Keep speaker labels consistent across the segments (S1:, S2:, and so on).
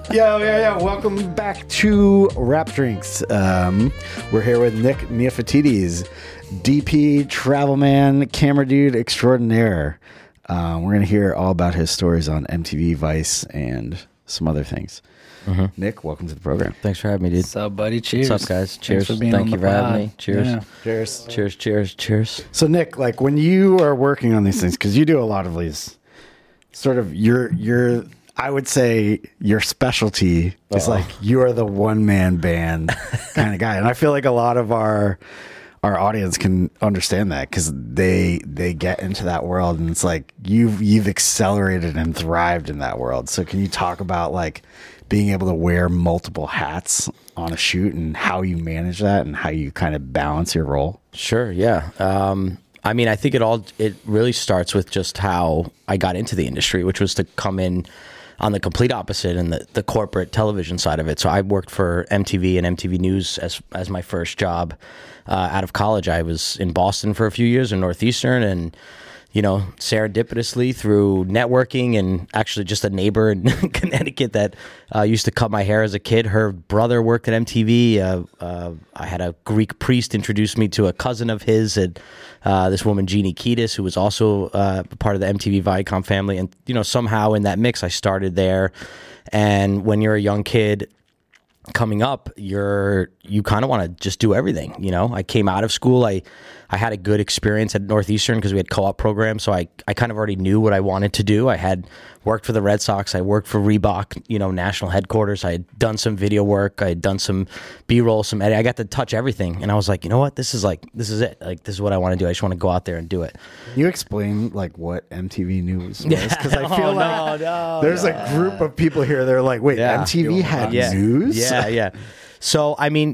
S1: Yeah. Welcome back to Rap Drinks. We're here with Nick Neophitides, DP, travel man, camera dude extraordinaire. We're going to hear all about his stories on MTV, Vice, and some other things. Mm-hmm. Nick, welcome to the program.
S2: Thanks for having me, dude.
S3: What's up, buddy? Cheers.
S2: What's up, guys? Cheers.
S3: Thank
S2: you for having me. Cheers.
S3: Yeah.
S2: Cheers.
S1: So, Nick, like when you are working on these things, because you do a lot of these, sort of your I would say your specialty is like you are the one man band kind of guy, and I feel like a lot of our audience can understand that because they get into that world, and it's like you've accelerated and thrived in that world. So, can you talk about like being able to wear multiple hats on a shoot and how you manage that and how you kind of balance your role?
S2: Sure. Yeah. I mean, I think it really starts with just how I got into the industry, which was to come in on the complete opposite and the corporate television side of it. So I worked for MTV and MTV News as my first job out of college. I was in Boston for a few years in Northeastern, and serendipitously through networking and actually just a neighbor in Connecticut that used to cut my hair as a kid. Her brother worked at MTV. I had a Greek priest introduce me to a cousin of his, and this woman, Jeannie Kiedis, who was also part of the MTV Viacom family. And, somehow in that mix, I started there. And when you're a young kid coming up, you kind of want to just do everything. I came out of school. I had a good experience at Northeastern because we had co-op programs, so I kind of already knew what I wanted to do. I had worked for the Red Sox. I worked for Reebok, national headquarters. I had done some video work. I had done some B-roll, some edit. I got to touch everything, and I was like, you know what? This is it. Like, this is what I want to do. I just want to go out there and do it.
S1: Can you explain like what MTV News was? Because I feel there's a group of people here. They're like, wait, MTV had news?
S2: Yeah. So, I mean,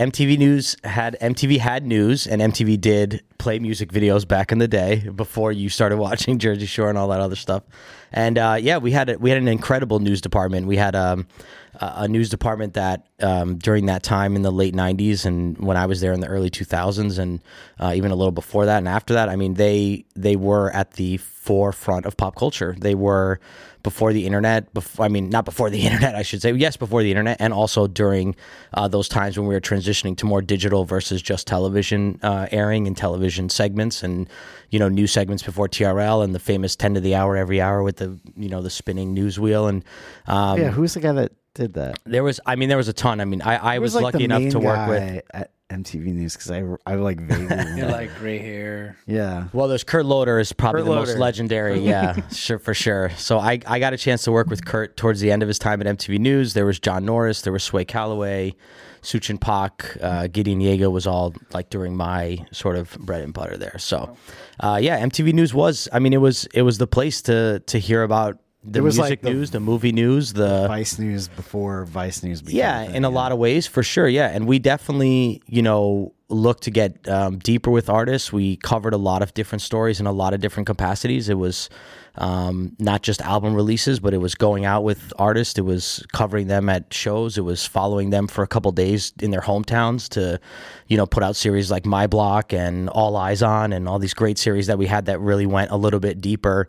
S2: MTV had news, and MTV did play music videos back in the day before you started watching Jersey Shore and all that other stuff. And we had an incredible news department. We had a news department that during that time in the late 90s and when I was there in the early 2000s and even a little before that and after that, I mean, they were at the forefront of pop culture. They were before the internet, not before the internet, I should say. Yes, before the internet, and also during those times when we were transitioning to more digital versus just television airing and television segments and, news segments before TRL and the famous 10 to the hour every hour with the, the spinning news wheel. And
S1: who's the guy that did that?
S2: There was a ton. I mean, I was lucky enough to work with
S1: at MTV News because I like vaguely
S3: you like gray hair.
S1: Yeah.
S2: Well, there's Kurt Loder is probably the most legendary. Yeah, for sure. So I got a chance to work with Kurt towards the end of his time at MTV News. There was John Norris. There was Sway Calloway, Suchin Pak, Gideon Yeager was all like during my sort of bread and butter there. So, MTV News was. I mean, it was the place to hear about the music like news, the movie news, the
S1: Vice News before Vice News became
S2: a thing, in a lot of ways, for sure. Yeah. And we definitely, looked to get deeper with artists. We covered a lot of different stories in a lot of different capacities. It was not just album releases, but it was going out with artists. It was covering them at shows. It was following them for a couple days in their hometowns to, put out series like My Block and All Eyes On and all these great series that we had that really went a little bit deeper.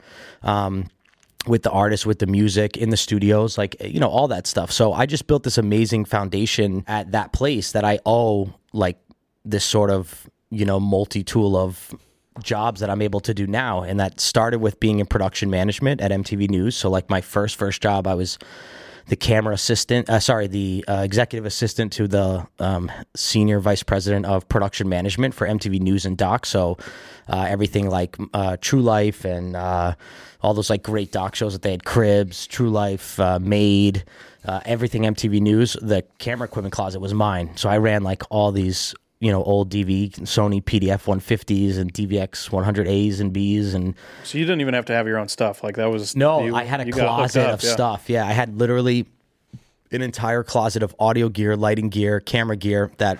S2: With the artists, with the music, in the studios, like, all that stuff. So I just built this amazing foundation at that place that I owe, like, this sort of, multi-tool of jobs that I'm able to do now. And that started with being in production management at MTV News. So, like, my first job, I was the executive assistant to the senior vice president of production management for MTV News and Doc. So everything like True Life and all those like great doc shows that they had, Cribs, True Life, Made, everything MTV News. The camera equipment closet was mine. So I ran like all these old DV, Sony PDF 150s and DVX 100As and Bs. And
S4: so you didn't even have to have your own stuff. Like that was...
S2: No, I had a closet of stuff. Yeah, I had literally an entire closet of audio gear, lighting gear, camera gear that...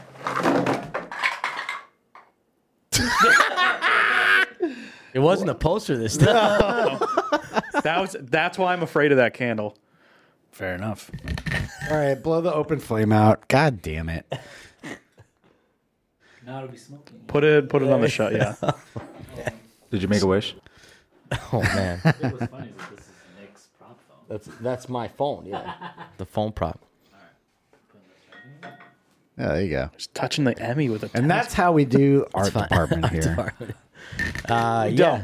S2: It wasn't a poster this time.
S4: No. That's why I'm afraid of that candle.
S3: Fair enough.
S1: All right, blow the open flame out. God damn it.
S3: Now it'll be smoking.
S4: Put it on the shut, yeah.
S5: Did you make a wish?
S2: Oh, man.
S3: What's funny is that this is Nick's prop phone.
S2: That's my phone. Yeah, the phone prop.
S1: Yeah, there you go.
S4: Just touching the Emmy with a
S1: And that's how we do art
S2: fine.
S1: department here.
S2: Yeah.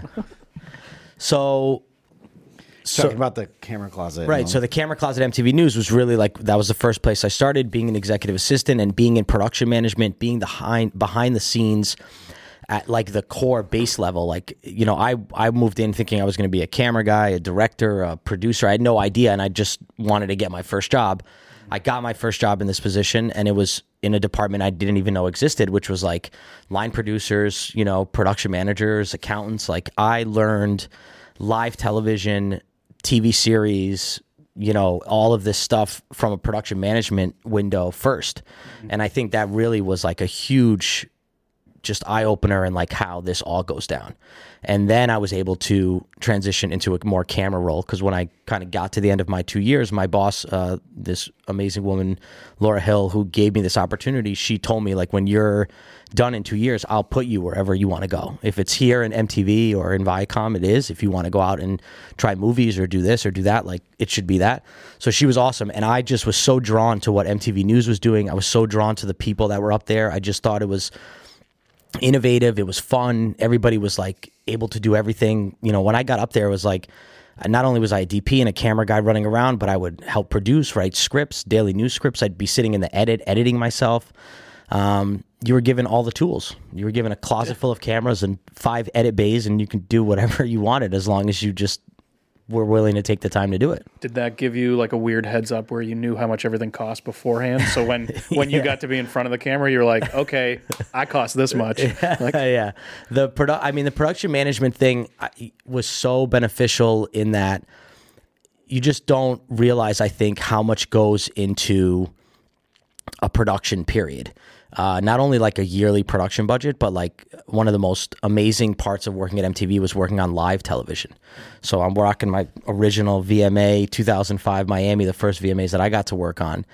S2: So
S1: Talking about the camera closet.
S2: Right. So the camera closet at MTV News was really like, that was the first place I started being an executive assistant and being in production management, being behind the scenes at like the core base level. Like, you know, I moved in thinking I was going to be a camera guy, a director, a producer. I had no idea. And I just wanted to get my first job. I got my first job in this position, and it was in a department I didn't even know existed, which was like line producers, you know, production managers, accountants. Like, I learned live television, TV series, you know, all of this stuff from a production management window first. And I think that really was like a huge just eye opener in like how this all goes down. And then I was able to transition into a more camera role, because when I kind of got to the end of my 2 years, my boss, this amazing woman, Laura Hill, who gave me this opportunity, she told me, like, when you're done in 2 years, I'll put you wherever you want to go. If it's here in MTV or in Viacom, it is. If you want to go out and try movies or do this or do that, like, it should be that. So she was awesome. And I just was so drawn to what MTV News was doing. I was so drawn to the people that were up there. I just thought it was innovative. It was fun. Everybody was like able to do everything. You know, when I got up there, it was like, not only was I a DP and a camera guy running around, but I would help produce, write scripts, daily news scripts. I'd be sitting in the editing myself. You were given all the tools. You were given a closet full of cameras and 5 edit bays, and you can do whatever you wanted as long as you just were willing to take the time to do it.
S4: Did that give you like a weird heads up where you knew how much everything cost beforehand? So when you got to be in front of the camera, you're like, okay, I cost this much. Like,
S2: Yeah. The production management thing was so beneficial in that you just don't realize, I think, how much goes into a production period. Not only like a yearly production budget, but like one of the most amazing parts of working at MTV was working on live television. So I'm rocking my original VMA 2005 Miami, the first VMAs that I got to work on.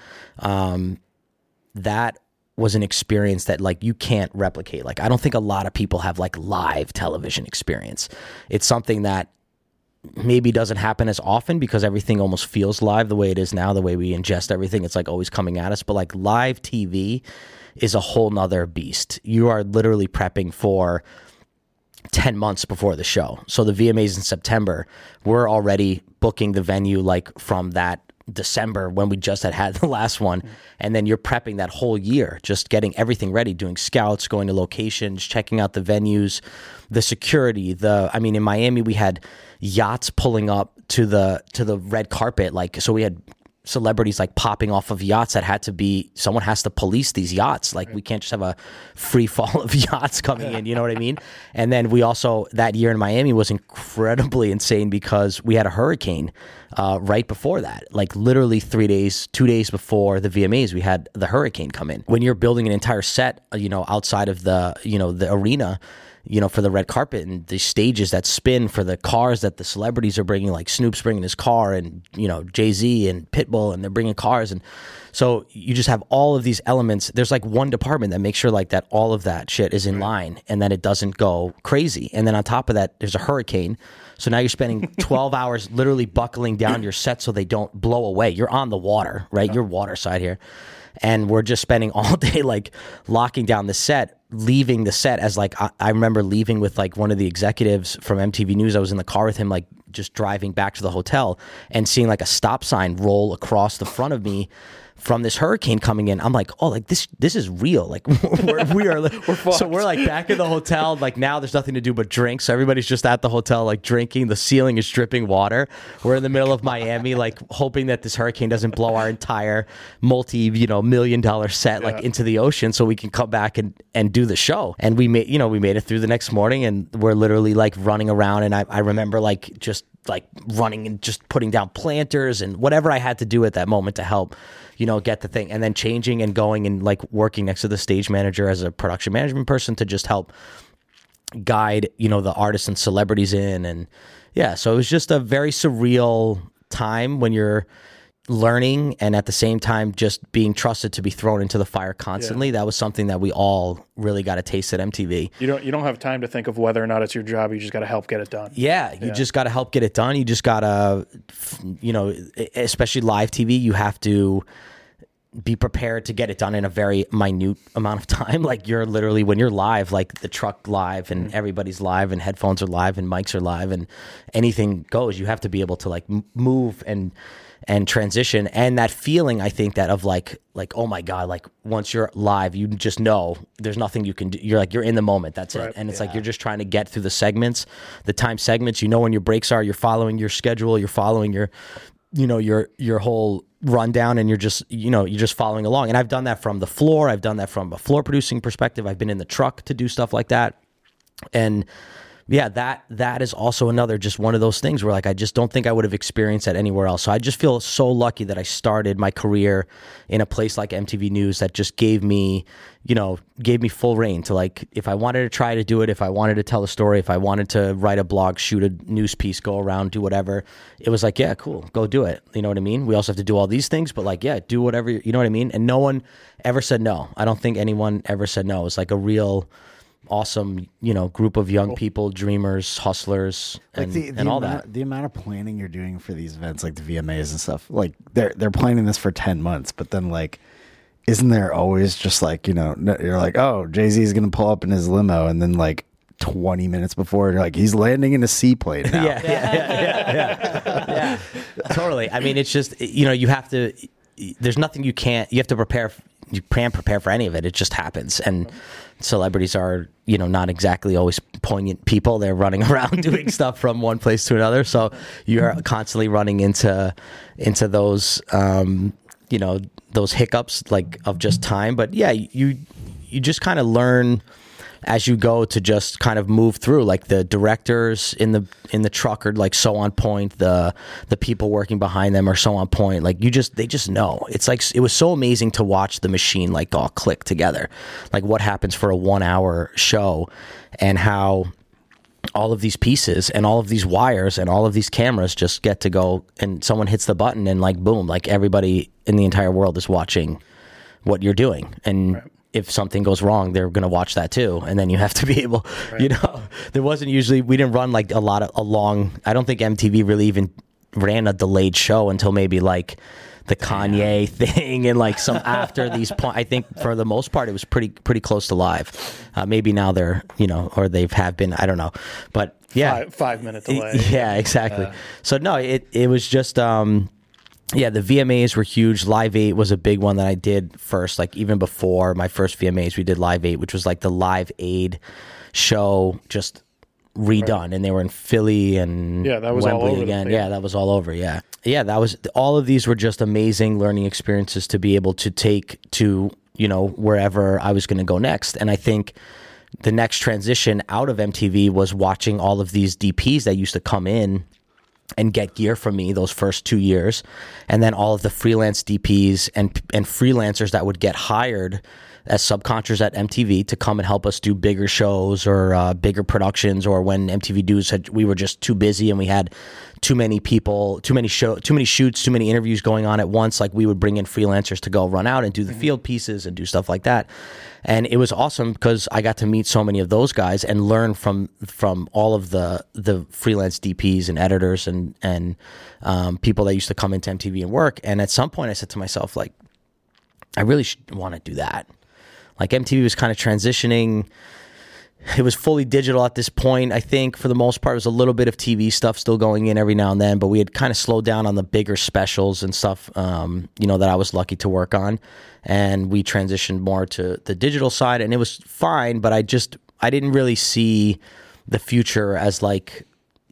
S2: That was an experience that like you can't replicate. Like, I don't think a lot of people have like live television experience. It's something that maybe doesn't happen as often because everything almost feels live the way it is now, the way we ingest everything. It's like always coming at us. But like live TV is a whole nother beast. You are literally prepping for 10 months before the show. So the VMAs in September, we're already booking the venue like from that December when we just had the last one. And then you're prepping that whole year, just getting everything ready, doing scouts, going to locations, checking out the venues, the security, in Miami, we had yachts pulling up to the red carpet. Like, so we had celebrities like popping off of yachts that had to be, someone has to police these yachts. Like, we can't just have a free fall of yachts coming in, you know what I mean? And then we also, that year in Miami was incredibly insane because we had a hurricane right before that. Like literally 2 days before the VMAs, we had the hurricane come in. When you're building an entire set, outside of the arena, for the red carpet and the stages that spin for the cars that the celebrities are bringing, like Snoop's bringing his car and, Jay-Z and Pitbull, and they're bringing cars. And so you just have all of these elements. There's like one department that makes sure like that all of that shit is in line and that it doesn't go crazy. And then on top of that, there's a hurricane. So now you're spending 12 hours literally buckling down your set so they don't blow away. You're on the water, right? You're waterside here. And we're just spending all day like locking down the set, leaving the set as like, I remember leaving with like one of the executives from MTV News. I was in the car with him, like just driving back to the hotel and seeing like a stop sign roll across the front of me from this hurricane coming in. I'm like, oh, like this is real. Like we're so we're like back in the hotel. Like now there's nothing to do but drink. So everybody's just at the hotel, like drinking. The ceiling is dripping water. We're in the middle of Miami, like hoping that this hurricane doesn't blow our entire $1 million set like into the ocean so we can come back and do the show. And we made it through the next morning, and we're literally like running around. And I remember like just like running and just putting down planters and whatever I had to do at that moment to help, get the thing, and then changing and going and like working next to the stage manager as a production management person to just help guide, the artists and celebrities in. And yeah, so it was just a very surreal time when you're learning and at the same time just being trusted to be thrown into the fire constantly. That was something that we all really got a taste at MTV.
S4: You don't have time to think of whether or not it's your job. You just got to help get it done.
S2: Yeah, you just got to help get it done. You just got to, especially live TV, you have to be prepared to get it done in a very minute amount of time. Like you're literally, when you're live, like the truck live and everybody's live and headphones are live and mics are live and anything goes, you have to be able to like move and transition. And that feeling, I think that of like, oh my God, like once you're live, you just know there's nothing you can do. You're like, you're in the moment. That's it. And it's like, you're just trying to get through the segments, the time segments, when your breaks are, you're following your schedule, you're following your whole rundown, and you're just following along. And I've done that from the floor. I've done that from a floor producing perspective. I've been in the truck to do stuff like that. And yeah, that is also another, just one of those things where like, I just don't think I would have experienced that anywhere else. So I just feel so lucky that I started my career in a place like MTV News that just gave me full reign to, like, if I wanted to try to do it, if I wanted to tell a story, if I wanted to write a blog, shoot a news piece, go around, do whatever, it was like, yeah, cool, go do it. You know what I mean? We also have to do all these things, but like, yeah, do whatever, you know what I mean? And no one ever said no. I don't think anyone ever said no. It was like a real awesome, group of young people, dreamers, hustlers, and all that.
S1: The amount of planning you're doing for these events, like the VMAs and stuff, like they're planning this for 10 months, but then like, isn't there always just like, you're like, oh, Jay-Z is going to pull up in his limo, and then like 20 minutes before, you're like, he's landing in a seaplane now.
S2: Yeah. Totally. I mean, it's just, you have to, there's nothing you have to prepare. You can't prepare for any of it. It just happens. And celebrities are, not exactly always poignant people. They're running around doing stuff from one place to another. So you're constantly running into those, those hiccups like of just time. But yeah, you just kind of learn as you go to just kind of move through. Like the directors in the truck are like so on point. The people working behind them are so on point. Like they just know. It's like, it was so amazing to watch the machine like all click together. Like what happens for a 1 hour show, and how all of these pieces and all of these wires and all of these cameras just get to go, and someone hits the button and like, boom, like everybody in the entire world is watching what you're doing. And if something goes wrong, they're going to watch that too. And then you have to be able, there wasn't usually, we didn't run like a long, I don't think MTV really even ran a delayed show until maybe like the Kanye thing and like some after these points. I think for the most part, it was pretty close to live. Maybe now they're, or have been, I don't know. But yeah.
S4: 5 minute delay.
S2: Yeah, exactly. So no, it was just, yeah, the VMAs were huge. Live 8 was a big one that I did first. Like even before my first VMAs, we did Live 8, which was like the Live Aid show just redone. And they were in Philly and
S4: that was
S2: Wembley
S4: all over
S2: again. Yeah, that was all over. Yeah, that was, all of these were just amazing learning experiences to be able to take to, wherever I was going to go next. And I think the next transition out of MTV was watching all of these DPs that used to come in and get gear from me those first 2 years, and then all of the freelance DPs and freelancers that would get hired as subcontractors at MTV to come and help us do bigger shows or bigger productions, or when MTV News we were just too busy and we had too many people, too many shoots, too many interviews going on at once. Like we would bring in freelancers to go run out and do the field pieces and do stuff like that. And it was awesome because I got to meet so many of those guys and learn from all of the freelance DPs and editors and people that used to come into MTV and work. And at some point I said to myself, like, I really want to do that. Like MTV was kind of transitioning. It was fully digital at this point. I think for the most part, it was a little bit of TV stuff still going in every now and then, but we had kind of slowed down on the bigger specials and stuff, that I was lucky to work on. And we transitioned more to the digital side, and it was fine, but I didn't really see the future as like,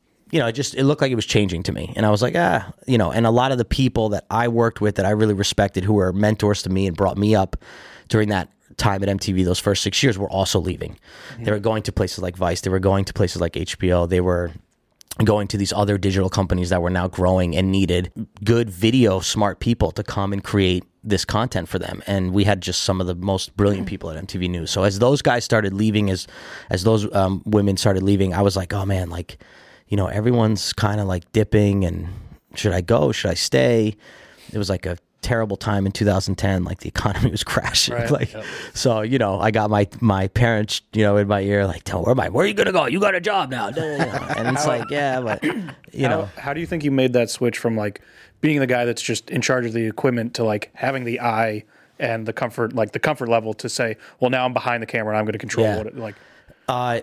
S2: it looked like it was changing to me. And I was like, and a lot of the people that I worked with that I really respected, who were mentors to me and brought me up during that time at MTV, those first 6 years, were also leaving. Mm-hmm. They were going to places like Vice. They were going to places like HBO. They were going to these other digital companies that were now growing and needed good video smart people to come and create this content for them. And we had just some of the most brilliant people at MTV News. So as those guys started leaving, as those women started leaving, I was like, oh man, like, everyone's kind of like dipping, and should I go? Should I stay? it was like a terrible time in 2010. Like the economy was crashing.
S4: Right.
S2: Like, so I got my parents, in my ear, like, tell where are you gonna go? You got a job now. And it's like, yeah, but
S4: How do you think you made that switch from like being the guy that's just in charge of the equipment to like having the eye and the comfort level to say, well, now I'm behind the camera and I'm going to control what it like.
S2: I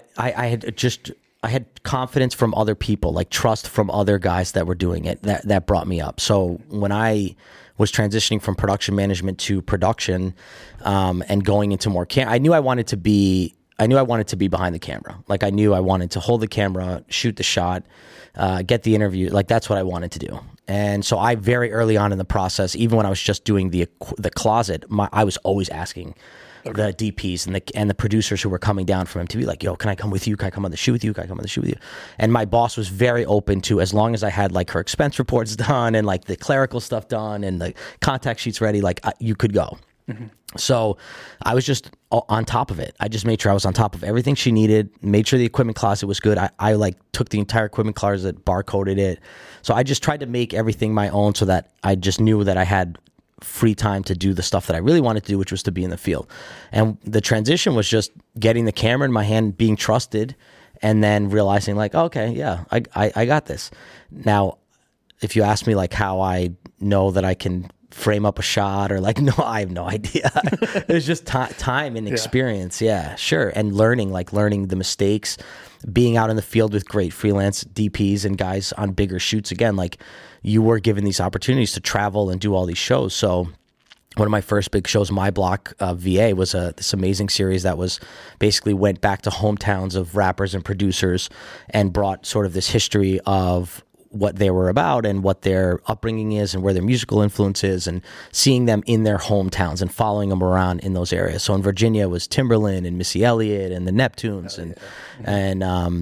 S2: had confidence from other people, like trust from other guys that were doing it. That brought me up. So when I was transitioning from production management to production, and going into more I knew I wanted to be behind the camera. Like I knew I wanted to hold the camera, shoot the shot, get the interview. Like that's what I wanted to do. And so I very early on in the process, even when I was just doing the closet, I was always asking the DPs and the producers who were coming down from MTV, like, yo, can I come with you? Can I come on the shoot with you? Can I come on the shoot with you? And my boss was very open to, as long as I had like her expense reports done and like the clerical stuff done and the contact sheets ready, like you could go. Mm-hmm. So I was just on top of it. I just made sure I was on top of everything she needed, made sure the equipment closet was good. I like took the entire equipment closet, barcoded it. So I just tried to make everything my own so that I just knew that I had free time to do the stuff that I really wanted to do, which was to be in the field. And the transition was just getting the camera in my hand, being trusted, and then realizing like, okay, yeah, I got this. Now, if you ask me like how I know that I can frame up a shot or like, no, I have no idea. It's just time and experience. Yeah, sure. And learning the mistakes, being out in the field with great freelance DPs and guys on bigger shoots. Again, like you were given these opportunities to travel and do all these shows. So one of my first big shows, My Block VA, was this amazing series that was basically went back to hometowns of rappers and producers and brought sort of this history of what they were about and what their upbringing is and where their musical influence is, and seeing them in their hometowns and following them around in those areas. So in Virginia it was Timberland and Missy Elliott and the Neptunes and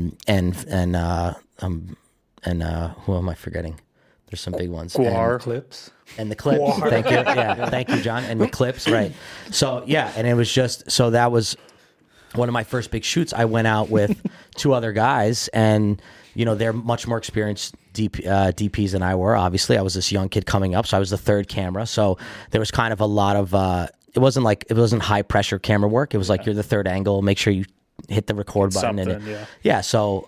S2: who am I forgetting? There's some big ones.
S4: Guar.
S3: Clips.
S2: And the Clips. Thank you. Yeah, thank you, John. And the Clips, right. So yeah, and it was just, so that was one of my first big shoots. I went out with two other guys, and they're much more experienced DPs than I were. Obviously, I was this young kid coming up, so I was the third camera. So there was kind of a lot of it wasn't high pressure camera work. It was like you're the third angle. Make sure you hit the record button. So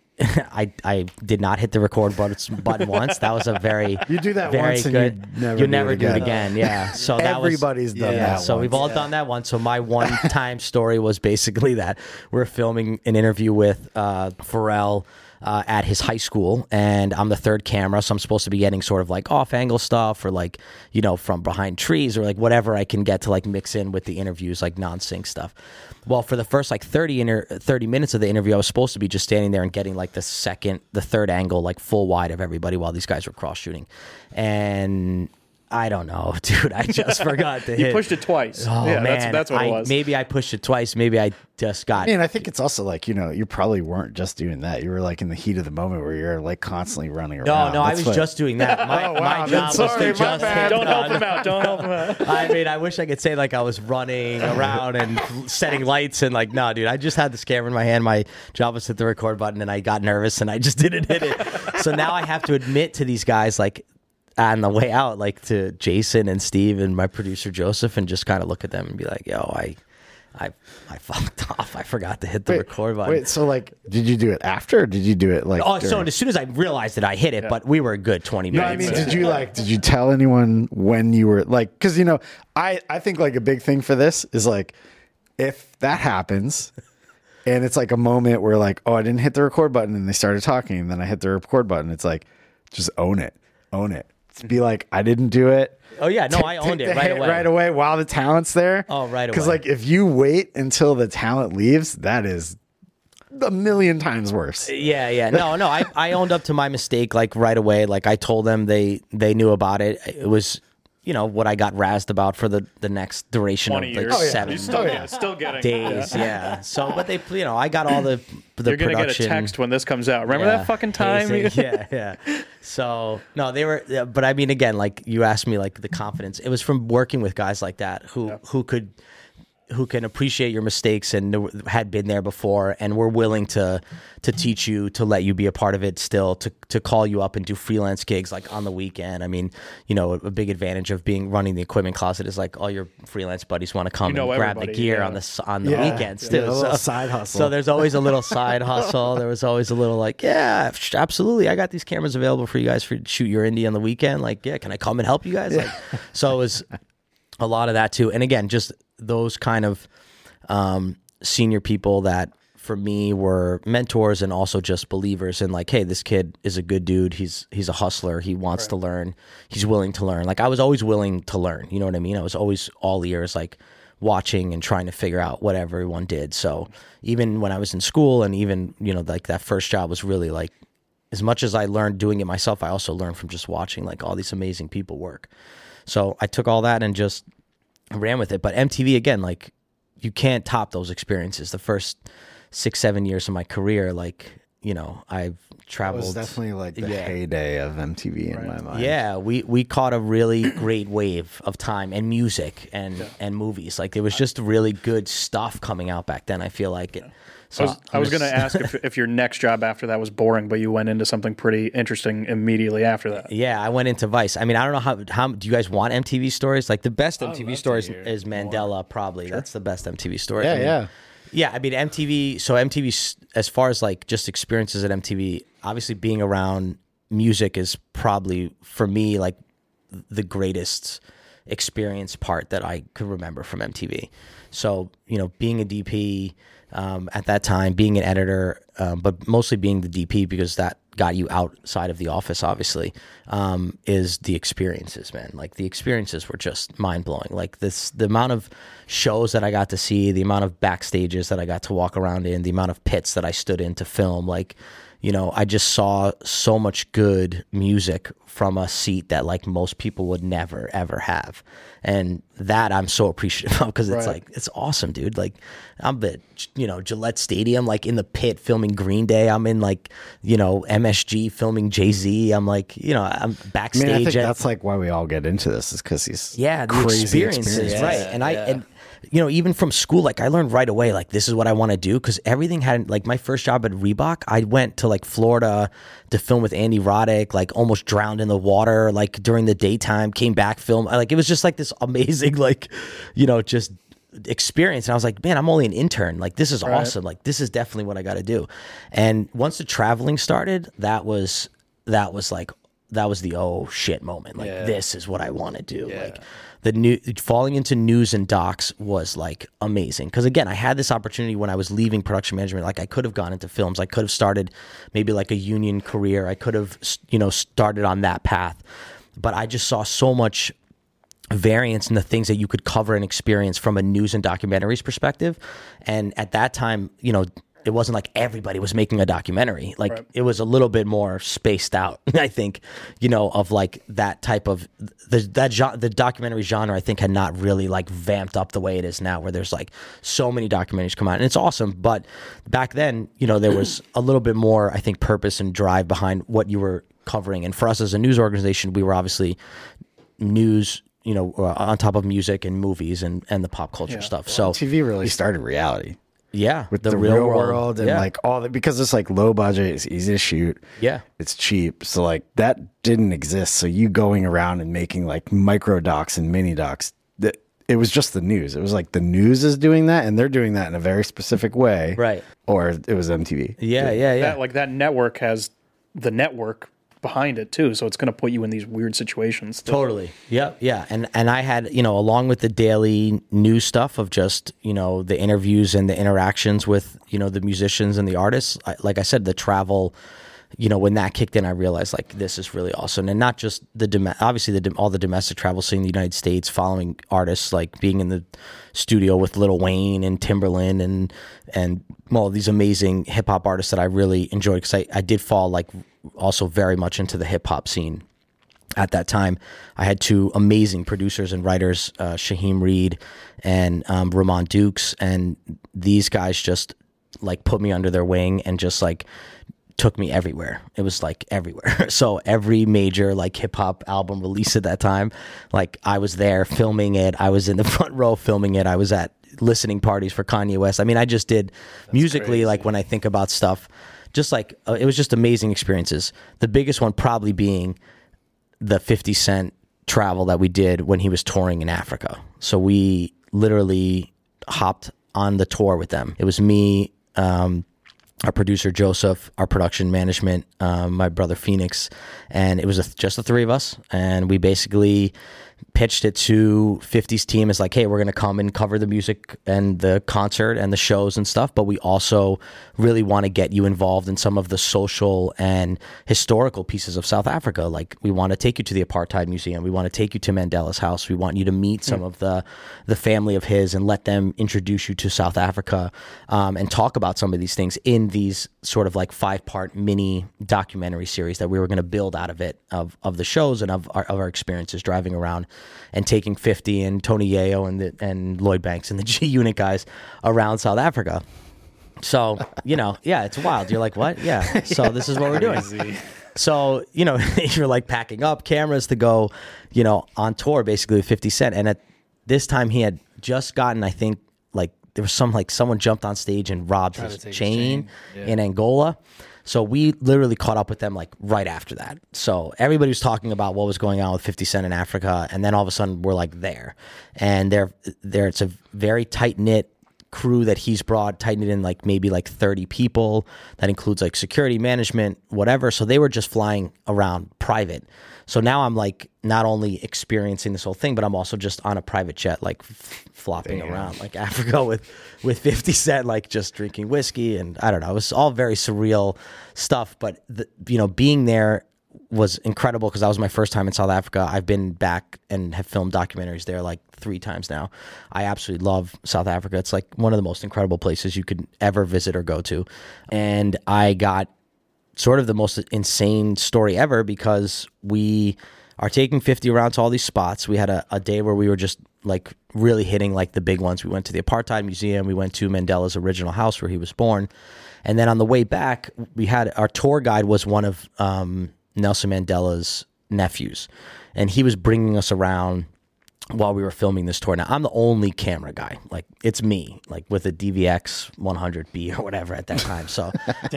S2: I did not hit the record button once. That was a very
S1: you do that
S2: very
S1: once
S2: good.
S1: And you never
S2: do it again. Yeah. So
S1: everybody's done that.
S2: So
S1: once.
S2: we've all done that once. So my one time story was basically that we're filming an interview with Pharrell at his high school, and I'm the third camera, so I'm supposed to be getting sort of like off angle stuff or like from behind trees or like whatever I can get to like mix in with the interviews, like non-sync stuff. Well, for the first like 30 minutes of the interview, I was supposed to be just standing there and getting like the third angle, like full wide of everybody while these guys were cross shooting. And I don't know, dude. I just forgot to hit.
S4: You pushed it twice.
S2: Oh,
S4: yeah,
S2: man.
S4: that's what it was.
S2: Maybe I pushed it twice. Maybe I just got.
S1: I think it's also like you probably weren't just doing that. You were like in the heat of the moment where you're like constantly running around.
S2: No, I was just doing that. My job was to just hit.
S4: Don't help him out. Don't help him out.
S2: I wish I could say like I was running around and setting lights and like, no, dude. I just had this camera in my hand. My job was to hit the record button, and I got nervous and I just didn't hit it. So now I have to admit to these guys like, on the way out, like to Jason and Steve and my producer Joseph, and just kind of look at them and be like, yo, I fucked off. I forgot to hit the record button.
S1: Wait, so like, did you do it after, or did you do it like?
S2: Oh, so as soon as I realized that I hit it, but we were a good 20 minutes.
S1: No, I mean, did you tell anyone when you were like, because I think like a big thing for this is like, if that happens, and it's like a moment where like, oh, I didn't hit the record button, and they started talking, and then I hit the record button. It's like, just own it. Be like, I didn't do it.
S2: Oh yeah, no, I owned it
S1: right away while the talent's there.
S2: Oh, right away.
S1: Because like if you wait until the talent leaves, that is a million times worse.
S2: Yeah. No, I owned up to my mistake like right away. Like I told them, they knew about it. It was what I got razzed about for the next duration of like
S4: years.
S2: 7
S4: still getting
S2: days. Yeah. So, but they, I got all the
S4: You're gonna
S2: production.
S4: get a text when this comes out. Remember that fucking time?
S2: Yeah. So no, they were. But I mean, again, like you asked me, like the confidence. It was from working with guys like that who could who can appreciate your mistakes and had been there before, and we're willing to teach you, to let you be a part of it still, to call you up and do freelance gigs like on the weekend. I mean, a big advantage of running the equipment closet is like all your freelance buddies want to come and grab the gear on the weekends too.
S1: A little side hustle.
S2: So there's always a little side hustle. There was always a little like, yeah, absolutely, I got these cameras available for you guys to shoot your indie on the weekend. Like, yeah, can I come and help you guys? Like, so it was a lot of that too. And again, just those kind of senior people that for me were mentors and also just believers in like, hey, this kid is a good dude. He's a hustler. He wants to learn. He's willing to learn. Like I was always willing to learn. You know what I mean? I was always all ears, like watching and trying to figure out what everyone did. So even when I was in school and even, like that first job was really like, as much as I learned doing it myself, I also learned from just watching like all these amazing people work. So I took all that and just ran with it. But MTV, again, like you can't top those experiences. The first 6-7 years of my career, like, I've traveled.
S1: It was definitely like the heyday of MTV in my mind.
S2: Yeah, we caught a really great wave of time and music and movies. Like there was just really good stuff coming out back then, I feel like. So
S4: I was going to ask if your next job after that was boring, but you went into something pretty interesting immediately after that.
S2: Yeah, I went into Vice. I mean, I don't know how do you guys want MTV stories? Like the best MTV stories is Mandela, probably. Sure. That's the best MTV story.
S1: Yeah,
S2: Yeah, I mean MTV. So MTV, as far as like just experiences at MTV, obviously being around music is probably for me like the greatest experience part that I could remember from MTV. So being a DP at that time, being an editor, but mostly being the DP because that got you outside of the office, obviously, is the experiences, man. Like the experiences were just mind blowing. Like the amount of shows that I got to see, the amount of backstages that I got to walk around in, the amount of pits that I stood in to film, like, I just saw so much good music from a seat that like most people would never, ever have. And that I'm so appreciative of because it's like, it's awesome, dude. Like I'm at, Gillette Stadium, like in the pit filming Green Day. I'm in like, MSG filming Jay-Z. I'm like, I'm backstage.
S1: I think that's like why we all get into this is because these
S2: the
S1: crazy
S2: experiences, right? And even from school, like I learned right away, like this is what I want to do because everything had like my first job at Reebok. I went to like Florida to film with Andy Roddick, like almost drowned in the water, like during the daytime, came back, film. Like it was just like this amazing, like, just experience. And I was like, man, I'm only an intern. Like this is awesome. Like this is definitely what I got to do. And once the traveling started, that was the oh shit moment. Like this is what I want to do. Like falling into news and docs was like amazing. Cause again, I had this opportunity when I was leaving production management. Like I could have gone into films. I could have started maybe like a union career. I could have, started on that path, but I just saw so much variance in the things that you could cover and experience from a news and documentaries perspective. And at that time, it wasn't like everybody was making a documentary. Like it was a little bit more spaced out, I think, of like that type of the documentary genre, I think had not really like vamped up the way it is now where there's like so many documentaries come out and it's awesome. But back then, there was a little bit more, I think, purpose and drive behind what you were covering. And for us as a news organization, we were obviously news, on top of music and movies and the pop culture stuff. So
S1: TV really started reality.
S2: Yeah,
S1: with the real world and like all that because it's like low budget, it's easy to shoot.
S2: Yeah,
S1: it's cheap. So like that didn't exist. So you going around and making like micro docs and mini docs, that it was just the news. It was like the news is doing that, and they're doing that in a very specific way,
S2: right?
S1: Or it was MTV.
S2: Yeah.
S4: That network has the network behind it too, so it's going to put you in these weird situations.
S2: Totally. Yeah. And I had, along with the daily news stuff of just, the interviews and the interactions with, the musicians and the artists, like I said, the travel, when that kicked in, I realized like this is really awesome. And not just obviously all the domestic travel, seeing the United States, following artists, like being in the studio with Lil Wayne and Timberland and well, these amazing hip hop artists that I really enjoyed because I did fall like also very much into the hip hop scene at that time. I had two amazing producers and writers, Shaheem Reed and Ramon Dukes, and these guys just like put me under their wing and just like took me everywhere. It was like everywhere. So every major like hip hop album release at that time, like I was there filming it. I was in the front row filming it. I was at listening parties for Kanye West. I mean, I just did musically,
S3: crazy.
S2: like when I think about stuff, just like it was just amazing experiences. The biggest one probably being the 50 Cent travel that we did when he was touring in Africa. So we literally hopped on the tour with them. It was me, our producer Joseph, our production management, my brother Phoenix, and it was just the three of us. And we basically pitched it to 50's team as like, hey, we're going to come and cover the music and the concert and the shows and stuff, but we also really want to get you involved in some of the social and historical pieces of South Africa. Like, we want to take you to the Apartheid Museum. We want to take you to Mandela's house. We want you to meet some of the family of his and let them introduce you to South Africa, and talk about some of these things in these sort of like 5-part mini documentary series that we were going to build out of it, of the shows and of our experiences driving around and taking 50 and Tony Yayo and Lloyd Banks and the G Unit guys around South Africa. So, yeah, it's wild. You're like, what? Yeah. So this is what we're doing. So, you're like packing up cameras to go, on tour basically with 50 Cent. And at this time he had just gotten, I think, like there was someone jumped on stage and robbed his chain in Angola. So we literally caught up with them like right after that. So everybody was talking about what was going on with 50 Cent in Africa, and then all of a sudden we're like there. And there it's a very tight-knit crew that he's brought, tightened in like maybe like 30 people. That includes like security, management, whatever. So they were just flying around private. So now I'm like not only experiencing this whole thing, but I'm also just on a private jet, like flopping around like Africa with 50 Cent, like just drinking whiskey. And I don't know, it was all very surreal stuff. But being there was incredible because that was my first time in South Africa. I've been back and have filmed documentaries there like 3 times now. I absolutely love South Africa. It's like one of the most incredible places you could ever visit or go to. And I got sort of the most insane story ever because we are taking 50 around to all these spots. We had a day where we were just like really hitting like the big ones. We went to the Apartheid Museum. We went to Mandela's original house where he was born. And then on the way back, we had our tour guide was one of Nelson Mandela's nephews. And he was bringing us around while we were filming this tour. Now, I'm the only camera guy. Like, it's me, like with a DVX 100B or whatever at that time. So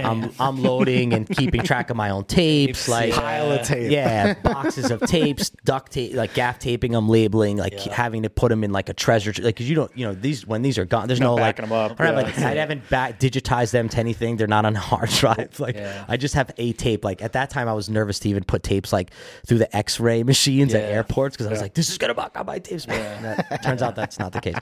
S2: I'm loading and keeping track of my own tapes, like
S1: pile of tape.
S2: Yeah, boxes of tapes, duct tape, like gaff taping them, labeling, like having to put them in like a treasure, like because you don't, these when these are gone, there's no like
S4: backing them up.
S2: I haven't digitized them to anything. They're not on a hard drive. Like I just have a tape. Like at that time, I was nervous to even put tapes like through the X-ray machines at airports because I was like, this is gonna buck up my tapes. That turns out that's not the case.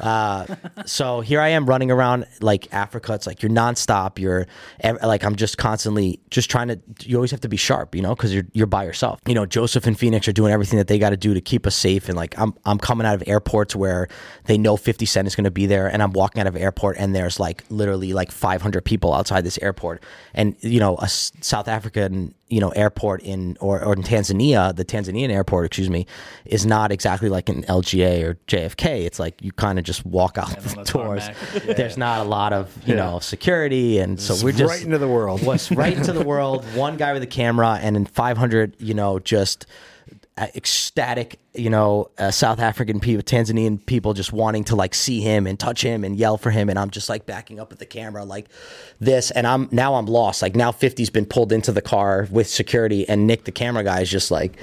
S2: So here I am running around like Africa. It's like you're nonstop. You're like I'm just constantly just trying to. You always have to be sharp, because you're by yourself. Joseph and Phoenix are doing everything that they got to do to keep us safe. And like I'm coming out of airports where they know 50 Cent is going to be there, and I'm walking out of airport and there's like literally like 500 people outside this airport, and a South African airport in Tanzania, the Tanzanian airport, is not exactly like an LGA or JFK. It's like you kind of just walk out the doors. There's not a lot of security, and so we're just
S1: right into the world.
S2: Was right into the world. One guy with a camera, and then 500, just ecstatic, South African people, Tanzanian people just wanting to like see him and touch him and yell for him, and I'm just like backing up with the camera like this, and I'm lost. Like now 50's been pulled into the car with security, and Nick, the camera guy, is just like.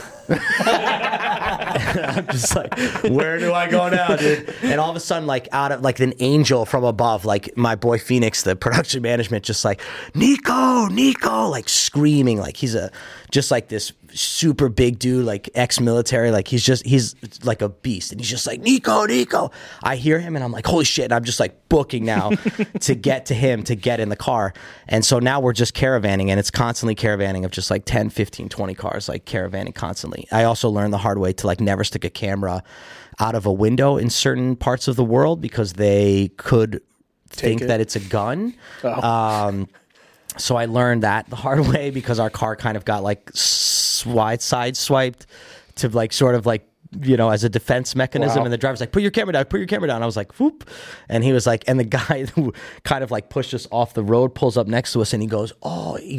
S2: I'm just like, where do I go now, dude? And all of a sudden, like out of like an angel from above, like my boy Phoenix, the production management, just like Nico, like screaming, like he's just like this super big dude, like ex-military, like he's like a beast, and he's just like Nico. I hear him, and I'm like, holy shit! And I'm just like booking now to get to him to get in the car, and so now we're just caravanning, and it's constantly caravanning of just like 10, 15, 20 cars, like caravanning constantly. I also learned the hard way to like never stick a camera out of a window in certain parts of the world because they could think that it's a gun. So I learned that the hard way because our car kind of got like side swiped to like sort of like as a defense mechanism. And the driver's like, put your camera down. I was like, whoop. And he was like, and the guy who kind of like pushed us off the road pulls up next to us, and he goes,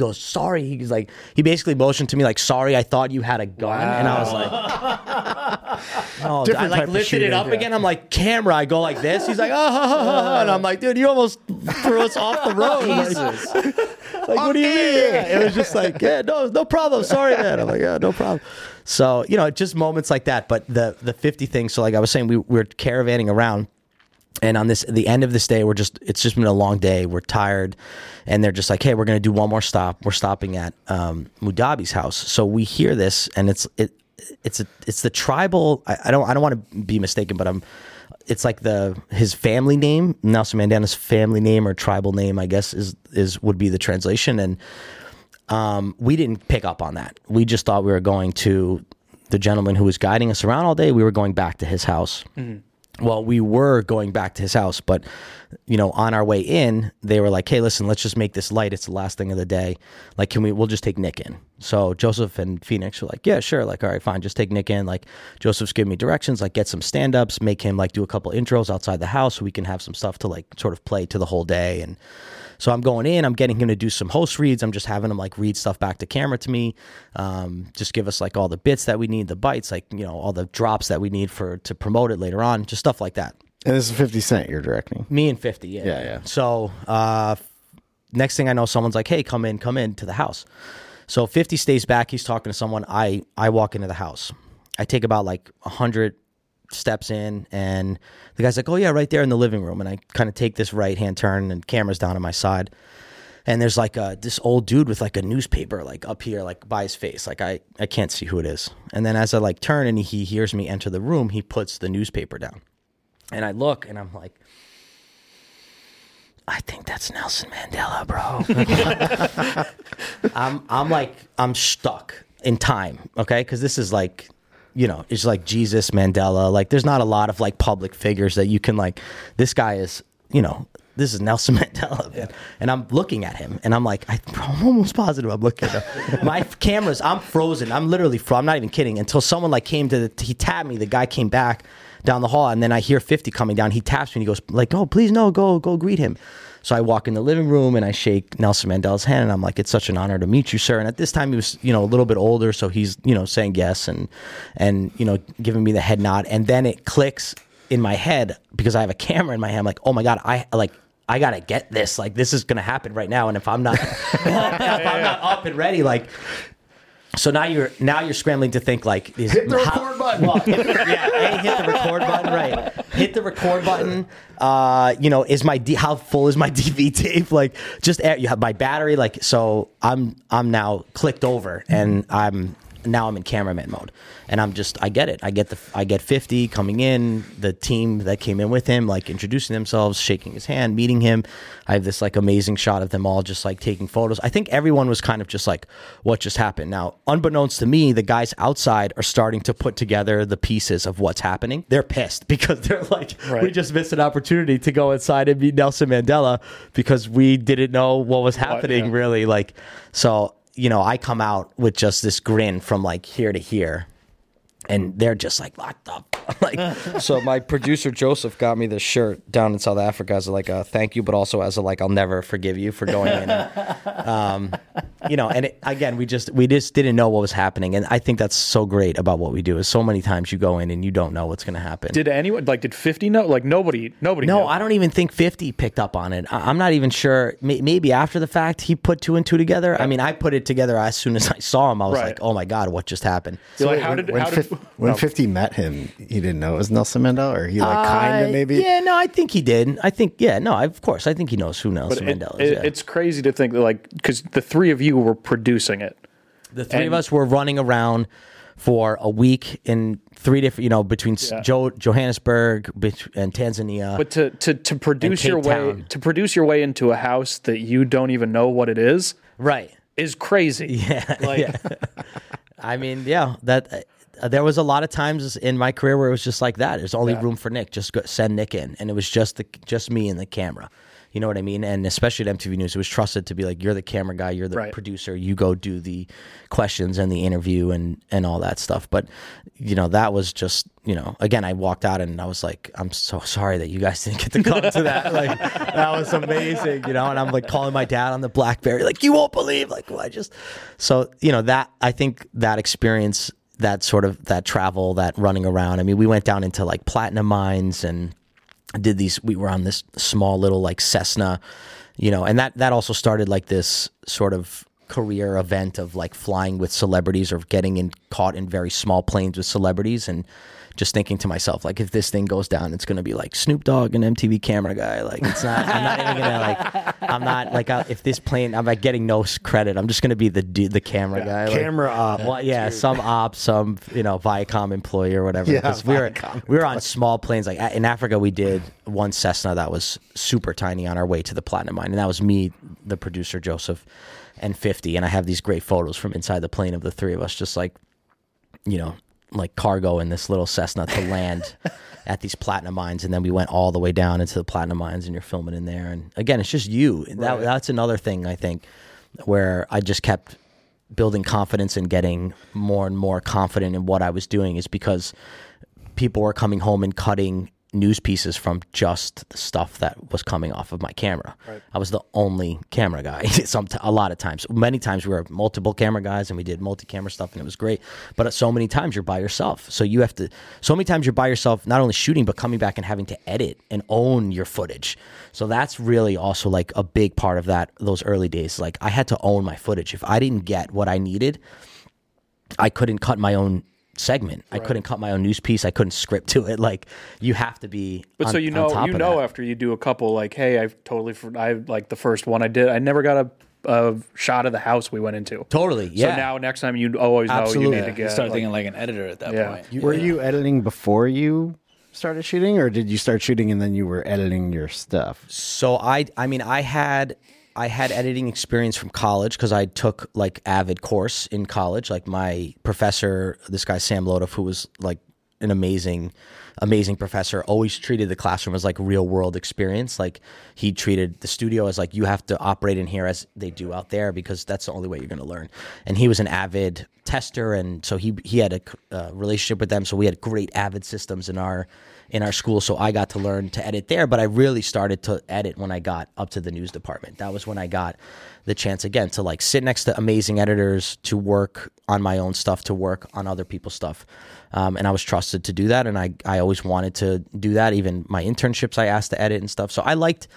S2: sorry. He's like, he basically motioned to me like, sorry, I thought you had a gun. And I was like, No, I
S1: Different
S2: like
S1: type of
S2: lifted it
S1: shooting,
S2: up
S1: yeah.
S2: again. I'm like, camera. I go like this. He's like, oh, and I'm like, dude, you almost threw us off the road. Like, what do you mean? Yeah. It was just like, yeah, no problem. Sorry, man. I'm like, yeah, no problem. So, just moments like that. But the 50 thing. So, like I was saying, we're caravanning around. And on the end of this day, it's just been a long day. We're tired, and they're just like, "Hey, we're going to do one more stop. We're stopping at Mudabi's house." So we hear this, and it's the tribal. I don't want to be mistaken, but it's like his family name, Nelson Mandela's family name or tribal name, I guess would be the translation. And we didn't pick up on that. We just thought we were going to the gentleman who was guiding us around all day. We were going back to his house. Mm-hmm. Well, we were going back to his house, but, on our way in, they were like, hey, listen, let's just make this light. It's the last thing of the day. Like, we'll just take Nick in. So Joseph and Phoenix were like, yeah, sure. Like, all right, fine. Just take Nick in. Like, Joseph's giving me directions, like get some stand-ups, make him like do a couple intros outside the house so we can have some stuff to like sort of play to the whole day. And so I'm going in, I'm getting him to do some host reads. I'm just having him like read stuff back to camera to me. Just give us like all the bits that we need, the bites, like, all the drops that we need to promote it later on, just stuff like that.
S1: And this is 50 Cent you're directing.
S2: Me and 50, yeah.
S1: Yeah.
S2: So next thing I know, someone's like, hey, come in to the house. So 50 stays back. He's talking to someone. I walk into the house. I take about like 100 steps in, and the guy's like, oh yeah, right there in the living room. And I kind of take this right hand turn, and camera's down on my side, and there's like this old dude with like a newspaper like up here like by his face, like I can't see who it is. And then as I like turn and he hears me enter the room, he puts the newspaper down, and I look and I'm like, I think that's Nelson Mandela, bro. I'm stuck in time, okay, because this is like, it's like Jesus, Mandela. Like, there's not a lot of like public figures that you can like. This guy is, this is Nelson Mandela, man. And I'm looking at him, and I'm like, I'm almost positive I'm looking at him. My cameras, I'm frozen. I'm literally I'm not even kidding. Until someone like came he tapped me. The guy came back down the hall, and then I hear 50 coming down. He taps me, and he goes like, "Oh, please no, go greet him." So I walk in the living room and I shake Nelson Mandela's hand, and I'm like, it's such an honor to meet you, sir. And at this time he was, a little bit older, so he's, saying yes and giving me the head nod. And then it clicks in my head because I have a camera in my hand. I'm like, oh my God, I gotta get this. Like, this is gonna happen right now. And if I'm not up and ready, like. So now you're scrambling to think like
S1: hit the record button.
S2: Well, hit the record button, right? Hit the record button. How full is my DV tape? Like, just you have my battery. Like, so I'm now clicked over, and I'm in cameraman mode, and I get it. I get 50 coming in, the team that came in with him, like introducing themselves, shaking his hand, meeting him. I have this like amazing shot of them all just like taking photos. I think everyone was kind of just like, what just happened? Now, unbeknownst to me, the guys outside are starting to put together the pieces of what's happening. They're pissed because they're like, right. We just missed an opportunity to go inside and meet Nelson Mandela because we didn't know what was happening, really. Like, so, I come out with just this grin from like here to here, and they're just like locked up. Like, so my producer Joseph got me this shirt down in South Africa as like a thank you, but also as a like I'll never forgive you for going in. And again, we just didn't know what was happening, and I think that's so great about what we do. Is so many times you go in and you don't know what's going to happen.
S4: Did anyone did 50 know? Like nobody. No, knew.
S2: I don't even think 50 picked up on it. I'm not even sure. Maybe after the fact he put two and two together. I mean, I put it together as soon as I saw him. I was like, oh my God, what just happened?
S4: So like,
S1: when 50 met him, he didn't know it was Nelson Mandela, or he like kind of maybe.
S2: Yeah, no, I think he did. I think of course, I think he knows who Nelson Mandela is.
S4: It's crazy to think that like because the three of you were producing it.
S2: The three of us were running around for a week in three different, between Johannesburg and Tanzania.
S4: But to produce your way into a house that you don't even know what it is,
S2: right,
S4: is crazy.
S2: Yeah, I mean, that. There was a lot of times in my career where it was just like that. There's only room for Nick. Just send Nick in, and it was just me and the camera. You know what I mean? And especially at MTV News, it was trusted to be like, you're the camera guy, you're the producer, you go do the questions and the interview and all that stuff. But, that was just, again, I walked out and I was like, I'm so sorry that you guys didn't get to come to that. Like, that was amazing, and I'm like calling my dad on the BlackBerry, like, you won't believe, like, I think that experience that sort of that travel, that running around. I mean, we went down into like platinum mines and did these. We were on this small little like Cessna, and that also started like this sort of career event of like flying with celebrities or getting caught in very small planes with celebrities, and just thinking to myself, like, if this thing goes down, it's going to be like Snoop Dogg and MTV Camera Guy. Like, it's not, I'm not even going to like, I'm not like, if this plane, I'm like getting no credit. I'm just going to be the camera guy.
S1: Camera op.
S2: Well, yeah, some op, some, Viacom employee or whatever.
S1: Yeah,
S2: Because we were on small planes. Like in Africa, we did one Cessna that was super tiny on our way to the platinum mine. And that was me, the producer, Joseph, and 50. And I have these great photos from inside the plane of the three of us, just like, like cargo in this little Cessna to land at these platinum mines. And then we went all the way down into the platinum mines, and you're filming in there. And again, it's just you. That's another thing, I think, where I just kept building confidence and getting more and more confident in what I was doing, is because people were coming home and cutting news pieces from just the stuff that was coming off of my camera. Right. I was the only camera guy. A lot of times, many times we were multiple camera guys and we did multi-camera stuff, and it was great. But so many times you're by yourself. So many times you're by yourself, not only shooting, but coming back and having to edit and own your footage. So that's really also like a big part of those early days. Like, I had to own my footage. If I didn't get what I needed, I couldn't cut my own segment. Right. I couldn't cut my own news piece. I couldn't script to it. Like, you have to be.
S4: But so after you do a couple, like, hey, I like the first one I did, I never got a shot of the house we went into.
S2: Totally. Yeah.
S4: So now next time you always know you need to get.
S3: You start thinking like an editor at that point.
S1: Were you editing before you started shooting, or did you start shooting and then you were editing your stuff?
S2: So I had editing experience from college because I took like Avid course in college. Like, my professor, this guy Sam Lodoff, who was like an amazing professor, always treated the classroom as like real world experience. Like, he treated the studio as like, you have to operate in here as they do out there, because that's the only way you're going to learn. And he was an Avid tester, and so he had a relationship with them. So we had great Avid systems in our school, so I got to learn to edit there. But I really started to edit when I got up to the news department. That was when I got the chance again to like sit next to amazing editors, to work on my own stuff, to work on other people's stuff. And I was trusted to do that, and I always wanted to do that. Even my internships, I asked to edit and stuff. So I liked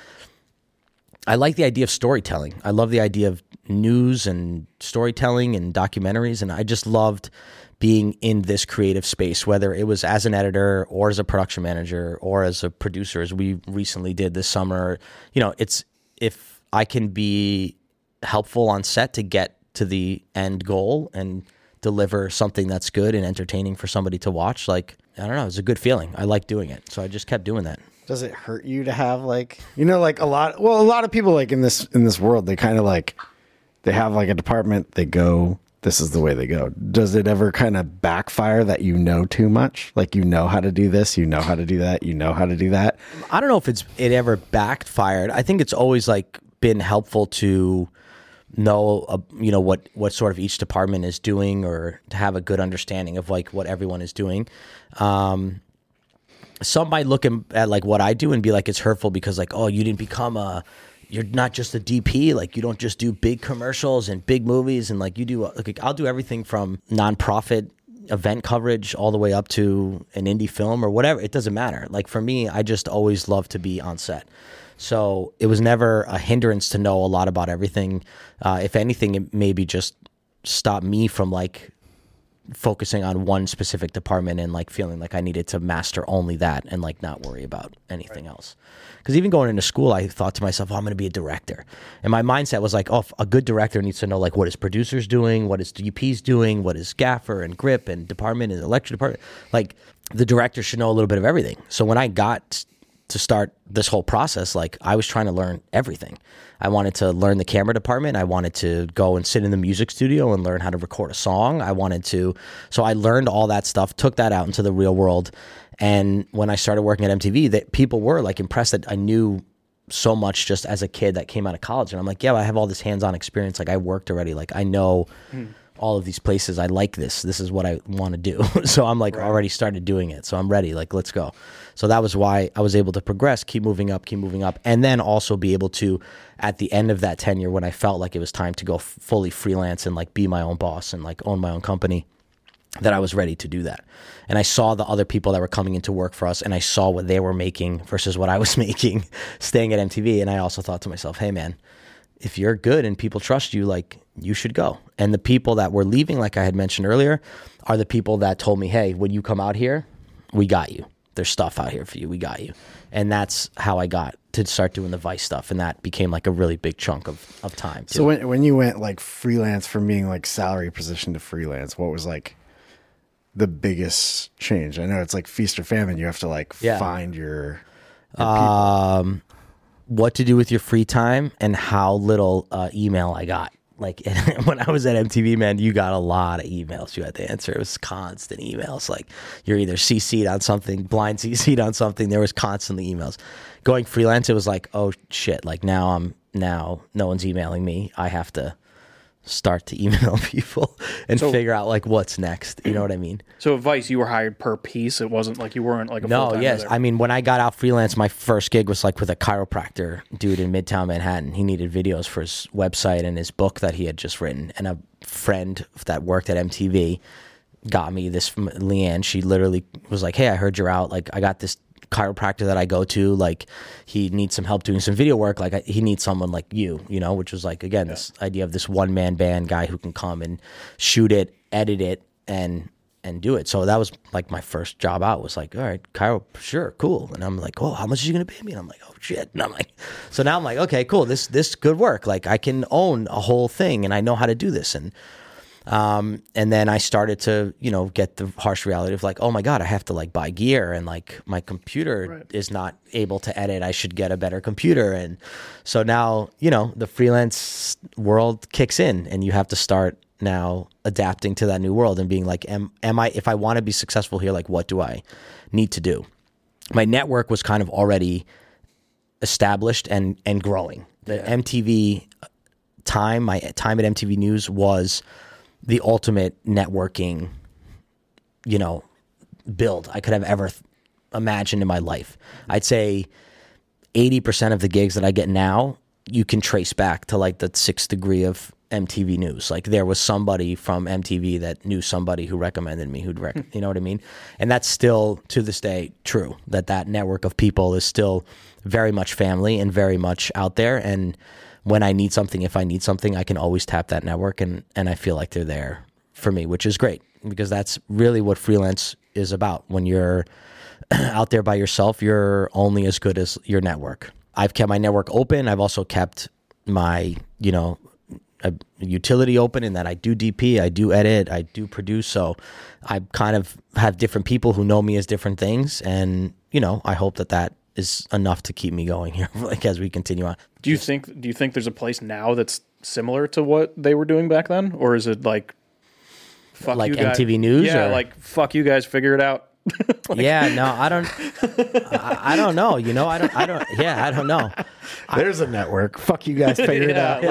S2: the idea of storytelling. I love the idea of news and storytelling and documentaries, and I just loved being in this creative space, whether it was as an editor or as a production manager or as a producer, as we recently did this summer. It's, if I can be helpful on set to get to the end goal and deliver something that's good and entertaining for somebody to watch, like, I don't know, it's a good feeling. I like doing it. So I just kept doing that.
S1: Does it hurt you to have like, like a lot of people like in this world, they kind of like, they have like a department, they go, this is the way they go. Does it ever kind of backfire that too much? Like, how to do this, how to do that, how to do that?
S2: I don't know if it ever backfired. I think it's always like been helpful to know, what sort of each department is doing, or to have a good understanding of like what everyone is doing. Some might look at like what I do and be like, it's hurtful because like, oh, you didn't become you're not just a DP, like you don't just do big commercials and big movies, and like you do, like I'll do everything from nonprofit event coverage all the way up to an indie film or whatever. It doesn't matter. Like, for me, I just always love to be on set. So it was never a hindrance to know a lot about everything. If anything, it maybe just stopped me from like focusing on one specific department and like feeling like I needed to master only that and like not worry about anything else. Because even going into school, I thought to myself, I'm going to be a director. And my mindset was like, oh, a good director needs to know like what his producer's doing, what his DP's doing, what his gaffer and grip and department and electric department. Like, the director should know a little bit of everything. So when I got to start this whole process, like, I was trying to learn everything. I wanted to learn the camera department. I wanted to go and sit in the music studio and learn how to record a song. So I learned all that stuff, took that out into the real world. And when I started working at MTV, that people were like impressed that I knew so much just as a kid that came out of college. And I'm like, yeah, I have all this hands-on experience. Like, I worked already. Like, I know all of these places. I like this. This is what I want to do. So I'm like already started doing it. So I'm ready. Like, let's go. So that was why I was able to progress, keep moving up. And then also be able to, at the end of that tenure, when I felt like it was time to go fully freelance and like be my own boss and like own my own company, that I was ready to do that. And I saw the other people that were coming into work for us, and I saw what they were making versus what I was making staying at MTV. And I also thought to myself, hey man, if you're good and people trust you, like, you should go. And the people that were leaving, like I had mentioned earlier, are the people that told me, hey, when you come out here, we got you. There's stuff out here for you. We got you. And that's how I got to start doing the Vice stuff. And that became like a really big chunk of time too.
S1: So when you went like freelance from being like salary position to freelance, what was like the biggest change? I know it's like feast or famine. You have to like find your people.
S2: What to do with your free time and how little email I got. Like when I was at MTV, man, you got a lot of emails you had to answer. It was constant emails. Like you're either CC'd on something, blind CC'd on something. There was constantly emails. Going freelance, it was like, oh shit, like now no one's emailing me. I have to start to email people and figure out like what's next. You know what I mean?
S4: So at Vice, you were hired per piece. It wasn't like you weren't like a
S2: no.
S4: full-timer
S2: Yes,
S4: there.
S2: I mean when I got out freelance, my first gig was like with a chiropractor dude in Midtown Manhattan. He needed videos for his website and his book that he had just written. And a friend that worked at MTV got me this from Leanne. She literally was like, "Hey, I heard you're out. Like I got this chiropractor that I go to, like he needs some help doing some video work, like he needs someone like you know," which was like, again, this idea of this one-man band guy who can come and shoot it, edit it, and do it. So that was like my first job out, was like, all right, chiro, sure, cool. And I'm like, oh, how much is he gonna pay me? And I'm like, oh shit. And I'm like, so now I'm like, okay, cool, this could work. Like I can own a whole thing and I know how to do this. And then I started to, get the harsh reality of like, oh my God, I have to like buy gear, and like my computer is not able to edit. I should get a better computer. And so now, the freelance world kicks in and you have to start now adapting to that new world and being like, am I, if I want to be successful here, like what do I need to do? My network was kind of already established and growing. The MTV time, my time at MTV News was the ultimate networking, build I could have ever imagined in my life. I'd say 80% of the gigs that I get now, you can trace back to like the 6th degree of MTV News. Like there was somebody from MTV that knew somebody who recommended me, you know what I mean? And that's still to this day true, that network of people is still very much family and very much out there. And when I need something, if I need something, I can always tap that network, and I feel like they're there for me, which is great, because that's really what freelance is about. When you're out there by yourself, you're only as good as your network. I've kept my network open. I've also kept my, a utility open, in that I do DP, I do edit, I do produce. So I kind of have different people who know me as different things. And, I hope that is enough to keep me going here, like as we continue on.
S4: Do you think there's a place now that's similar to what they were doing back then? Or is it like, fuck
S2: like
S4: you guys?
S2: MTV News?
S4: Yeah,
S2: or?
S4: like, fuck you guys, figure it out.
S2: Yeah, no, I don't know. I don't know.
S1: There's a network. Fuck you guys, figure it out.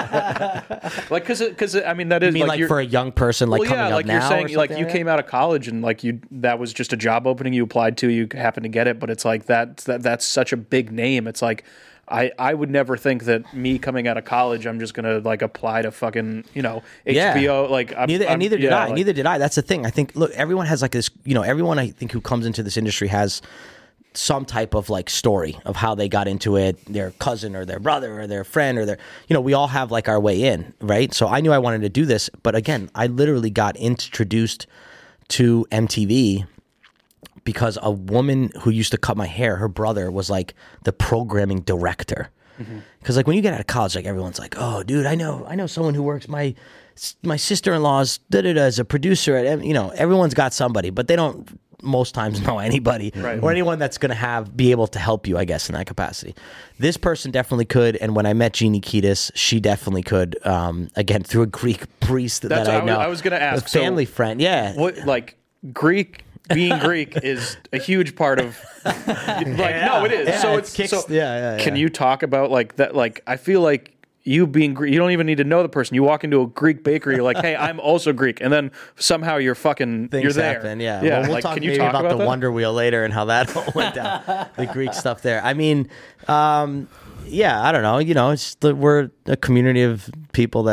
S4: Because I mean, that is
S2: You mean
S4: like
S2: for a young person, like coming up
S4: like
S2: now,
S4: you're saying,
S2: or
S4: like
S2: something
S4: you came out of college and like that was just a job opening you applied to, you happened to get it, but it's like that's such a big name. It's like I would never think that me coming out of college, I'm just gonna like apply to fucking HBO.
S2: Yeah.
S4: Like
S2: neither did I. Neither did I. That's the thing. I think, look, everyone has like this. Everyone I think who comes into this industry has some type of like story of how they got into it. Their cousin or their brother or their friend or their. We all have like our way in, right? So I knew I wanted to do this, but again, I literally got introduced to MTV because a woman who used to cut my hair, her brother was like the programming director. Because like when you get out of college, like everyone's like, oh, dude, I know someone who works. My sister-in-law's as a producer at everyone's got somebody, but they don't most times know anybody or anyone that's going to be able to help you, I guess, in that capacity. This person definitely could, and when I met Jeannie Kiedis, she definitely could. Again, through a Greek priest that I know.
S4: I was going to ask,
S2: a family friend, yeah.
S4: What like Greek? Being Greek is a huge part of no, it is.
S2: Yeah,
S4: so
S2: it's
S4: Can you talk about like that? Like I feel like you being Greek, you don't even need to know the person. You walk into a Greek bakery, you're like, hey, I'm also Greek, and then somehow you're
S2: Things
S4: you're there.
S2: happen, yeah.
S4: Yeah.
S2: Well, we'll
S4: like,
S2: talk
S4: can you
S2: maybe
S4: talk
S2: about the
S4: that?
S2: Wonder Wheel later and how that all went down. The Greek stuff there. I mean, yeah, I don't know. It's we're a community of people that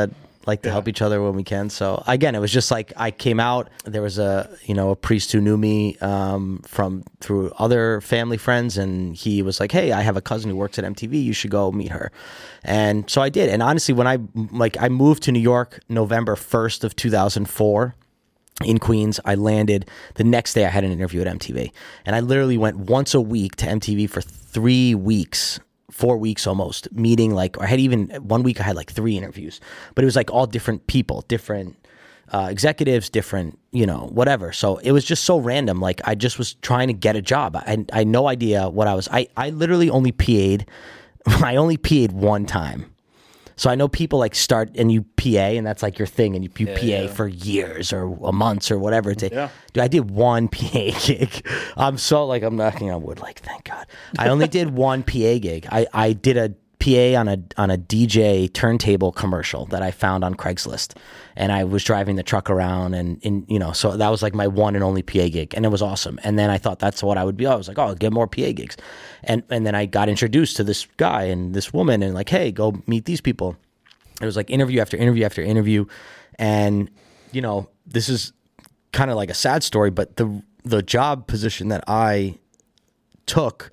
S2: like to help each other when we can. So again, it was just like I came out. There was a priest who knew me from through other family friends, and he was like, "Hey, I have a cousin who works at MTV. You should go meet her." And so I did. And honestly, when I moved to New York November 1st of 2004. In Queens, I landed the next day. I had an interview at MTV, and I literally went once a week to MTV for 3 weeks, 4 weeks almost, meeting like, I had even 1 week I had like 3 interviews, but it was like all different people, different executives, different, whatever. So it was just so random. Like I just was trying to get a job. I had no idea what I was. I literally only PA'd. I only PA'd one time. So I know people like start and you PA and that's like your thing, and you PA for years or months or whatever. Dude, I did one PA gig. I'm knocking on wood, like, thank God. I only did one PA gig. I did a PA on a DJ turntable commercial that I found on Craigslist, and I was driving the truck around, and so that was like my one and only PA gig, and it was awesome. And then I thought that's what I would be. I was like, oh, I'll get more PA gigs, and then I got introduced to this guy and this woman, and like, hey, go meet these people. It was like interview after interview after interview, and this is kind of like a sad story, but the job position that I took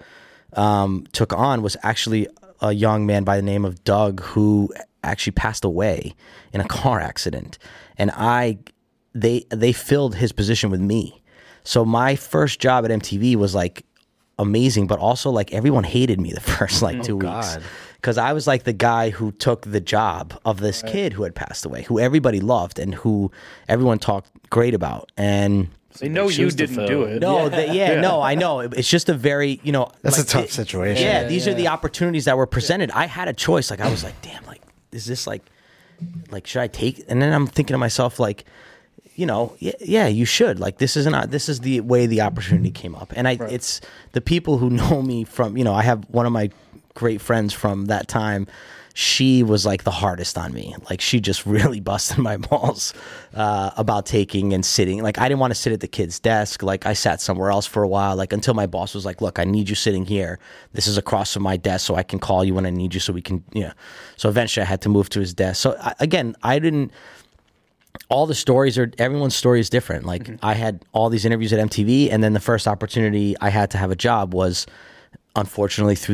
S2: on was actually a young man by the name of Doug who actually passed away in a car accident, and they filled his position with me. So my first job at MTV was like amazing, but also like everyone hated me the first like 2 weeks, because I was like the guy who took the job of this kid who had passed away, who everybody loved and who everyone talked great about. And
S4: they know you didn't do it.
S2: No, no, I know. It's just a very,
S1: that's like, a tough situation.
S2: Yeah, these are the opportunities that were presented. I had a choice. Like I was like, damn, like, is this like should I take? And then I'm thinking to myself, like, yeah, you should. Like, this is the way the opportunity came up. And it's the people who know me from, I have one of my great friends from that time. She was like the hardest on me. Like she just really busted my balls about taking and sitting. Like I didn't want to sit at the kid's desk. Like I sat somewhere else for a while, like until my boss was like, look, I need you sitting here. This is across from my desk so I can call you when I need you so we can, So eventually I had to move to his desk. So all the stories everyone's story is different. Like I had all these interviews at MTV, and then the first opportunity I had to have a job was unfortunately through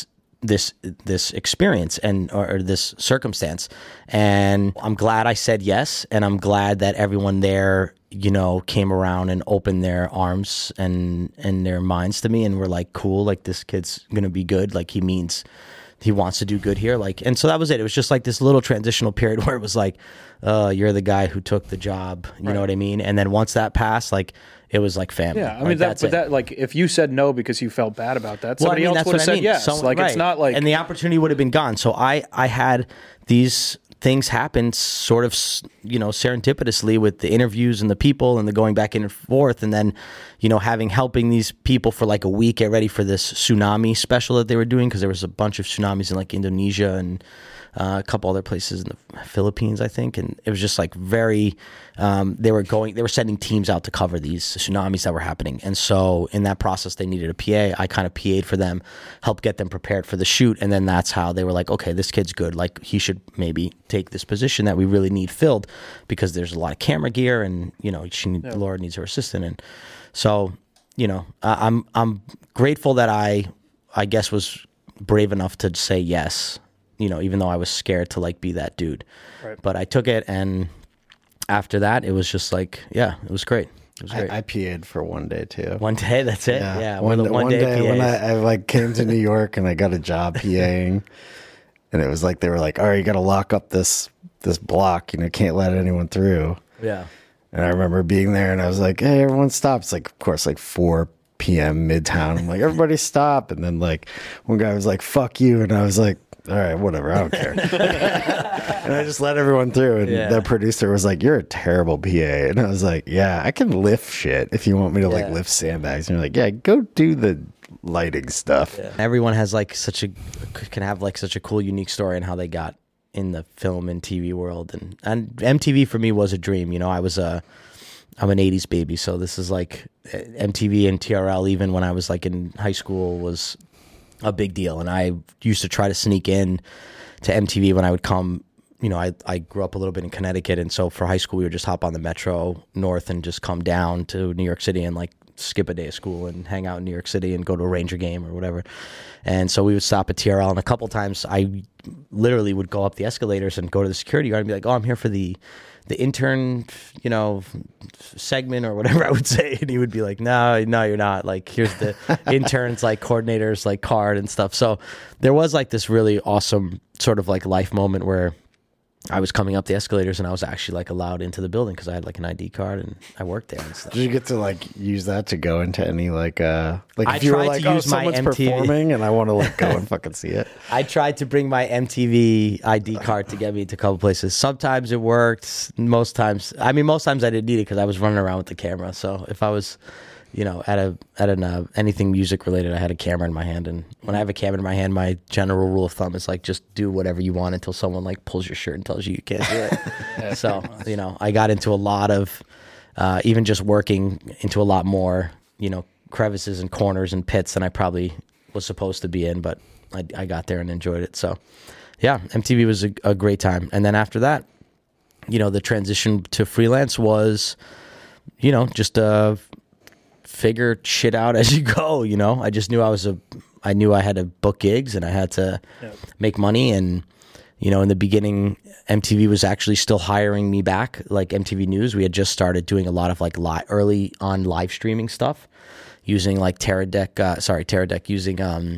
S2: this experience or this circumstance. And I'm glad I said yes, and I'm glad that everyone there came around and opened their arms and their minds to me and were like, cool, like this kid's gonna be good, like he wants to do good here, like. And so that was it. It was just like this little transitional period where it was like, you're the guy who took the job, you know what I mean? And then once that passed, like it was like family.
S4: Yeah, I mean, that like if you said no because you felt bad about that, somebody else would have said yes. It's not like,
S2: and the opportunity would have been gone. So I had these things happen sort of, serendipitously with the interviews and the people and the going back and forth, and then, helping these people for like a week get ready for this tsunami special that they were doing, because there was a bunch of tsunamis in like Indonesia and a couple other places in the Philippines, I think. And it was just like very, they were sending teams out to cover these tsunamis that were happening. And so in that process, they needed a PA. I kind of PA'd for them, helped get them prepared for the shoot. And then that's how they were like, okay, this kid's good. Like he should maybe take this position that we really need filled, because there's a lot of camera gear and, Laura needs her assistant. And so, I'm grateful that I guess was brave enough to say yes, even though I was scared to like be that dude. Right. But I took it, and after that, it was just like, yeah, it was great. It was great.
S1: I PA'd for one day too.
S2: One day, that's it. Yeah,
S1: one day when I like came to New York and I got a job PAing, and it was like they were like, all right, you got to lock up this block, can't let anyone through.
S2: Yeah.
S1: And I remember being there, and I was like, hey, everyone stop. It's like, of course, like 4 p.m. Midtown. I'm like, everybody stop. And then like one guy was like, fuck you. And I was like, all right, whatever, I don't care. And I just let everyone through. And the producer was like, you're a terrible PA. And I was like, yeah, I can lift shit if you want me to like lift sandbags. And you're like, yeah, go do the lighting stuff.
S2: Yeah. Everyone has like can have like such a cool, unique story on how they got in the film and TV world. And MTV for me was a dream. I'm an 80s baby, so this is like MTV and TRL, even when I was like in high school, was a big deal. And I used to try to sneak in to MTV when I would come I grew up a little bit in Connecticut, and so for high school we would just hop on the Metro North and just come down to New York City and like skip a day of school and hang out in New York City and go to a Ranger game or whatever. And so we would stop at TRL, and a couple times I literally would go up the escalators and go to the security guard and be like, "Oh, I'm here for the intern, segment," or whatever I would say. And he would be like, no, you're not. Like, here's the interns, like coordinators, like card and stuff. So there was like this really awesome sort of like life moment where I was coming up the escalators and I was actually like allowed into the building because I had like an ID card and I worked there and stuff.
S1: Did you get to like use that to go into any like
S2: I
S1: if you were
S2: tried
S1: like,
S2: to
S1: oh,
S2: use my
S1: someone's
S2: MTV
S1: performing and I want to like go and fucking see it?
S2: I tried to bring my MTV ID card to get me to a couple places. Sometimes it worked. Most times I didn't need it because I was running around with the camera. So if I was, at anything music related, I had a camera in my hand. And when I have a camera in my hand, my general rule of thumb is like, just do whatever you want until someone like pulls your shirt and tells you can't do it. So, I got into a lot of, even just working into a lot more, crevices and corners and pits than I probably was supposed to be in, but I got there and enjoyed it. So yeah, MTV was a great time. And then after that, the transition to freelance was, just figure shit out as you go. I just knew I knew I had to book gigs and I had to make money. And, in the beginning, MTV was actually still hiring me back, like MTV News. We had just started doing a lot of like early on live streaming stuff using like Teradek using,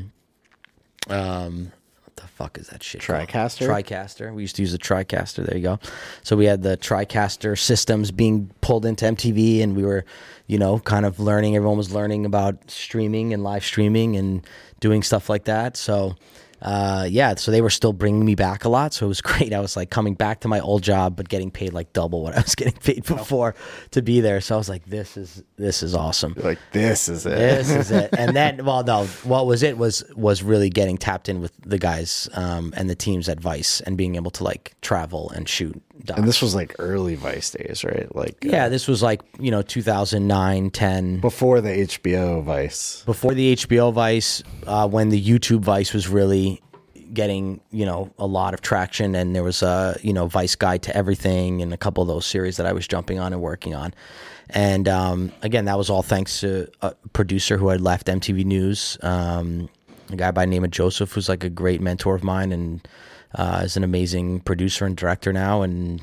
S2: what the fuck is that shit called? TriCaster. We used to use the TriCaster. There you go. So we had the TriCaster systems being pulled into MTV, and we were, kind of learning. Everyone was learning about streaming and live streaming and doing stuff like that. So, so they were still bringing me back a lot. So it was great. I was like coming back to my old job, but getting paid like double what I was getting paid before to be there. So I was like, this is awesome.
S1: Like, this is it.
S2: This is it. And then, what was it was really getting tapped in with the guys and the teams at Vice and being able to like travel and shoot docs.
S1: And this was like early Vice days, right? Like,
S2: this was like, 2009, 10.
S1: Before the HBO Vice.
S2: Before the HBO Vice, when the YouTube Vice was really getting, a lot of traction, and there was a, Vice Guide to Everything and a couple of those series that I was jumping on and working on. And again, that was all thanks to a producer who had left MTV News, a guy by the name of Joseph, who's like a great mentor of mine and is an amazing producer and director now. And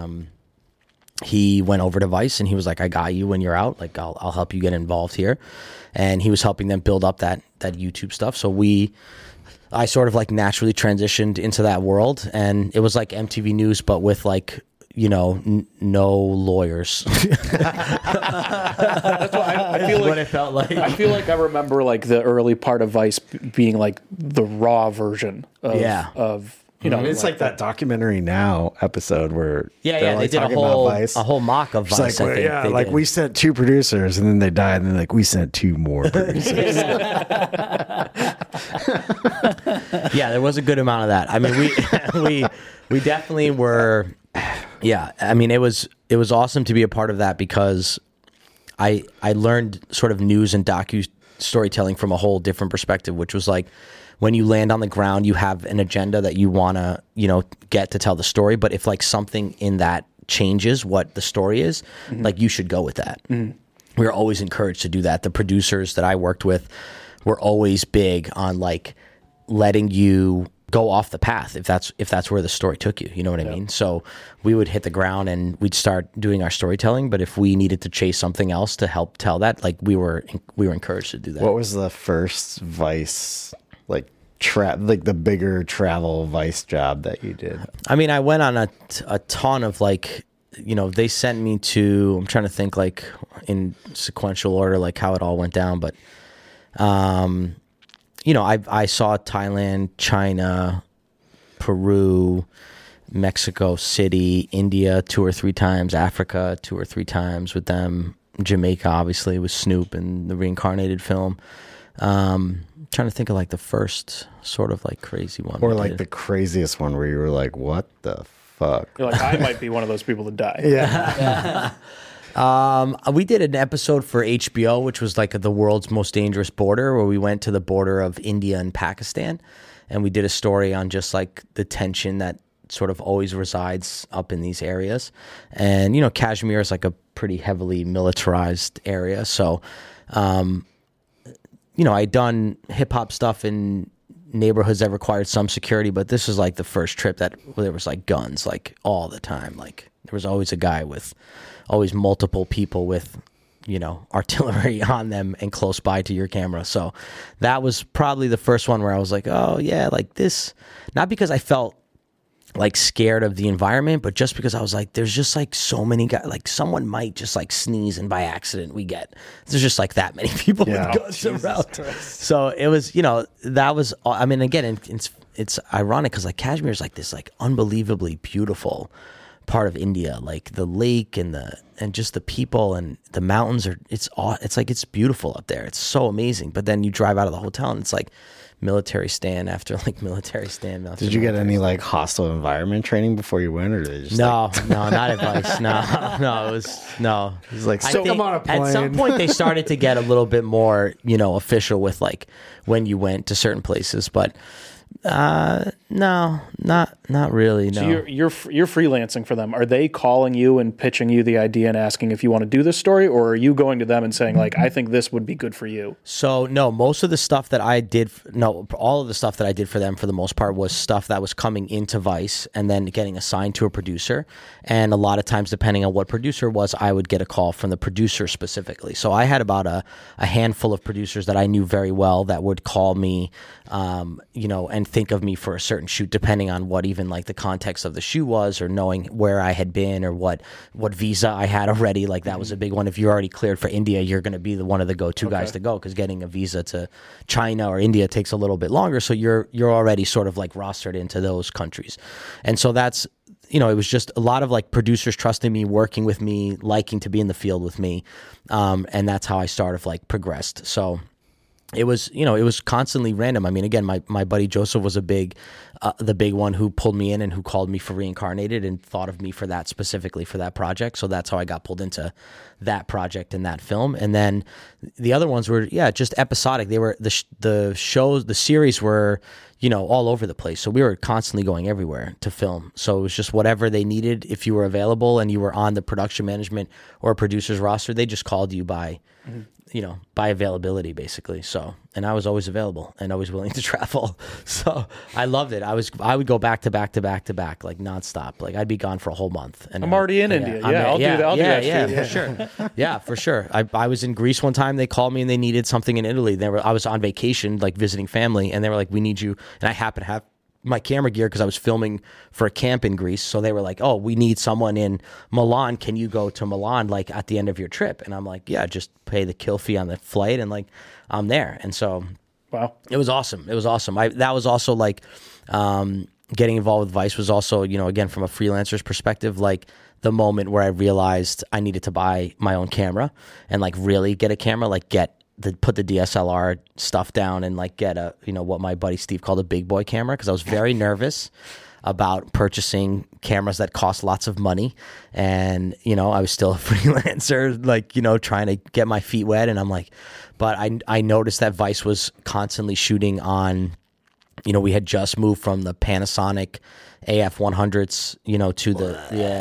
S2: he went over to Vice and he was like, I got you when you're out. Like, I'll help you get involved here. And he was helping them build up that YouTube stuff. So I sort of like naturally transitioned into that world, and it was like MTV News, but with like, no lawyers.
S4: That's what I feel like.
S2: What it felt like.
S4: I feel like I remember like the early part of Vice being like the raw version of
S1: it's like that documentary Now episode where
S2: they did a whole mock of Vice.
S1: Like, we sent 2 producers and then they died, and then like we sent 2 more producers.
S2: Yeah, there was a good amount of that. I mean, we definitely were. Yeah, I mean, it was awesome to be a part of that because I learned sort of news and docu storytelling from a whole different perspective, which was like, when you land on the ground, you have an agenda that you want to, get to tell the story. But if like something in that changes what the story is, like, you should go with that. We were always encouraged to do that. The producers that I worked with were always big on like letting you go off the path if that's where the story took you. You know what I mean? So we would hit the ground and we'd start doing our storytelling. But if we needed to chase something else to help tell that, like, we were encouraged to do that.
S1: What was the first Vice like the bigger travel Vice job that you did?
S2: I mean, I went on a ton of like, they sent me to, I'm trying to think like in sequential order, like how it all went down. But, I saw Thailand, China, Peru, Mexico City, India 2 or 3 times, Africa 2 or 3 times with them, Jamaica, obviously, with Snoop and the Reincarnated film. Trying to think of like the first sort of like crazy one.
S1: Or like the craziest one where you were like, what the fuck?
S4: You're like, I might be one of those people to die.
S1: Yeah.
S2: We did an episode for HBO, which was like the world's most dangerous border, where we went to the border of India and Pakistan, and we did a story on just like the tension that sort of always resides up in these areas. And, you know, Kashmir is like a pretty heavily militarized area. So, you know, I'd done hip hop stuff in neighborhoods that required some security, but this was like the first trip that there was like guns like all the time. Like there was always a guy with always multiple people with, you know, artillery on them and close by to your camera. So that was probably the first one where I was like, oh yeah, like this, not because I felt like scared of the environment, but just because I was like, there's just like so many guys, like someone might just like sneeze and by accident there's just like that many people with guns around. So it was, you know, that was, I mean, again, it's ironic because like Kashmir is like this like unbelievably beautiful part of India, like the lake and just the people and the mountains it's like, it's beautiful up there. It's so amazing. But then you drive out of the hotel and it's like military stand after like military stand.
S1: Did you get any like hostile environment training before you went, or did they just
S2: no, not advice. No, it was
S1: like, so come on a plane.
S2: At some point they started to get a little bit more, you know, official with like when you went to certain places, but no, not really. No.
S4: So you're freelancing for them. Are they calling you and pitching you the idea and asking if you want to do this story, or are you going to them and saying like, I think this would be good for you?
S2: So no, most of the stuff that I did, all of the stuff that I did for them for the most part was stuff that was coming into Vice and then getting assigned to a producer. And a lot of times, depending on what producer it was, I would get a call from the producer specifically. So I had about a handful of producers that I knew very well that would call me, you know, and think of me for a certain shoot, depending on what even like the context of the shoot was, or knowing where I had been or what visa I had already. Like that was a big one. If you're already cleared for India, you're going to be one of the go-to guys to go, because getting a visa to China or India takes a little bit longer. So you're already sort of like rostered into those countries. And so that's, you know, it was just a lot of like producers trusting me, working with me, liking to be in the field with me. And that's how I sort of like progressed. So it was, you know, it was constantly random. I mean, again, my buddy Joseph was the big one who pulled me in and who called me for Reincarnated and thought of me for that, specifically for that project. So that's how I got pulled into that project and that film. And then the other ones were, just episodic. They were the shows, the series were, you know, all over the place. So we were constantly going everywhere to film. So it was just whatever they needed. If you were available and you were on the production management or producer's roster, they just called you by, you know, by availability basically. So, and I was always available and always willing to travel. So I loved it. I would go back to back to back to back, like nonstop. Like I'd be gone for a whole month. And
S4: I'm already in India. I'll do that.
S2: For sure. Yeah, for sure. I was in Greece one time. They called me and they needed something in Italy. I was on vacation, like visiting family, and they were like, we need you. And I happened to have my camera gear because I was filming for a camp in Greece. So they were like, oh, we need someone in Milan. Can you go to Milan like at the end of your trip? And I'm like, yeah, just pay the kill fee on the flight and like I'm there. And so
S4: wow,
S2: it was awesome. That was also like getting involved with Vice was also, you know, again, from a freelancer's perspective, like the moment where I realized I needed to buy my own camera and like really get a camera, like put the DSLR stuff down and like get a, you know, what my buddy Steve called a big boy camera, because I was very nervous about purchasing cameras that cost lots of money. And, you know, I was still a freelancer, like, you know, trying to get my feet wet. And I'm like, but I noticed that Vice was constantly shooting on, you know, we had just moved from the Panasonic AF100s, you know, to the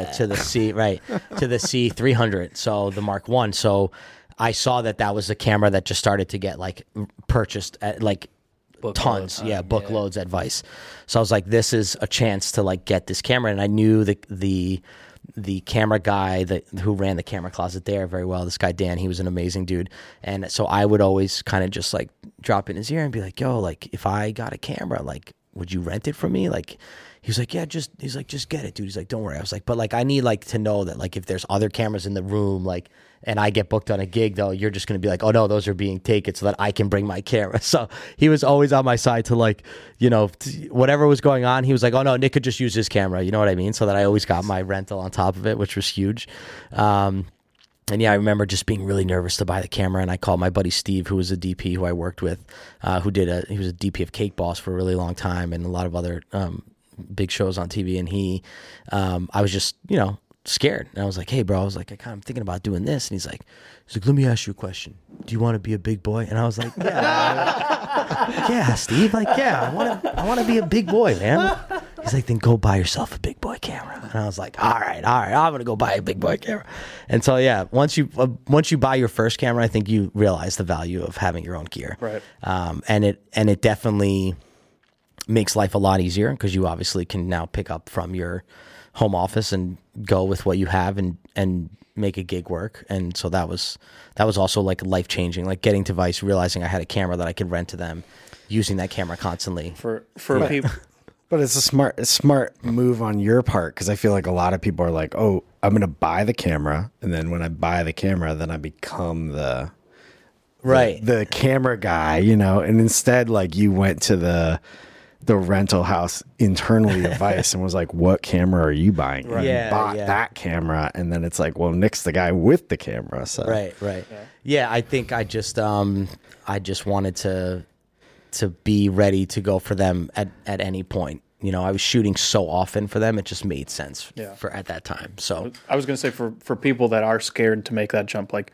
S2: C300. So the Mark I. So I saw that was a camera that just started to get like purchased at like tons, loads at Vice. So I was like, this is a chance to like get this camera, and I knew the camera guy who ran the camera closet there very well. This guy Dan, he was an amazing dude, and so I would always kind of just like drop in his ear and be like, yo, like if I got a camera, like would you rent it from me? Like he was like, yeah, just get it, dude. He's like, don't worry. I was like, but like I need like to know that like if there's other cameras in the room, like, and I get booked on a gig though, you're just going to be like, oh no, those are being taken, so that I can bring my camera. So he was always on my side to like, you know, whatever was going on, he was like, oh no, Nick could just use his camera. You know what I mean? So that I always got my rental on top of it, which was huge. And yeah, I remember just being really nervous to buy the camera, and I called my buddy Steve, who was a DP who I worked with, he was a DP of Cake Boss for a really long time and a lot of other big shows on TV. And I was just, you know, scared. And I was like, hey bro, I was like, I'm thinking about doing this. And he's like, let me ask you a question. Do you want to be a big boy? And I was like, yeah. Yeah, Steve, like, yeah, I want to be a big boy, man. He's like, then go buy yourself a big boy camera. And I was like, all right, I'm gonna go buy a big boy camera. And so yeah, once you buy your first camera, I think you realize the value of having your own gear.
S4: Right.
S2: And it definitely makes life a lot easier because you obviously can now pick up from your home office and go with what you have and make a gig work. And so that was also like life changing, like getting to Vice, realizing I had a camera that I could rent to them, using that camera constantly.
S4: For people.
S1: But it's a smart move on your part, because I feel like a lot of people are like, oh, I'm going to buy the camera, and then when I buy the camera, then I become the camera guy, and instead, like, you went to the rental house internally of Vice and was like, what camera are you buying?
S2: Right.
S1: And bought that camera, and then it's like, well, Nick's the guy with the camera. So
S2: Right. Yeah, I think I just wanted to be ready to go for them at any point. I was shooting so often for them, it just made sense for at that time. So
S4: I was going to say for people that are scared to make that jump, like,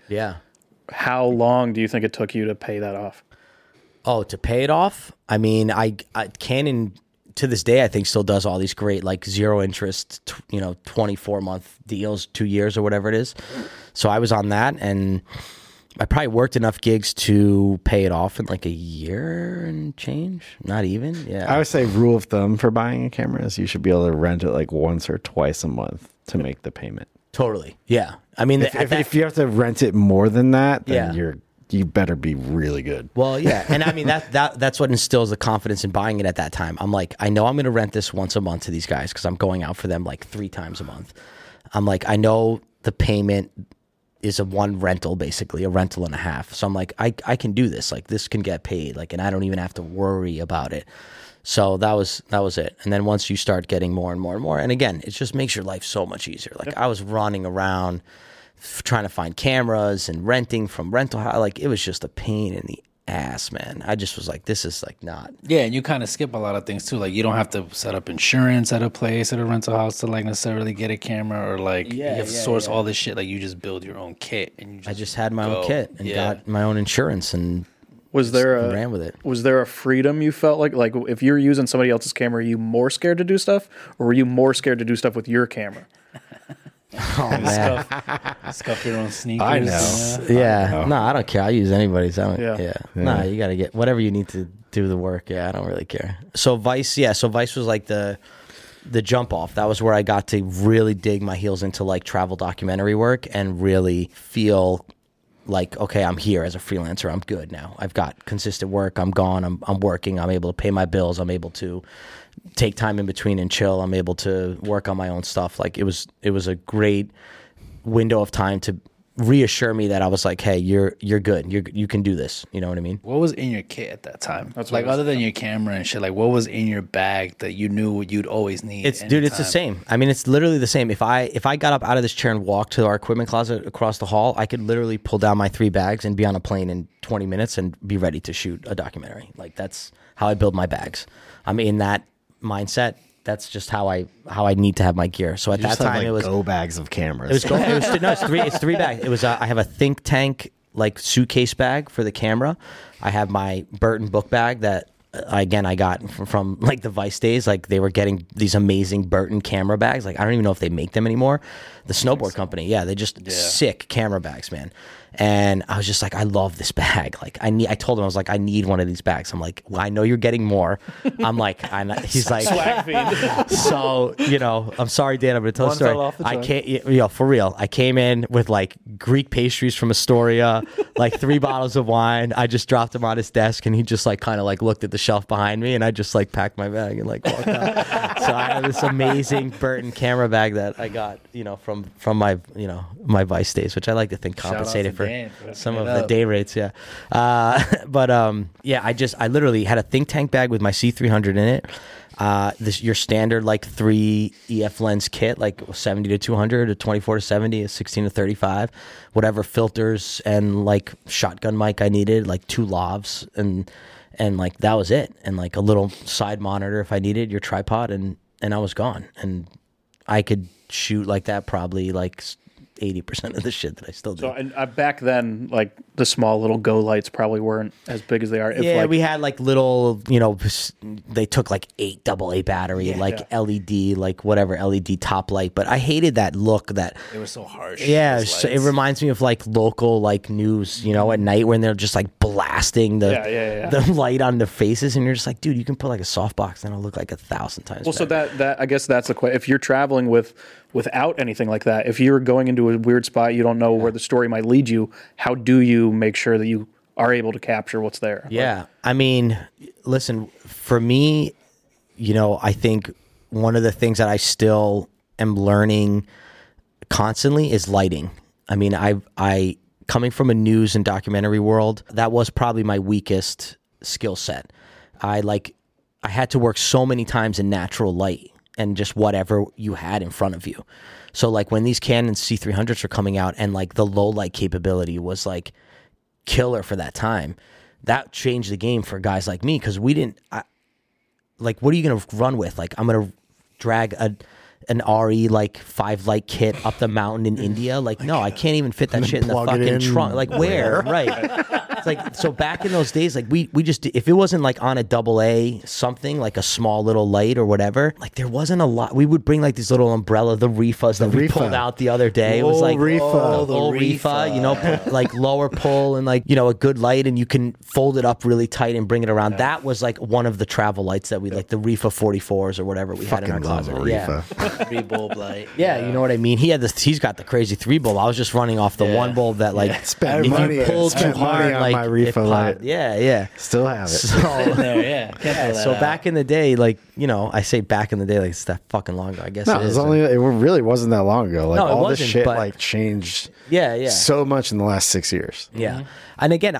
S4: how long do you think it took you to pay that off?
S2: Oh, to pay it off? I mean, I Canon to this day I think still does all these great like zero interest, 24-month deals, 2 years or whatever it is. So I was on that, and I probably worked enough gigs to pay it off in like a year and change. Not even. Yeah.
S1: I would say rule of thumb for buying a camera is you should be able to rent it like once or twice a month to make the payment.
S2: Totally. Yeah. I mean,
S1: if you have to rent it more than that, then you better be really good.
S2: Well, yeah. And I mean, that's what instills the confidence in buying it at that time. I'm like, I know I'm going to rent this once a month to these guys because I'm going out for them like 3 times a month. I'm like, I know the payment is a one rental, basically a rental and a half. So I'm like, I can do this. Like, this can get paid. Like, and I don't even have to worry about it. So that was it. And then once you start getting more and more and more, and again, it just makes your life so much easier. Like, I was running around trying to find cameras and renting from rental house. Like, it was just a pain in the ass, man. I just was like, this is like not.
S3: Yeah, and you kind of skip a lot of things too. Like, you don't have to set up insurance at a place, at a rental house, to like necessarily get a camera, or like you have to source all this shit. Like, you just build your own kit, and
S2: I just had my own kit and got my own insurance and ran with it.
S4: Was there a freedom you felt like if you're using somebody else's camera, are you more scared to do stuff, or were you more scared to do stuff with your camera?
S2: Oh man,
S3: scuff your own sneakers.
S1: I know.
S2: Yeah, no, I don't care. I use anybody's. I don't.
S4: Yeah.
S2: No, you got to get whatever you need to do the work. Yeah, I don't really care. So Vice, so Vice was like the jump off. That was where I got to really dig my heels into like travel documentary work and really feel like, okay, I'm here as a freelancer. I'm good now. I've got consistent work. I'm gone. I'm working. I'm able to pay my bills. I'm able to take time in between and chill. I'm able to work on my own stuff. Like, it was a great window of time to reassure me that I was like, hey, you're good. You can do this. You know what I mean?
S3: What was in your kit at that time? That's like, other than your camera and shit, like, what was in your bag that you knew you'd always need?
S2: It's the same. I mean, it's literally the same. If I got up out of this chair and walked to our equipment closet across the hall, I could literally pull down my 3 bags and be on a plane in 20 minutes and be ready to shoot a documentary. Like, that's how I build my bags. I'm in that mindset. That's just how I need to have my gear. So at that time, it was
S1: go bags of cameras.
S2: It's 3 bags. It was I have a think tank like suitcase bag for the camera. I have my Burton book bag that I got from like the Vice days. Like, they were getting these amazing Burton camera bags. Like, I don't even know if they make them anymore. The snowboard company, they just sick camera bags, man. And I was just like, I love this bag. Like, I told him, I was like, I need one of these bags. I'm like, well, I know you're getting more. I'm like, he's like, so, I'm sorry, Dan, I'm going to tell a story. I can't, for real. I came in with like Greek pastries from Astoria, like 3 bottles of wine. I just dropped them on his desk, and he just like kind of like looked at the shelf behind me, and I just like packed my bag and like walked out. So I have this amazing Burton camera bag that I got, from my, my Vice days, which I like to think compensated for some of the day rates. I literally had a think tank bag with my C300 in it. Your standard like 3 EF lens kit, like 70 to 200, a 24 to 70, a 16 to 35, whatever filters and like shotgun mic I needed, like 2 lavs, and like that was it, and like a little side monitor if I needed, your tripod, and I was gone, and I could shoot like that probably like 80% of the shit that I still do.
S4: So and back then, like the small little Go lights probably weren't as big as they are. If,
S2: yeah,
S4: like,
S2: we had like little, they took like 8 AA battery, LED, like whatever LED top light. But I hated that look. That
S3: They were so harsh.
S2: yeah,
S3: those
S2: so it
S3: lights.
S2: reminds me of like local like news, at night when they're just like blasting the light on the faces, and you're just like, dude, you can put like a softbox and it'll look like 1,000 times.
S4: Well, so
S2: better.
S4: that I guess that's the question. If you're traveling without anything like that, if you're going into a weird spot, you don't know where the story might lead you. How do you make sure that you are able to capture what's there?
S2: Yeah. I mean, listen, for me, I think one of the things that I still am learning constantly is lighting. I mean, I coming from a news and documentary world, that was probably my weakest skill set. I had to work so many times in natural light and just whatever you had in front of you. So like when these Canon C300s were coming out and like the low light capability was like killer for that time, that changed the game for guys like me, because we didn't what are you going to run with? Like I'm going to drag an RE like 5 light kit up the mountain in India? Like no, I can't even fit that shit in the fucking trunk. Like where? Right. It's like, so back in those days, like we just, if it wasn't like on a AA something, like a small little light or whatever, like there wasn't a lot. We would bring like these little umbrella, the Rifas that we pulled out the other day. It was like
S1: Rifa.
S2: the old Rifa, like lower pull and like, a good light, and you can fold it up really tight and bring it around. That was like one of the travel lights that we like, the Rifa 44s or whatever we had in our closet. Yeah.
S3: 3-bulb light.
S2: Yeah, you know what I mean? He's got the crazy 3-bulb. I was just running off the 1 bulb that like
S1: Spent
S2: if
S1: money-
S2: you pull too
S1: spent money
S2: hard,
S1: on
S2: like
S1: my Rifa
S2: it popped.
S1: light.
S2: Yeah.
S1: Still have it.
S2: So,
S3: There, yeah. Can't throw that
S2: so
S3: out.
S2: back in the day, like, I say back in the day, like it's that fucking long ago. I guess
S1: No,
S2: it
S1: it
S2: is.
S1: really wasn't that long ago. Like
S2: No, it
S1: all this
S2: wasn't,
S1: shit
S2: but-
S1: like changed
S2: Yeah.
S1: so much in the last 6 years.
S2: Yeah. And again,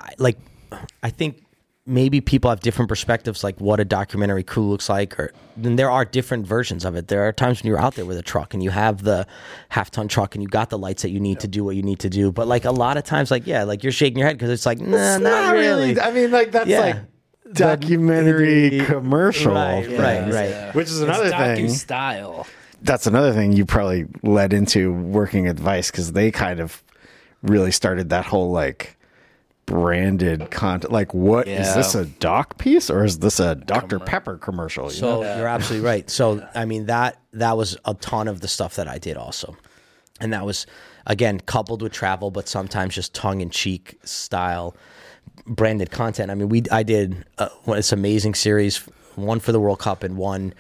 S2: I think maybe people have different perspectives, like what a documentary crew looks like, then there are different versions of it. There are times when you're out there with a truck and you have the half-ton truck and you got the lights that you need to do what you need to do. But like a lot of times, like, yeah, like you're shaking your head because it's like, nah,
S1: It's
S2: not really.
S1: I mean, like that's
S2: Yeah.
S1: like documentary commercial,
S2: Right,
S1: thing.
S2: right.
S1: Which is another thing.
S3: Style.
S1: That's another thing you probably led into working at Vice, because they kind of really started that whole like branded content. Like, what is
S3: Yeah.
S1: this, a doc piece or is this a Dr. Pepper commercial? You know?
S2: So you're absolutely right. So I mean that was a ton of the stuff that I did also, and that was again coupled with travel, but sometimes just tongue in cheek style branded content. I mean, I did this amazing series, one for the World Cup and one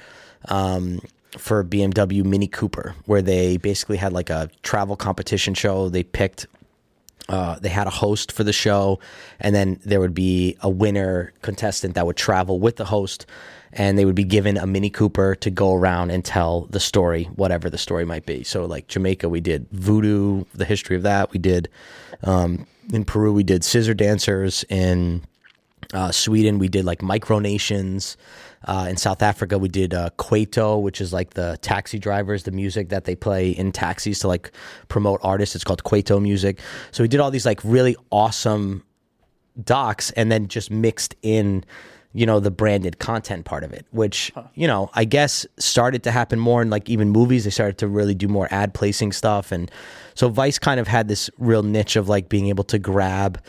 S2: for BMW Mini Cooper, where they basically had like a travel competition show. They picked. They had a host for the show, and then there would be a winner contestant that would travel with the host, and they would be given a Mini Cooper to go around and tell the story, whatever the story might be. So like Jamaica, we did voodoo, the history of that. We did in Peru, we did scissor dancers. In Sweden, we did like micronations. In South Africa, we did Kwaito, which is like the taxi drivers, the music that they play in taxis to like promote artists. It's called Kwaito music. So we did all these like really awesome docs, and then just mixed in, the branded content part of it, which, I guess started to happen more in like even movies. They started to really do more ad placing stuff. And so Vice kind of had this real niche of like being able to grab,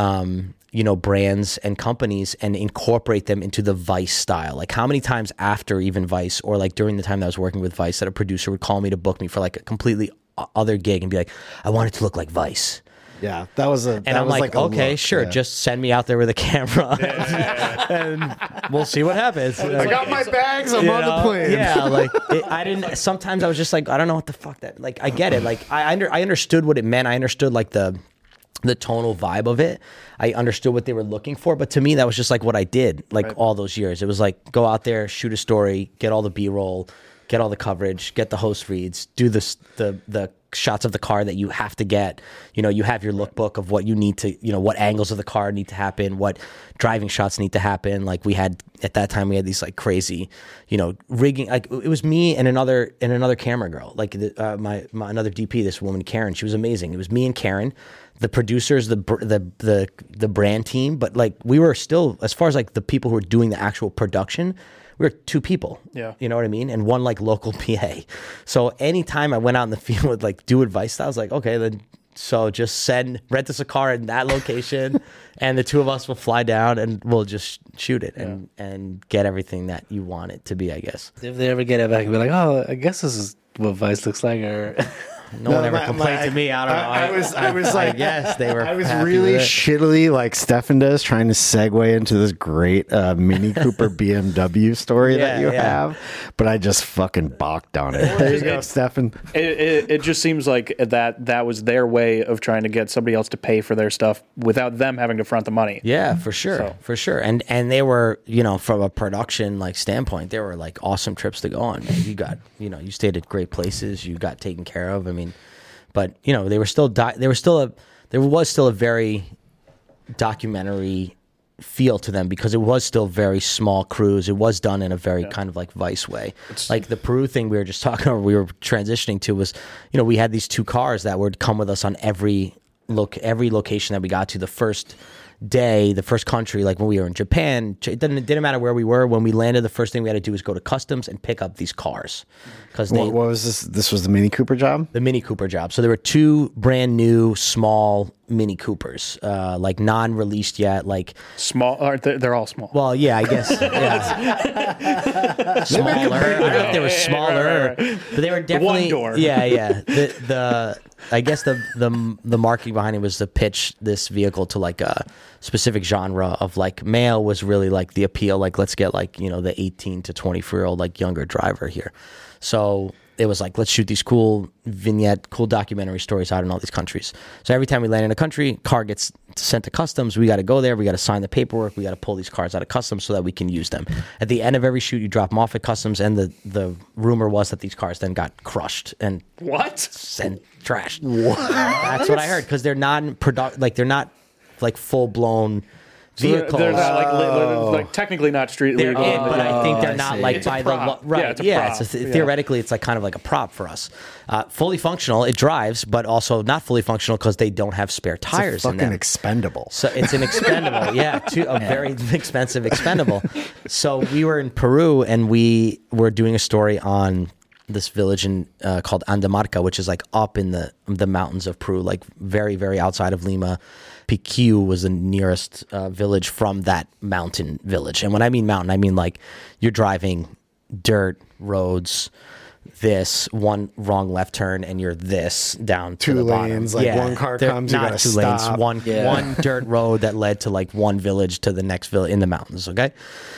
S2: brands and companies and incorporate them into the Vice style. Like how many times after even Vice, or like during the time that I was working with Vice, that a producer would call me to book me for like a completely other gig and be like, I want it to look like Vice.
S1: Yeah, that was a.
S2: And I'm like, okay, sure, just send me out there with a camera, and we'll see what happens.
S1: I got my bags. I'm on the plane.
S2: Yeah, like I didn't. Sometimes I was just like, I don't know what the fuck that. Like, I get it. Like, I understood what it meant. I understood like the tonal vibe of it. I understood what they were looking for, but to me, that was just like what I did, like all those years. It was like go out there, shoot a story, get all the B-roll, get all the coverage, get the host reads, do the shots of the car that you have to get. You have your lookbook of what you need to, what angles of the car need to happen, what driving shots need to happen. Like we had at that time, we had these like crazy, rigging. Like it was me and another camera girl, like my another DP, this woman Karen. She was amazing. It was me and Karen, the producers, the brand team, but like we were still, as far as like the people who were doing the actual production, we were 2 people.
S4: Yeah.
S2: You know what I mean? And 1 like local PA. So anytime I went out in the field with like do advice, I was like, okay, then so just rent us a car in that location and the 2 of us will fly down and we'll just shoot it and get everything that you want it to be, I guess.
S3: If they ever get it back and be like, oh, I guess this is what Vice looks like, or
S2: No one ever complained to me. I don't know.
S1: I was like,
S2: yes, they were.
S1: I was
S2: happy
S1: really
S2: with it.
S1: shittily like Stefan does, trying to segue into this great Mini Cooper BMW story that you have, but I just fucking balked on it. There you go, Stefan.
S4: It just seems like that was their way of trying to get somebody else to pay for their stuff without them having to front the money.
S2: Yeah, for sure, for sure. And they were, from a production like standpoint, they were like awesome trips to go on. Man. You got, you stayed at great places. You got taken care of. I mean, but there was still a very documentary feel to them because it was still very small crews. It was done in a very kind of like Vice way. Like the Peru thing we were just talking about, we were transitioning to was, we had these 2 cars that would come with us on every location that we got to. The first day, the first country, like when we were in Japan, it didn't matter where we were. When we landed, the first thing we had to do was go to customs and pick up these cars. Because
S1: What was this? This was the Mini Cooper job?
S2: The Mini Cooper job. So there were 2 brand new small Mini Coopers, like non-released yet, like
S4: Small, they're all small.
S2: well, yeah, I guess, yeah. Smaller. I don't know if they were smaller, but they were definitely
S4: 1 door.
S2: Yeah. The I guess the marketing behind it was to pitch this vehicle to like a specific genre of like male was really like the appeal. Like let's get like the 18 to 24-year-old like younger driver here. So it was like, let's shoot these cool cool documentary stories out in all these countries. So every time we land in a country, car gets sent to customs. We got to go there. We got to sign the paperwork. We got to pull these cars out of customs so that we can use them. At the end of every shoot, you drop them off at customs. And the rumor was that these cars then got crushed and
S4: What?
S2: and trashed. What? That's what I heard because they're not they're not like full blown vehicles.
S4: They're not like technically not street
S2: They're
S4: legal.
S2: in, but I think they're not
S3: see.
S2: like
S4: It's a
S2: by
S4: prop.
S2: the right.
S4: Yeah, it's a
S2: Yeah,
S4: prop.
S2: theoretically, it's like kind of like a prop for us. Fully functional, it drives, but also not fully functional because they don't have spare tires in
S1: Fucking
S2: them.
S1: expendable.
S2: So it's an expendable, a very expensive expendable. So we were in Peru and we were doing a story on this village called Andamarca, which is like up in the mountains of Peru, like very, very outside of Lima. Piquiu was the nearest village from that mountain village. And when I mean mountain, I mean like you're driving dirt roads, this one wrong left turn, and you're this down to
S1: 2
S2: the bottom.
S1: lanes, like one car comes, you
S2: not
S1: gotta
S2: 2 lanes,
S1: stop.
S2: one dirt road that led to like one village to the next village in the mountains. Okay,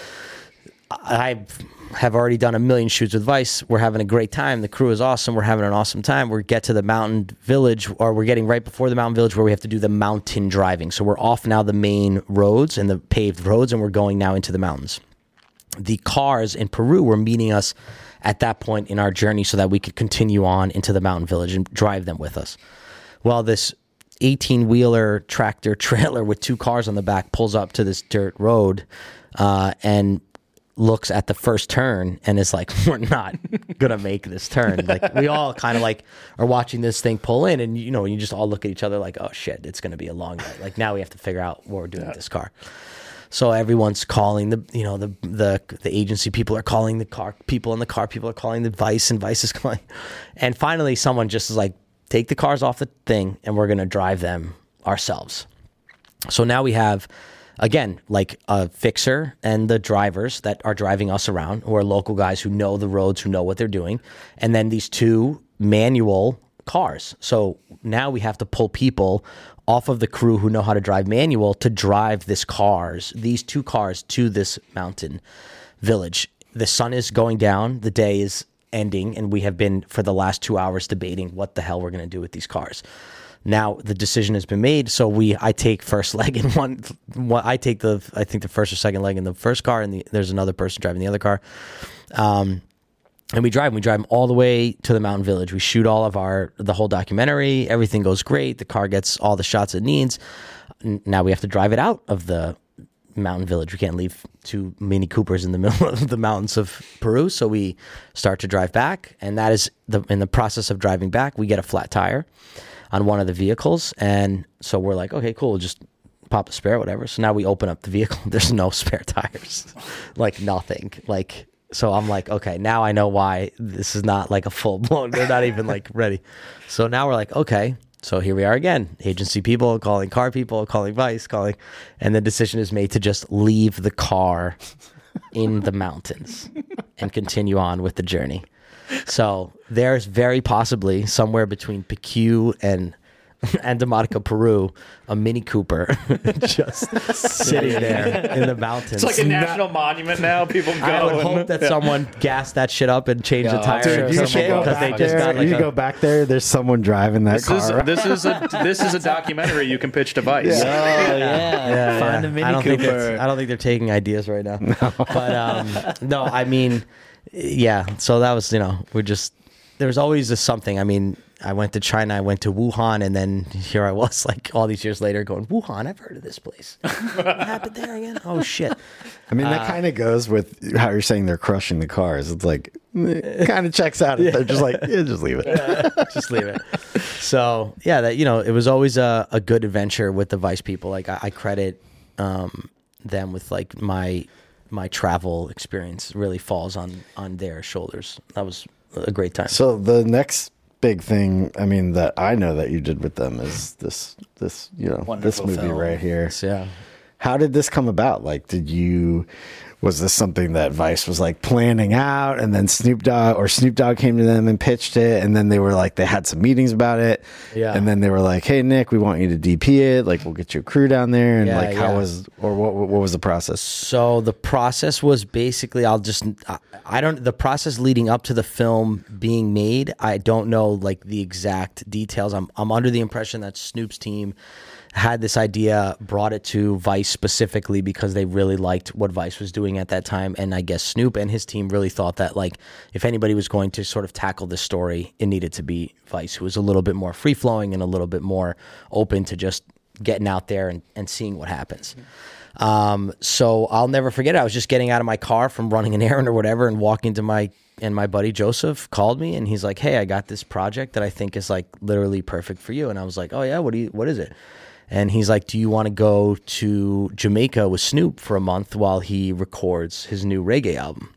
S2: I have already done a million shoots with Vice. We're having a great time. The crew is awesome. We're having an awesome time. We get to the mountain village, or we're getting right before the mountain village where we have to do the mountain driving. So we're off now the main roads and the paved roads, and we're going now into the mountains. The cars in Peru were meeting us at that point in our journey so that we could continue on into the mountain village and drive them with us. Well, this 18-wheeler tractor trailer with 2 cars on the back pulls up to this dirt road and looks at the first turn and is like, we're not gonna make this turn. Like we all kind of like are watching this thing pull in, and you just all look at each other like, oh shit, it's gonna be a long night. Like now we have to figure out what we're doing with this car. So everyone's calling the agency people are calling the car people, and the car people are calling the Vice, and Vice is calling. And finally someone just is like, take the cars off the thing and we're gonna drive them ourselves. So now we have, again, like a fixer and the drivers that are driving us around, who are local guys who know the roads, who know what they're doing. And then these 2 manual cars. So now we have to pull people off of the crew who know how to drive manual to drive these 2 cars to this mountain village. The sun is going down. The day is ending. And we have been for the last 2 hours debating what the hell we're going to do with these cars. Now the decision has been made, so I take first leg in one. I take the first or second leg in the first car, and there's another person driving the other car. And we drive them all the way to the mountain village. We shoot all of the whole documentary. Everything goes great. The car gets all the shots it needs. Now we have to drive it out of the mountain village. We can't leave 2 Mini Coopers in the middle of the mountains of Peru. So we start to drive back, and that is in the process of driving back, we get a flat tire on one of the vehicles. And so we're like, okay, cool. Just pop the spare, whatever. So now we open up the vehicle. There's no spare tires, like nothing. Like, so I'm like, okay, now I know why this is not like a full blown. They're not even like ready. So now we're like, okay. So here we are again. Agency people calling car people, calling Vice, calling, and the decision is made to just leave the car in the mountains and continue on with the journey. So there's very possibly somewhere between Picu and Andamarca, Peru, a Mini Cooper just sitting there in the mountains.
S4: It's like a national monument now. People go.
S2: I would hope that someone gassed that shit up and changed the tire
S3: dude,
S2: or
S3: you
S2: some
S3: should
S2: shit
S3: go
S2: because they just got like
S1: you
S2: a,
S1: go back there. There's someone driving that car.
S4: This is a documentary you can pitch to Vice.
S2: Yeah,
S3: Find a Mini
S2: I don't think
S3: Cooper.
S2: I don't think they're taking ideas right now. But no, I mean, yeah. So that was, there was always something. I mean, I went to China, I went to Wuhan, and then here I was, like all these years later, going, Wuhan, I've heard of this place. What happened there again? Oh shit.
S1: I mean, that kind of goes with how you're saying they're crushing the cars. It's like, it kind of checks out. They're just like, just leave it.
S2: Just leave it. So yeah, that it was always a good adventure with the Vice people. Like I credit them with like my travel experience really falls on their shoulders. That was a great time.
S1: So the next big thing, I mean, that I know that you did with them is this this
S3: Wonderful
S1: movie
S3: film.
S1: right here.
S2: Yeah.
S1: How did this come about? Like, was this something that Vice was like planning out, and then Snoop Dogg came to them and pitched it, and then they were like, they had some meetings about it,
S2: Yeah.
S1: and then they were like, hey Nick, we want you to DP it, like we'll get you a crew down there, and
S2: Yeah,
S1: like how
S2: yeah.
S1: was, or what was the process?
S2: So the process was basically, the process leading up to the film being made, I don't know like the exact details. I'm under the impression that Snoop's team had this idea, brought it to Vice specifically because they really liked what Vice was doing at that time. And I guess Snoop and his team really thought that like if anybody was going to sort of tackle this story, it needed to be Vice, who was a little bit more free flowing and a little bit more open to just getting out there and seeing what happens. So I'll never forget it. I was just getting out of my car from running an errand or whatever and walking to my buddy Joseph called me and he's like, hey, I got this project that I think is like literally perfect for you. And I was like, oh yeah, what is it? And he's like, do you want to go to Jamaica with Snoop for a month while he records his new reggae album?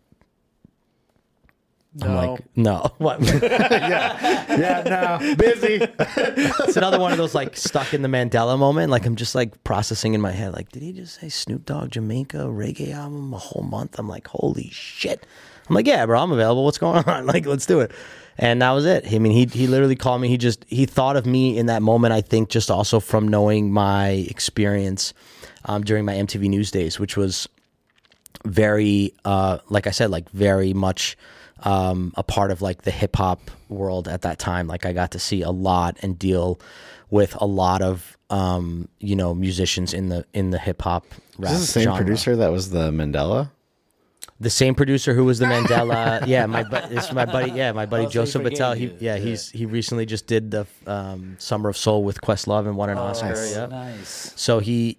S2: I'm like, no. What?
S1: Yeah, no, busy.
S2: It's another one of those like stuck in the Mandela moment. Like I'm just like processing in my head, like, did he just say Snoop Dogg Jamaica reggae album a whole month? I'm like, holy shit. I'm like, yeah, bro, I'm available. What's going on? Like, let's do it. And that was it. I mean, he literally called me. He thought of me in that moment, I think, just also from knowing my experience during my MTV News days, which was very, like I said, like very much a part of like the hip hop world at that time. Like I got to see a lot and deal with a lot of musicians in the hip hop rap.
S1: Is this the same
S2: genre.
S1: producer that was the Mandela?
S2: The same producer who was the Mandela, yeah, my buddy Joseph Battelle. He recently just did the Summer of Soul with Questlove and won an Oscar.
S1: nice.
S2: Yeah.
S3: Nice.
S2: So he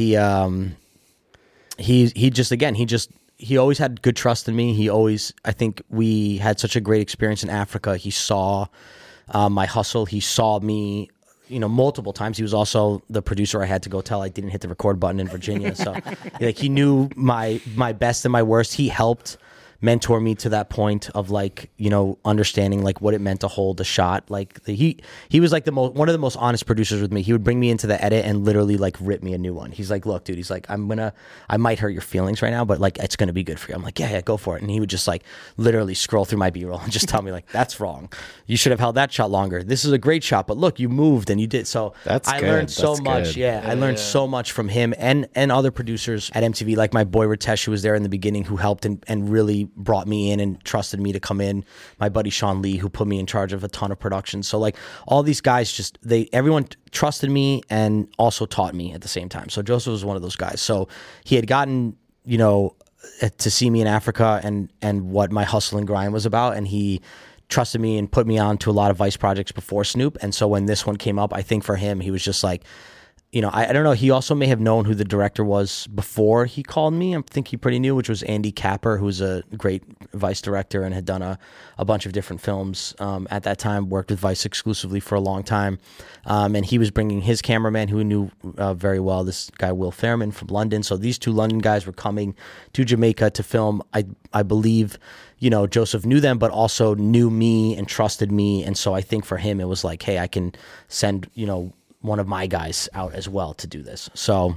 S2: always had good trust in me. I think we had such a great experience in Africa. He saw my hustle. He saw me, multiple times. He was also the producer I had to go tell I didn't hit the record button in Virginia. So like he knew my best and my worst. He helped mentor me to that point of like, understanding like what it meant to hold a shot. Like he was like one of the most honest producers with me. He would bring me into the edit and literally like rip me a new one. He's like, look, dude, he's like, I might hurt your feelings right now, but like, it's going to be good for you. I'm like, yeah, go for it. And he would just like literally scroll through my B-roll and just tell me like, that's wrong. You should have held that shot longer. This is a great shot, but look, you moved and you did. So I learned so much.
S1: Good.
S2: Yeah. I learned so much from him and other producers at MTV, like my boy Ritesh, who was there in the beginning, who helped and really brought me in and trusted me to come in. My buddy Sean Lee, who put me in charge of a ton of production. So like all these guys, everyone trusted me and also taught me at the same time. So Joseph was one of those guys. So he had gotten, to see me in Africa and what my hustle and grind was about. And he trusted me and put me on to a lot of Vice projects before Snoop. And so when this one came up, I think for him, he was just like, you know, I don't know. He also may have known who the director was before he called me. I think he pretty knew, which was Andy Capper, who's a great Vice director and had done a bunch of different films at that time, worked with Vice exclusively for a long time. And he was bringing his cameraman, who he knew very well, this guy, Will Fairman from London. So these two London guys were coming to Jamaica to film. I believe, you know, Joseph knew them, but also knew me and trusted me. And so I think for him, it was like, hey, I can send, you know, one of my guys out as well to do this. So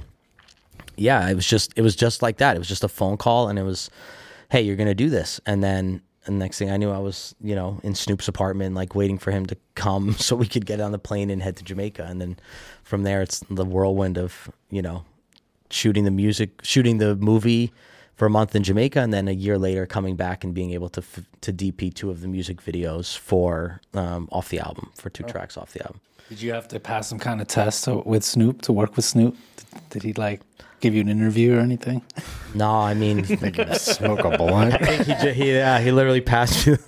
S2: yeah, it was just like that. It was just a phone call and it was, hey, you're going to do this. And then the next thing I knew, I was, you know, in Snoop's apartment, like waiting for him to come so we could get on the plane and head to Jamaica. And then from there, it's the whirlwind of, you know, shooting the movie for a month in Jamaica. And then a year later coming back and being able to DP 2 of the music videos for, off the album, for 2 tracks off the album.
S3: Did you have to pass some kind of test with Snoop to work with Snoop? Did he like give you an interview or anything?
S2: No, I mean,
S1: Smoke a blunt.
S2: I think he literally passed me.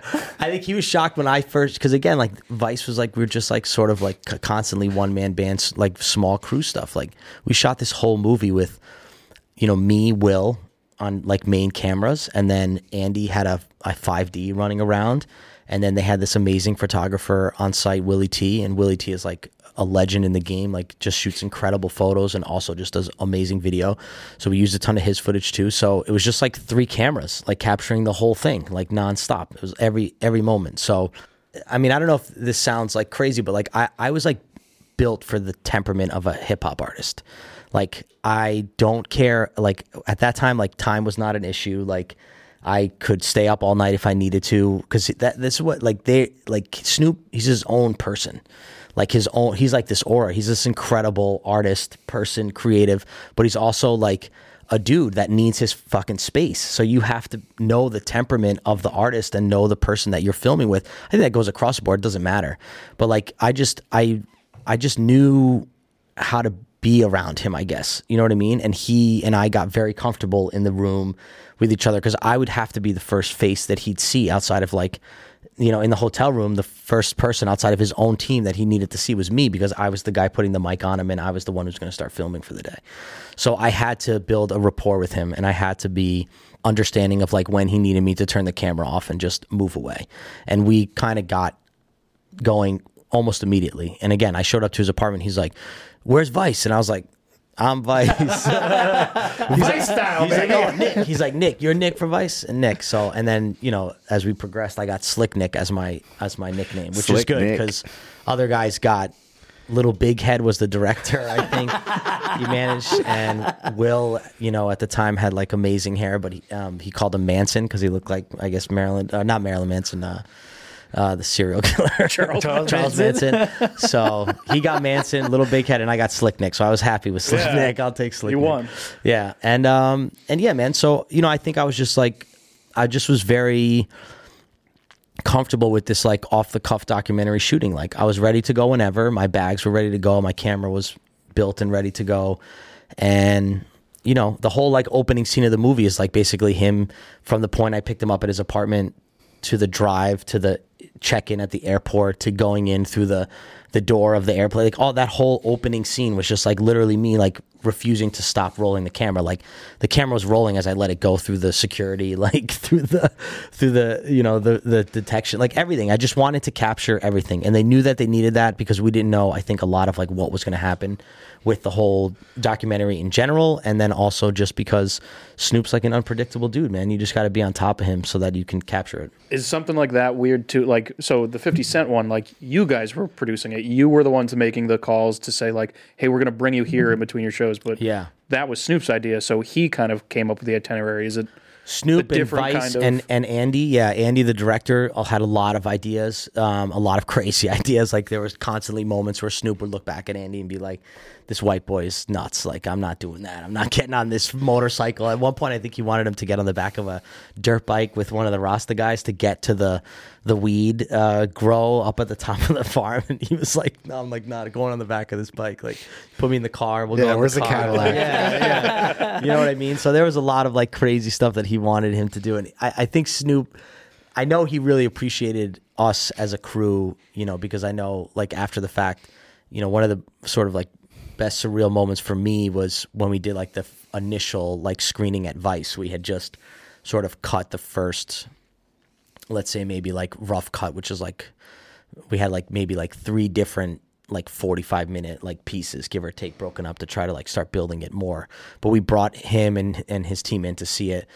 S2: I think he was shocked when I first, because again, like Vice was like, we were just like sort of like constantly one man bands, like small crew stuff. Like we shot this whole movie with, you know, me, Will on like main cameras, and then Andy had a 5D running around. And then they had this amazing photographer on site, Willie T. And Willie T is like a legend in the game, like just shoots incredible photos and also just does amazing video. So we used a ton of his footage too. So it was just like 3 cameras, like capturing the whole thing, like nonstop. It was every moment. So, I mean, I don't know if this sounds like crazy, but like I was like built for the temperament of a hip hop artist. Like I don't care. Like at that time, like time was not an issue. Like I could stay up all night if I needed to, because this is what Snoop. He's his own person, like his own. He's like this aura. He's this incredible artist, person, creative, but he's also like a dude that needs his fucking space. So you have to know the temperament of the artist and know the person that you're filming with. I think that goes across the board. It doesn't matter, but like I just knew how to be around him, I guess. You know what I mean? And he and I got very comfortable in the room with each other, because I would have to be the first face that he'd see outside of, like, you know, in the hotel room, the first person outside of his own team that he needed to see was me, because I was the guy putting the mic on him and I was the one who's going to start filming for the day. So I had to build a rapport with him, and I had to be understanding of like when he needed me to turn the camera off and just move away. And we kind of got going almost immediately. And again, I showed up to his apartment. He's like, "Where's Vice?" And I was like, "I'm Vice."
S4: Vice style.
S2: He's like, "Oh, Nick." He's like, "Nick, you're Nick from Vice," and Nick. So, and then, you know, as we progressed, I got Slick Nick as my nickname, which is
S1: Slick
S2: good,
S1: Nick.
S2: because other guys got Little Big Head was the director, I think. He managed, and Will, you know, at the time had like amazing hair, but he called him Manson because he looked like, I guess, not Marilyn Manson. The serial killer, Charles Manson. So he got Manson, Little Big Head, and I got Slick Nick. So I was happy with Slick Nick. I'll take Slick Nick.
S4: You won.
S2: Yeah. And yeah, man. So, you know, I think I was just like, I just was very comfortable with this like off the cuff documentary shooting. Like I was ready to go whenever. My bags were ready to go. My camera was built and ready to go. And, you know, the whole like opening scene of the movie is like basically him from the point I picked him up at his apartment to the drive to the check-in at the airport to going in through the door of the airplane. Like all that whole opening scene was just like literally me like refusing to stop rolling the camera. Like the camera was rolling as I let it go through the security, like through the you know, the detection, like everything. I just wanted to capture everything, and they knew that they needed that because we didn't know, I think, a lot of like what was going to happen with the whole documentary in general, and then also just because Snoop's like an unpredictable dude, man. You just got to be on top of him so that you can capture it.
S4: Is something like that weird too? Like, so the 50 Cent one, like you guys were producing it. You were the ones making the calls to say like, hey, we're going to bring you here in between your shows. But
S2: yeah,
S4: that was Snoop's idea. So he kind of came up with the itinerary. Is it
S2: Snoop and Vice and Andy? Yeah, Andy, the director, had a lot of ideas, a lot of crazy ideas. Like there was constantly moments where Snoop would look back at Andy and be like, this white boy is nuts. Like, I'm not doing that. I'm not getting on this motorcycle. At one point, I think he wanted him to get on the back of a dirt bike with one of the Rasta guys to get to the weed grow up at the top of the farm. And he was like, no, I'm like, not going on the back of this bike. Like, put me in the car. We'll go.
S1: Where's the
S2: car.
S1: Cadillac?
S2: Yeah. You know what I mean? So there was a lot of like crazy stuff that he wanted him to do. And I think Snoop, I know he really appreciated us as a crew, you know, because I know like after the fact, you know, one of the sort of like best surreal moments for me was when we did like the initial like screening at Vice. We had just sort of cut the first, let's say maybe like rough cut, which is like we had like maybe like 3 different like 45-minute like pieces, give or take, broken up to try to like start building it more. But we brought him and his team in to see it,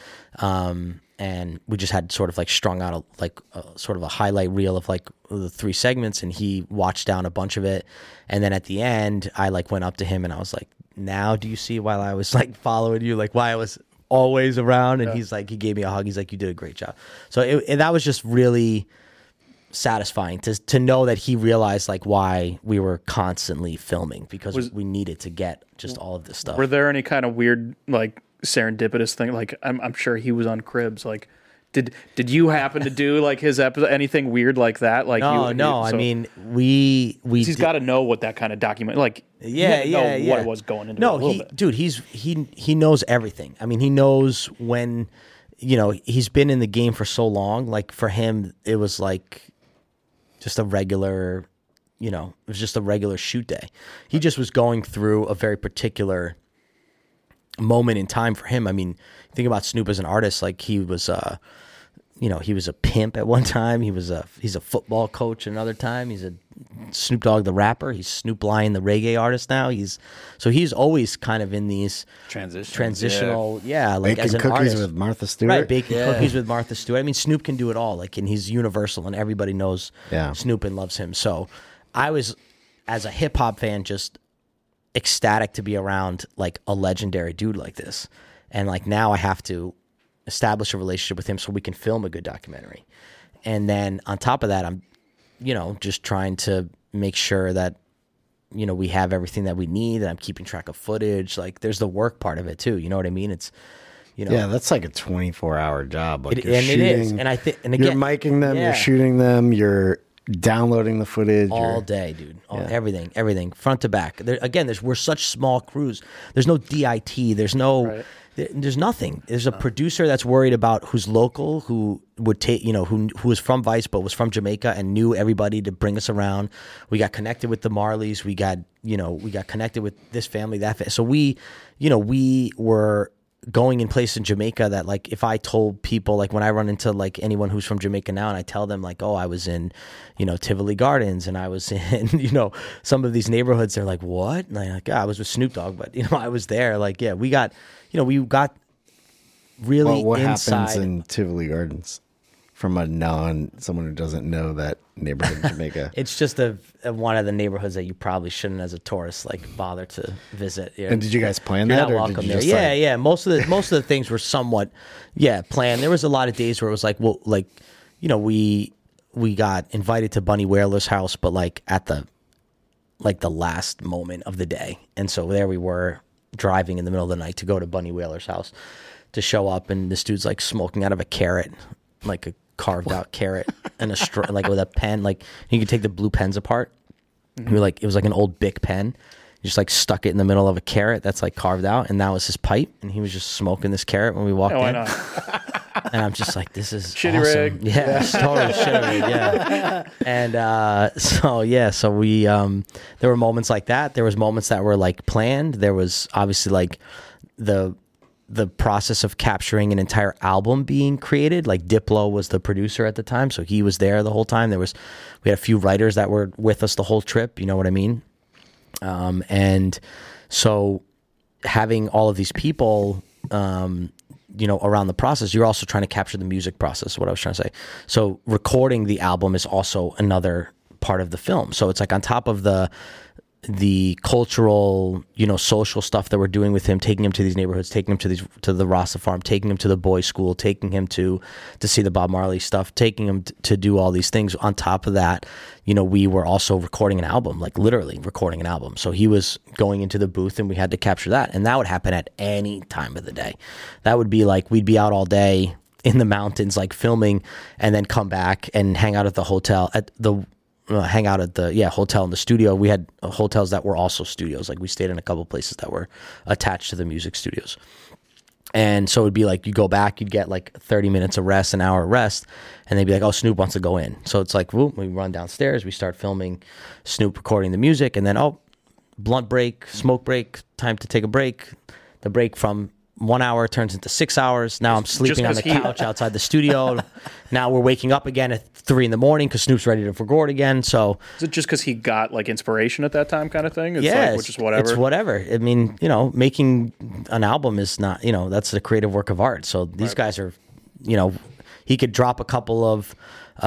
S2: and we just had sort of like strung out sort of a highlight reel of like the 3 segments, and he watched down a bunch of it. And then at the end, I like went up to him and I was like, "Now do you see why I was like following you, like why I was always around?" And he's like, he gave me a hug. He's like, "You did a great job." So that was just really satisfying to know that he realized like why we were constantly filming, because we needed to get just all of this stuff.
S4: Were there any kind of weird like serendipitous thing? Like I'm sure he was on Cribs. Like did you happen to do like his episode, anything weird like that? Like
S2: no. I mean, he's
S4: got to know what that kind of document like. What it was going into.
S2: No,
S4: a little bit.
S2: Dude, he knows everything. I mean, he knows when, he's been in the game for so long. Like for him, it was like just a regular, it was just a regular shoot day. He just was going through a very particular moment in time for him. I mean, think about Snoop as an artist. Like he was, he was a pimp at one time. He's a football coach another time. He's a Snoop Dogg the rapper. He's Snoop Lion the reggae artist now. He's always kind of in these transitional, like
S1: baking
S2: as an
S1: cookies
S2: artist
S1: with Martha Stewart.
S2: Right, baking cookies with Martha Stewart. I mean, Snoop can do it all. Like, and he's universal, and everybody knows Snoop and loves him. So, I was, as a hip hop fan, just ecstatic to be around like a legendary dude like this, and like now I have to establish a relationship with him so we can film a good documentary. And then on top of that, I'm, just trying to make sure that, we have everything that we need, and I'm keeping track of footage. Like there's the work part of it too. You know what I mean? It's,
S1: yeah, that's like a 24-hour job. Like
S2: it is. And I think, and again,
S1: you're miking them, you're shooting them, you're downloading the footage
S2: all day, dude. Everything front to back. We're such small crews. There's no DIT. There's no. Right. There's nothing. There's a producer that's worried about who's local, who would take, who was from Vice but was from Jamaica and knew everybody to bring us around. We got connected with the Marleys. We got connected with this family, that family. So we were going in place in Jamaica that like if I told people, like when I run into like anyone who's from Jamaica now and I tell them like, oh, I was in, Tivoli Gardens and I was in, some of these neighborhoods, they're like, what? And I'm like, I was with Snoop Dogg, but I was there. Like, yeah, we got really
S1: well, what
S2: inside.
S1: happens in Tivoli Gardens from someone who doesn't know that neighborhood in Jamaica?
S2: It's just one of the neighborhoods that you probably shouldn't, as a tourist, like bother to visit.
S1: And did you guys plan
S2: You're
S1: that?
S2: not
S1: Or
S2: welcome
S1: did you
S2: there.
S1: just
S2: Yeah. Most of the things were somewhat, planned. There was a lot of days where it was like, well, like, we got invited to Bunny Wailer's house, but like at the last moment of the day, and so there we were driving in the middle of the night to go to Bunny Wailer's house to show up, and this dude's like smoking out of a carrot, like a carved out carrot, and a straw, like with a pen, like you could take the blue pens apart. Mm-hmm. It was like an old Bic pen. He just like stuck it in the middle of a carrot that's like carved out, and that was his pipe, and he was just smoking this carrot when we walked in. Why not? And I'm just like, this is
S4: shitty
S2: awesome.
S4: rig.
S2: Yeah, it's totally shitty rig. Yeah. And so we there were moments like that. There was moments that were like planned. There was obviously like the process of capturing an entire album being created. Like Diplo was the producer at the time, so he was there the whole time. We had a few writers that were with us the whole trip. You know what I mean? And so having all of these people, around the process, you're also trying to capture the music process, what I was trying to say. So recording the album is also another part of the film. So it's like on top of the cultural, social stuff that we're doing with him, taking him to these neighborhoods, taking him to the Rasta farm, taking him to the boys' school, taking him to see the Bob Marley stuff, taking him to do all these things. On top of that, we were also recording an album, like literally recording an album. So he was going into the booth and we had to capture that. And that would happen at any time of the day. That would be like, we'd be out all day in the mountains, like filming, and then come back and hang out at the hotel hotel in the studio. We had hotels that were also studios. Like we stayed in a couple places that were attached to the music studios. And so it'd be like, you go back, you'd get like 30 minutes of rest, an hour of rest, and they'd be like, oh, Snoop wants to go in. So it's like, whoop, we run downstairs, we start filming Snoop recording the music, and then, blunt break, smoke break, time to take a break. The break from 1 hour turns into 6 hours. Now I'm sleeping on the couch outside the studio. Now we're waking up again at 3 a.m. because Snoop's ready to record again. So
S4: is it just because he got like inspiration at that time, kind of thing? It's
S2: yeah,
S4: like, which is whatever.
S2: It's whatever. I mean, making an album is not, that's a creative work of art. So these guys are, he could drop a couple of,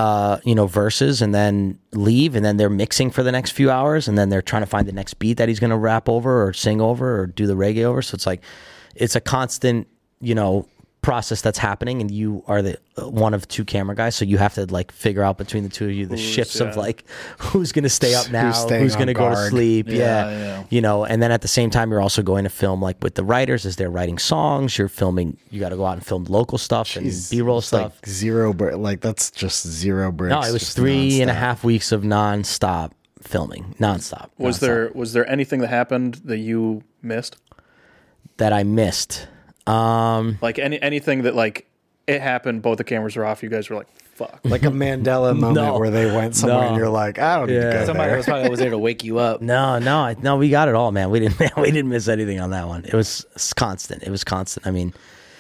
S2: verses and then leave, and then they're mixing for the next few hours, and then they're trying to find the next beat that he's going to rap over or sing over or do the reggae over. So it's like, it's a constant, process that's happening, and you are the one of two camera guys, so you have to like figure out between the two of you the shifts of like who's going to stay up now, who's going to go to sleep. Yeah. And then at the same time, you're also going to film like with the writers as they're writing songs. You're filming. You got to go out and film local stuff and B-roll stuff.
S1: Like zero break. Like that's just zero breaks.
S2: No, it was 3.5 weeks of nonstop filming. Nonstop.
S4: Was there anything that happened that you missed?
S2: That I missed.
S4: Like anything that like it happened, both the cameras were off, you guys were like, fuck.
S1: Like a Mandela moment where they went somewhere and you're like, I don't need to go
S3: Somebody
S1: there.
S3: was probably was there to wake you up.
S2: No, we got it all, man. We didn't miss anything on that one. It was constant. I mean,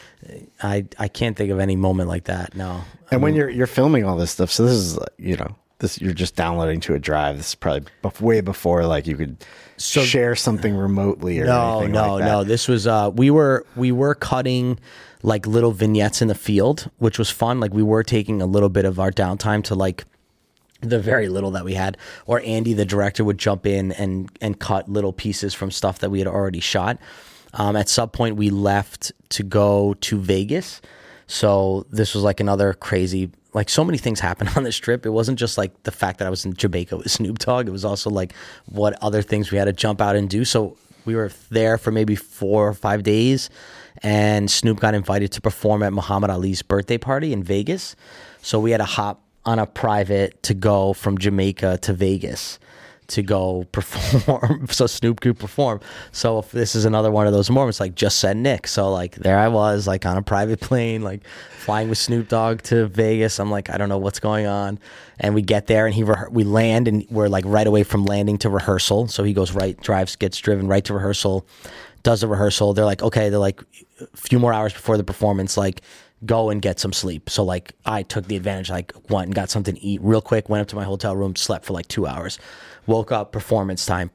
S2: I can't think of any moment like that. No.
S1: And when you're filming all this stuff, so this is this you're just downloading to a drive. This is probably way before like you could share something remotely or anything like that.
S2: No. This was we were cutting like little vignettes in the field, which was fun. Like we were taking a little bit of our downtime to like the very little that we had, or Andy, the director, would jump in and cut little pieces from stuff that we had already shot. At some point, we left to go to Vegas. So this was like another crazy, like so many things happened on this trip. It wasn't just like the fact that I was in Jamaica with Snoop Dogg. It was also like what other things we had to jump out and do. So we were there for maybe 4 or 5 days, and Snoop got invited to perform at Muhammad Ali's birthday party in Vegas. So we had to hop on a private to go from Jamaica to Vegas to go perform, so Snoop could perform. So if this is another one of those moments, like just said Nick. So like there I was, like on a private plane, like flying with Snoop Dogg to Vegas. I'm like, I don't know what's going on. And we get there, and we land, and we're like right away from landing to rehearsal. So he goes gets driven right to rehearsal, does the rehearsal. They're like, okay, they're like a few more hours before the performance, like go and get some sleep. So like I took the advantage, like went and got something to eat real quick, went up to my hotel room, slept for like 2 hours. Woke up, performance time.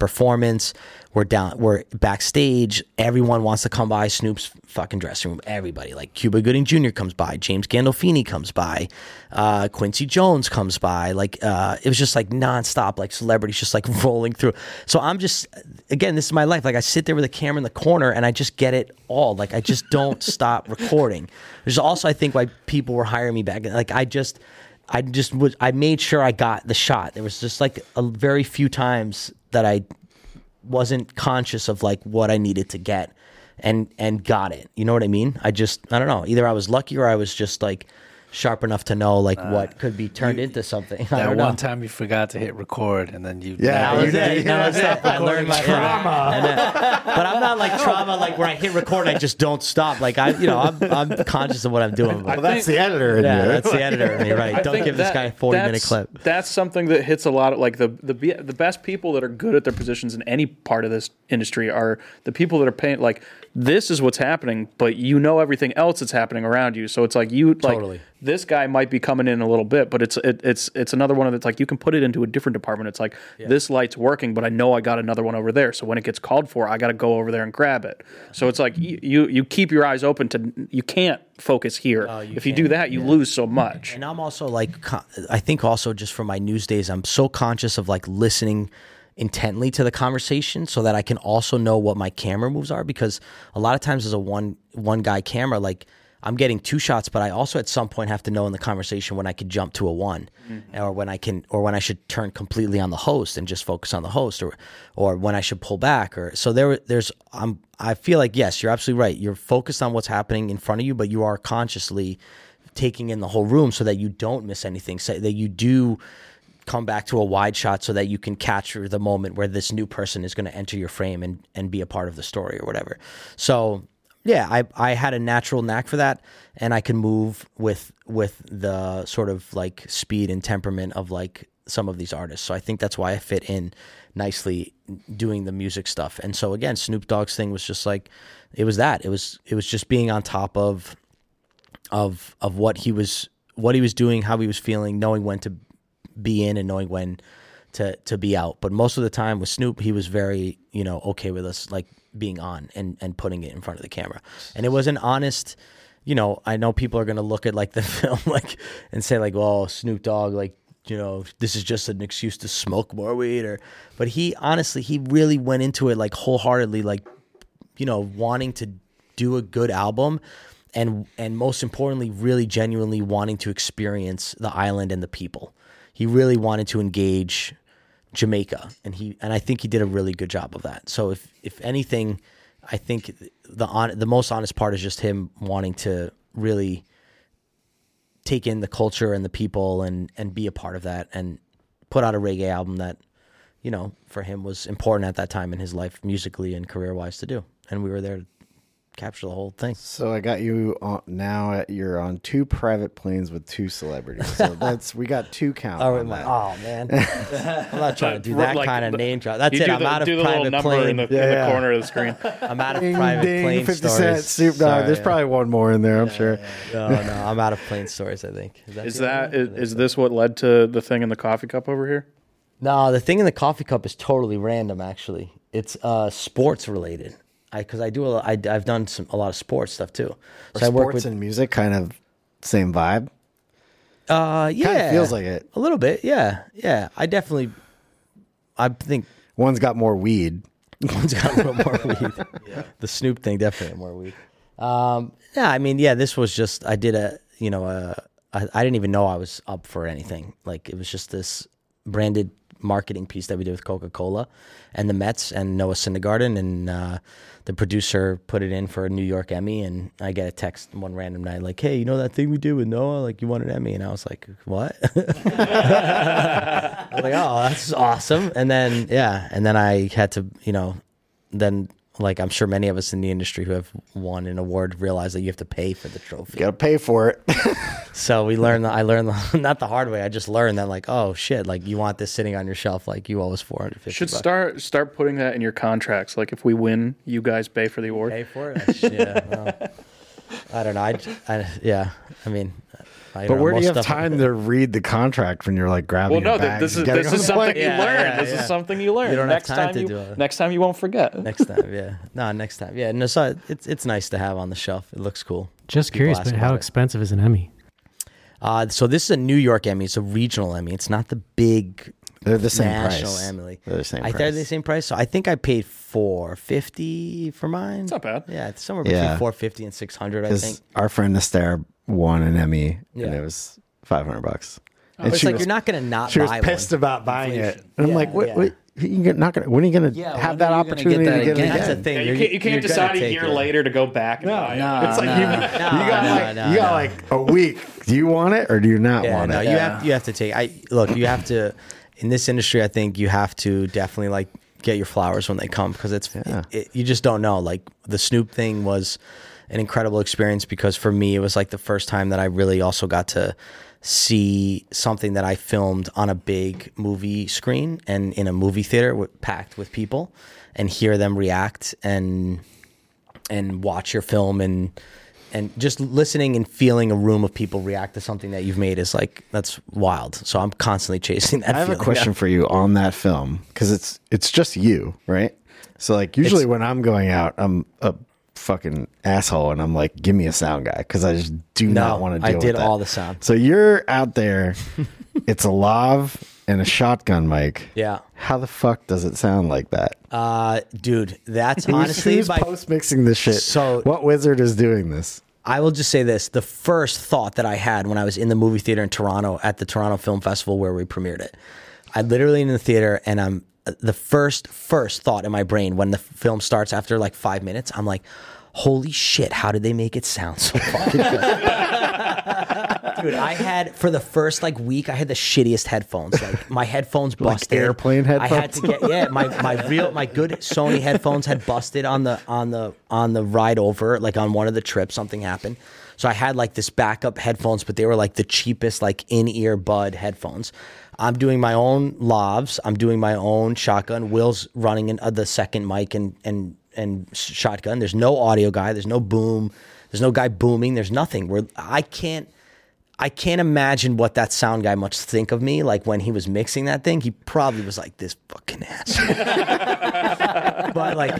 S2: We're backstage. Everyone wants to come by Snoop's fucking dressing room. Everybody, like Cuba Gooding Jr. comes by, James Gandolfini comes by, Quincy Jones comes by. Like it was just like nonstop, like celebrities just like rolling through. So I'm just, again, this is my life. Like I sit there with a camera in the corner and I just get it all. Like I just don't stop recording. There's also, I think, why people were hiring me back. Like I made sure I got the shot. There was just like a very few times that I wasn't conscious of like what I needed to get and got it. You know what I mean? I don't know. Either I was lucky or I was just like sharp enough to know like what could be turned into something.
S3: That one time you forgot to hit record and then you...
S2: Yeah, that was it. I learned my trauma. But I'm not like trauma like where I hit record and I just don't stop. Like I'm conscious of what I'm doing.
S1: Well, that's the editor in you.
S2: That's the editor in me, right? Don't give this guy a 40-minute clip.
S4: That's something that hits a lot of like the best people that are good at their positions in any part of this industry are the people that are paying like this is what's happening, but everything else that's happening around you. So it's like
S2: totally.
S4: This guy might be coming in a little bit, but it's another one of it's like you can put it into a different department. It's like this light's working, but I know I got another one over there. So when it gets called for, I got to go over there and grab it. So it's like you keep your eyes open to you can't focus here. If you do that, you lose so much.
S2: And I'm also like I think also just from my news days, I'm so conscious of like listening intently to the conversation so that I can also know what my camera moves are, because a lot of times as a one guy camera, like I'm getting 2 shots, but I also at some point have to know in the conversation when I could jump to a 1 or when I should turn completely on the host and just focus on the host or when I should pull back I feel like, yes, you're absolutely right. You're focused on what's happening in front of you, but you are consciously taking in the whole room so that you don't miss anything, so that you do come back to a wide shot so that you can capture the moment where this new person is going to enter your frame and be a part of the story or whatever. So yeah, I had a natural knack for that, and I can move with the sort of like speed and temperament of like some of these artists. So I think that's why I fit in nicely doing the music stuff. And so again, Snoop Dogg's thing was just like, it was just being on top of what he was doing, how he was feeling, knowing when to be in and knowing when to be out. But most of the time with Snoop, he was very, okay with us like being on and putting it in front of the camera. And it was an honest, I know people are going to look at like the film like and say like, well, Snoop Dogg, like, this is just an excuse to smoke more weed but he really went into it like wholeheartedly, like, wanting to do a good album and most importantly, really genuinely wanting to experience the island and the people. He really wanted to engage Jamaica and I think he did a really good job of that. So if anything, I think the most honest part is just him wanting to really take in the culture and the people and be a part of that and put out a reggae album that, for him was important at that time in his life, musically and career-wise to do. And we were there to capture the whole thing.
S1: So I got you on, you're on 2 private planes with 2 celebrities. So we got 2 count on that.
S2: Oh, man. I'm not trying to do that
S4: Like
S2: kind of
S4: the-
S2: name drop. That's it. I'm out of
S4: do the little
S2: private
S4: number
S2: plane.
S4: in the corner of the screen.
S2: I'm out of
S1: Ding,
S2: private
S1: ding,
S2: plane
S1: 50
S2: stories.
S1: Cent, Snoop Dogg.
S2: Sorry,
S1: There's
S2: yeah.
S1: probably one more in there, I'm sure.
S2: No, I'm out of plane stories, I think.
S4: Is this what led to the thing in the coffee cup over here?
S2: No, the thing in the coffee cup is totally random, actually. It's sports related. Because I've done a lot of sports stuff too. So
S1: Are
S2: I work
S1: sports
S2: with
S1: and music kind of same vibe?
S2: yeah,
S1: Kind of feels like it.
S2: a little bit. Yeah. I think
S1: One's got more weed.
S2: one's got a little more weed. Yeah. The Snoop thing definitely more weed. This was just I did I didn't even know I was up for anything. Like it was just this branded marketing piece that we did with Coca-Cola and the Mets and Noah Syndergaard, and the producer put it in for a New York Emmy, and I get a text one random night like, hey, that thing we did with Noah, like you won an Emmy, and I was like, what? I was like, oh, that's awesome. And then I had to, then like I'm sure many of us in the industry who have won an award realize that you have to pay for the trophy.
S1: Got to pay for it.
S2: So I learned not the hard way. I just learned that like, oh shit, like you want this sitting on your shelf, like you owe us $450.
S4: Should start putting that in your contracts. Like if we win, you guys pay for the award.
S2: Pay for it. I don't know.
S1: But where do you have time to read the contract when you're like grabbing your bags
S4: this
S1: and
S4: is
S1: getting on the
S4: something
S1: plane?
S4: you learn.
S2: Yeah,
S4: This is something you learn.
S2: You don't have
S4: next
S2: time
S4: time
S2: to
S4: you
S2: do it.
S4: next time you won't forget.
S2: Next time, yeah. No, next time. Yeah, no, so it's nice to have on the shelf. It looks cool.
S5: Just
S2: People
S5: curious,
S2: ask
S5: but
S2: about
S5: how
S2: it.
S5: expensive is an Emmy?
S2: So this is a New York Emmy. It's a regional Emmy. It's not the big
S1: They're the same
S2: national
S1: price.
S2: Emmy.
S1: They're the same
S2: They're
S1: price.
S2: the same price. So I think I paid $450 for mine.
S4: It's not bad.
S2: Yeah, it's somewhere between
S1: Yeah.
S2: $450 and $600. I think.
S1: Because our friend Astaire won an Emmy, and
S2: Yeah.
S1: it was $500.
S2: But it's
S1: she
S2: like
S1: was-
S2: you're not going to not
S1: She was
S2: buy
S1: pissed
S2: one.
S1: about buying it.
S3: Inflation.
S1: And I'm
S2: Yeah,
S1: like, what?
S2: yeah.
S1: When are you going to
S3: Yeah,
S1: have
S3: when
S1: that
S3: are you gonna
S1: opportunity
S3: get that
S1: to get it
S3: again?
S1: again?
S2: That's the thing.
S4: Yeah,
S2: You're-
S4: you
S2: you're
S4: can't decide
S2: gonna
S4: a
S2: take
S4: year
S2: it.
S4: later to go back and buy it.
S3: No,
S1: It's like
S3: no.
S1: you got
S2: no,
S1: you got
S2: no.
S1: like a week. Do you want it or do you not
S2: Yeah,
S1: want
S2: no,
S1: it?
S2: you have to take. You have to. In this industry, I think you have to definitely like get your flowers when they come because you just don't know. Like the Snoop thing was an incredible experience because for me it was like the first time that I really also got to see something that I filmed on a big movie screen and in a movie theater packed with people and hear them react and watch your film and just listening and feeling a room of people react to something that you've made is like, that's wild. So I'm constantly chasing that
S1: I have a
S2: feeling.
S1: question for you on that film because it's just you, right? So like usually when I'm going out, I'm a fucking asshole and I'm like, give me a sound guy because I just do not want to deal
S2: I
S1: with
S2: did
S1: that.
S2: all the sound.
S1: So you're out there, it's a lav and a shotgun mic.
S2: Yeah.
S1: How the fuck does it sound like that?
S2: Dude, that's honestly
S1: who's post mixing this shit?
S2: So-
S1: what wizard is doing this?
S2: I will just say this. The first thought that I had when I was in the movie theater in Toronto at the Toronto Film Festival where we premiered it, I literally in the theater and I'm the first thought in my brain when the film starts after like 5 minutes, I'm like, holy shit, how did they make it sound so fucking good? Dude, I had for the first like week, I had the shittiest headphones. Like my headphones busted.
S1: airplane
S2: I had
S1: headphones?
S2: to get my good Sony headphones had busted on the ride over. Like on one of the trips, something happened. So I had like this backup headphones, but they were like the cheapest like in-ear bud headphones. I'm doing my own lavs. I'm doing my own shotgun. Will's running the second mic and shotgun. There's no audio guy. There's no boom. There's no guy booming. There's nothing. I can't imagine what that sound guy must think of me. Like when he was mixing that thing, he probably was like, this fucking asshole. But like,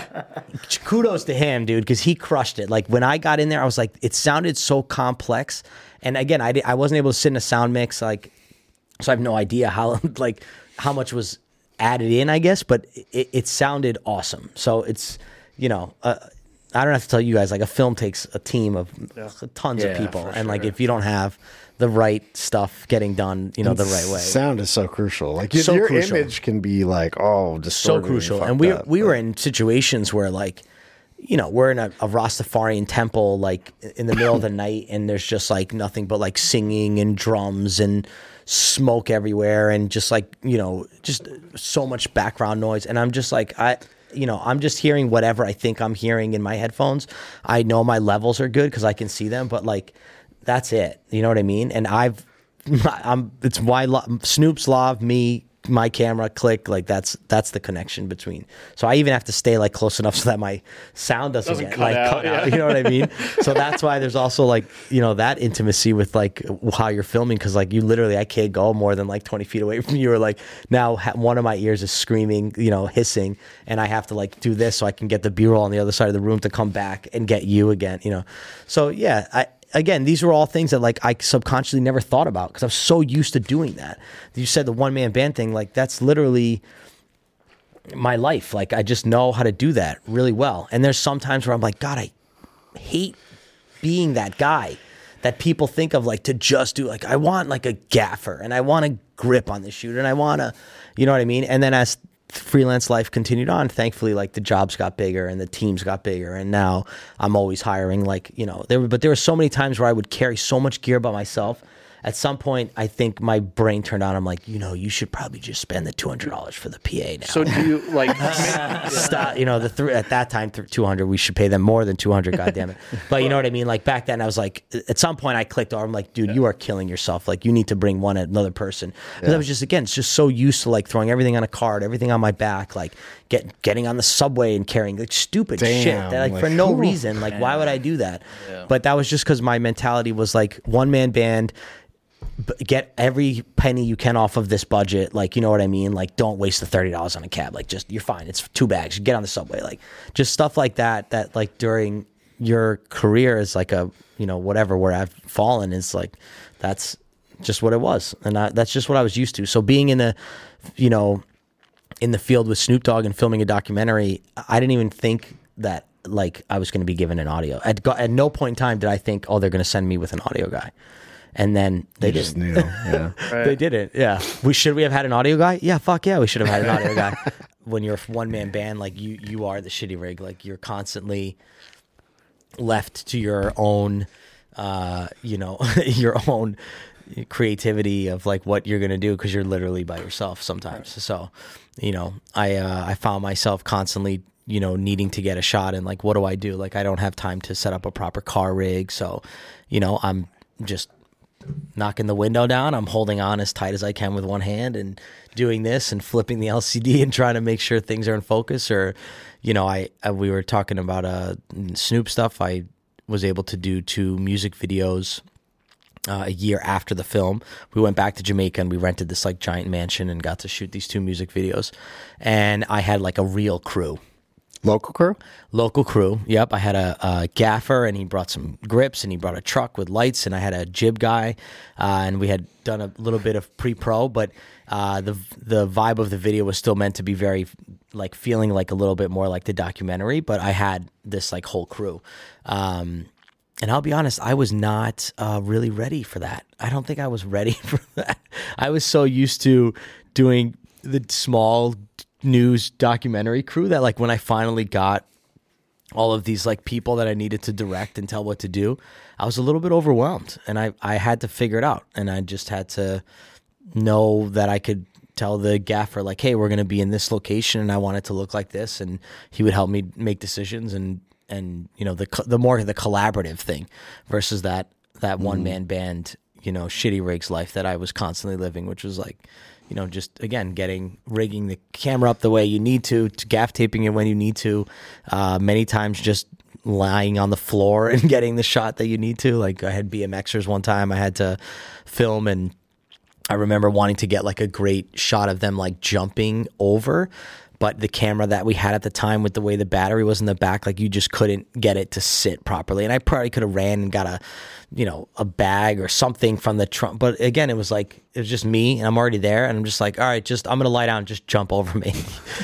S2: kudos to him, dude, because he crushed it. Like when I got in there, I was like, it sounded so complex. And again, I wasn't able to sit in a sound mix, like, so I have no idea how much was added in, I guess, but it sounded awesome. So it's, I don't have to tell you guys, like a film takes a team of tons of people. And like, if you don't have the right stuff getting done, the right way.
S1: Sound is so crucial. Like
S2: So
S1: your
S2: crucial.
S1: image can be like,
S2: So
S1: distorted
S2: crucial.
S1: fucked
S2: And we
S1: up,
S2: were in situations where like, we're in a Rastafarian temple, like in the middle of the night, and there's just like nothing but like singing and drums and smoke everywhere, and just like, just so much background noise. And I'm just like, I'm just hearing whatever I think I'm hearing in my headphones. I know my levels are good because I can see them, but like, that's it. You know what I mean? And it's why Snoop's Lav, me, my camera, click, like that's the connection between. So I even have to stay like close enough so that my sound doesn't get
S4: cut out,
S2: cut out. You know what I mean? So that's why there's also like, that intimacy with like how you're filming. Cause like I can't go more than like 20 feet away from you, or like now one of my ears is screaming, hissing, and I have to like do this so I can get the B-roll on the other side of the room to come back and get you again, So yeah, again, these were all things that like I subconsciously never thought about because I was so used to doing that. You said the one-man band thing, like that's literally my life. Like I just know how to do that really well. And there's some times where I'm like, God, I hate being that guy that people think of like to just do, like I want like a gaffer and I want a grip on the shoot and I want to, you know what I mean? And then as freelance life continued on, thankfully like the jobs got bigger and the teams got bigger, and now I'm always hiring, like there were so many times where I would carry so much gear by myself. At some point I think my brain turned on. I'm like, you should probably just spend the $200 for the PA now.
S4: So do you like
S2: Stop, at that time 200, we should pay them more than 200, god damn it. But you know what I mean? Like back then I was like, at some point I clicked over, I'm like, dude, you are killing yourself. Like you need to bring another person. Because I was just, again, it's just so used to like throwing everything on a cart, everything on my back, like getting on the subway and carrying like stupid shit that like for no reason. Like why would I do that? Yeah. But that was just because my mentality was like one-man band, get every penny you can off of this budget, like, you know what I mean? Like, don't waste the $30 on a cab. Like, just, you're fine. It's 2 bags. Get on the subway. Like, just stuff like that, like, during your career is like a, whatever, where I've fallen is like, that's just what it was. And that's just what I was used to. So being in the field with Snoop Dogg and filming a documentary, I didn't even think that, like, I was going to be given an audio. At no point in time did I think, oh, they're going to send me with an audio guy. And then they
S1: just
S2: didn't.
S1: knew. Yeah.
S2: Right. They didn't. Yeah. Should we have had an audio guy? Yeah. Fuck yeah. We should have had an audio guy. When you're a one-man band, like you are the shitty rig. Like you're constantly left to your own, your own creativity of like what you're gonna do, because you're literally by yourself sometimes. Right. So, I found myself constantly, needing to get a shot, and like, what do I do? Like, I don't have time to set up a proper car rig, so, I'm just knocking the window down. I'm holding on as tight as I can with one hand and doing this and flipping the LCD and trying to make sure things are in focus. Or, we were talking about Snoop stuff. I was able to do 2 music videos a year after the film. We went back to Jamaica and we rented this like giant mansion and got to shoot these 2 music videos. And I had like a real crew.
S1: Local crew?
S2: Yep. I had a gaffer, and he brought some grips, and he brought a truck with lights, and I had a jib guy, and we had done a little bit of pre-pro, but the vibe of the video was still meant to be very, like, feeling like a little bit more like the documentary, but I had this like whole crew. And I'll be honest, I was not really ready for that. I don't think I was ready for that. I was so used to doing the small news documentary crew that, like, when I finally got all of these like people that I needed to direct and tell what to do, I was a little bit overwhelmed, and I had to figure it out, and I just had to know that I could tell the gaffer like, hey, we're going to be in this location and I want it to look like this, and he would help me make decisions, and you know, the more the collaborative thing versus that one man band, you know, shitty rigs life that I was constantly living, which was like, you know, just again rigging the camera up the way you need to gaff taping it when you need to, many times just lying on the floor and getting the shot that you need to. Like I had BMXers one time I had to film, and I remember wanting to get like a great shot of them like jumping over, but the camera that we had at the time with the way the battery was in the back, like you just couldn't get it to sit properly. And I probably could have ran and got a bag or something from the trunk. But again, it was just me, and I'm already there, and I'm just like, all right, I'm going to lie down and just jump over me.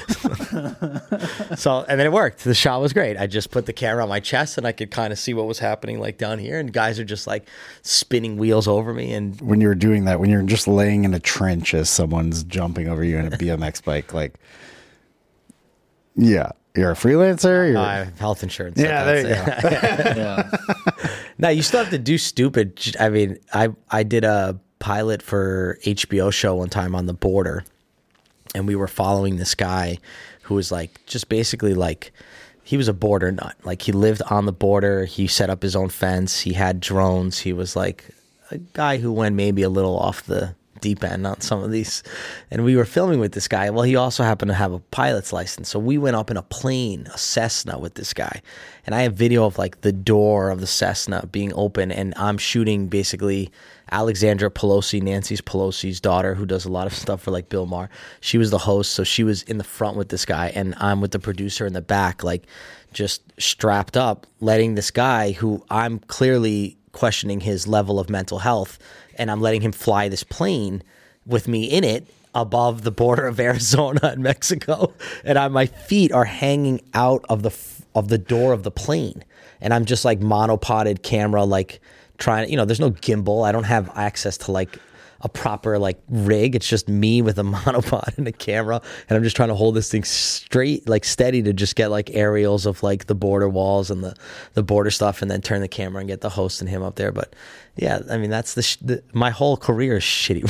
S2: So, and then it worked. The shot was great. I just put the camera on my chest and I could kind of see what was happening like down here, and guys are just like spinning wheels over me. And
S1: when you're doing that, when you're just laying in a trench as someone's jumping over you in a BMX bike, like, yeah, you're a freelancer.
S2: I have health insurance.
S1: Yeah, there you go.
S3: Yeah.
S2: Now you still have to do stupid. I mean, I did a pilot for HBO show one time on the border, and we were following this guy who was like, just basically like, he was a border nut. Like he lived on the border. He set up his own fence. He had drones. He was like a guy who went maybe a little off the deep end on some of these. And we were filming with this guy. Well, he also happened to have a pilot's license. So we went up in a plane, a Cessna, with this guy. And I have video of like the door of the Cessna being open, and I'm shooting basically Alexandra Pelosi, Nancy Pelosi's daughter, who does a lot of stuff for like Bill Maher. She was the host, so she was in the front with this guy, and I'm with the producer in the back, like just strapped up, letting this guy, who I'm clearly questioning his level of mental health, and I'm letting him fly this plane with me in it above the border of Arizona and Mexico, and my feet are hanging out of the door of the plane, and I'm just like monopoded camera, like trying, there's no gimbal. I don't have access to like a proper like rig. It's just me with a monopod and a camera, and I'm just trying to hold this thing straight, like steady, to just get like aerials of like the border walls and the border stuff, and then turn the camera and get the host and him up there. But yeah, I mean, that's my whole career is shitty.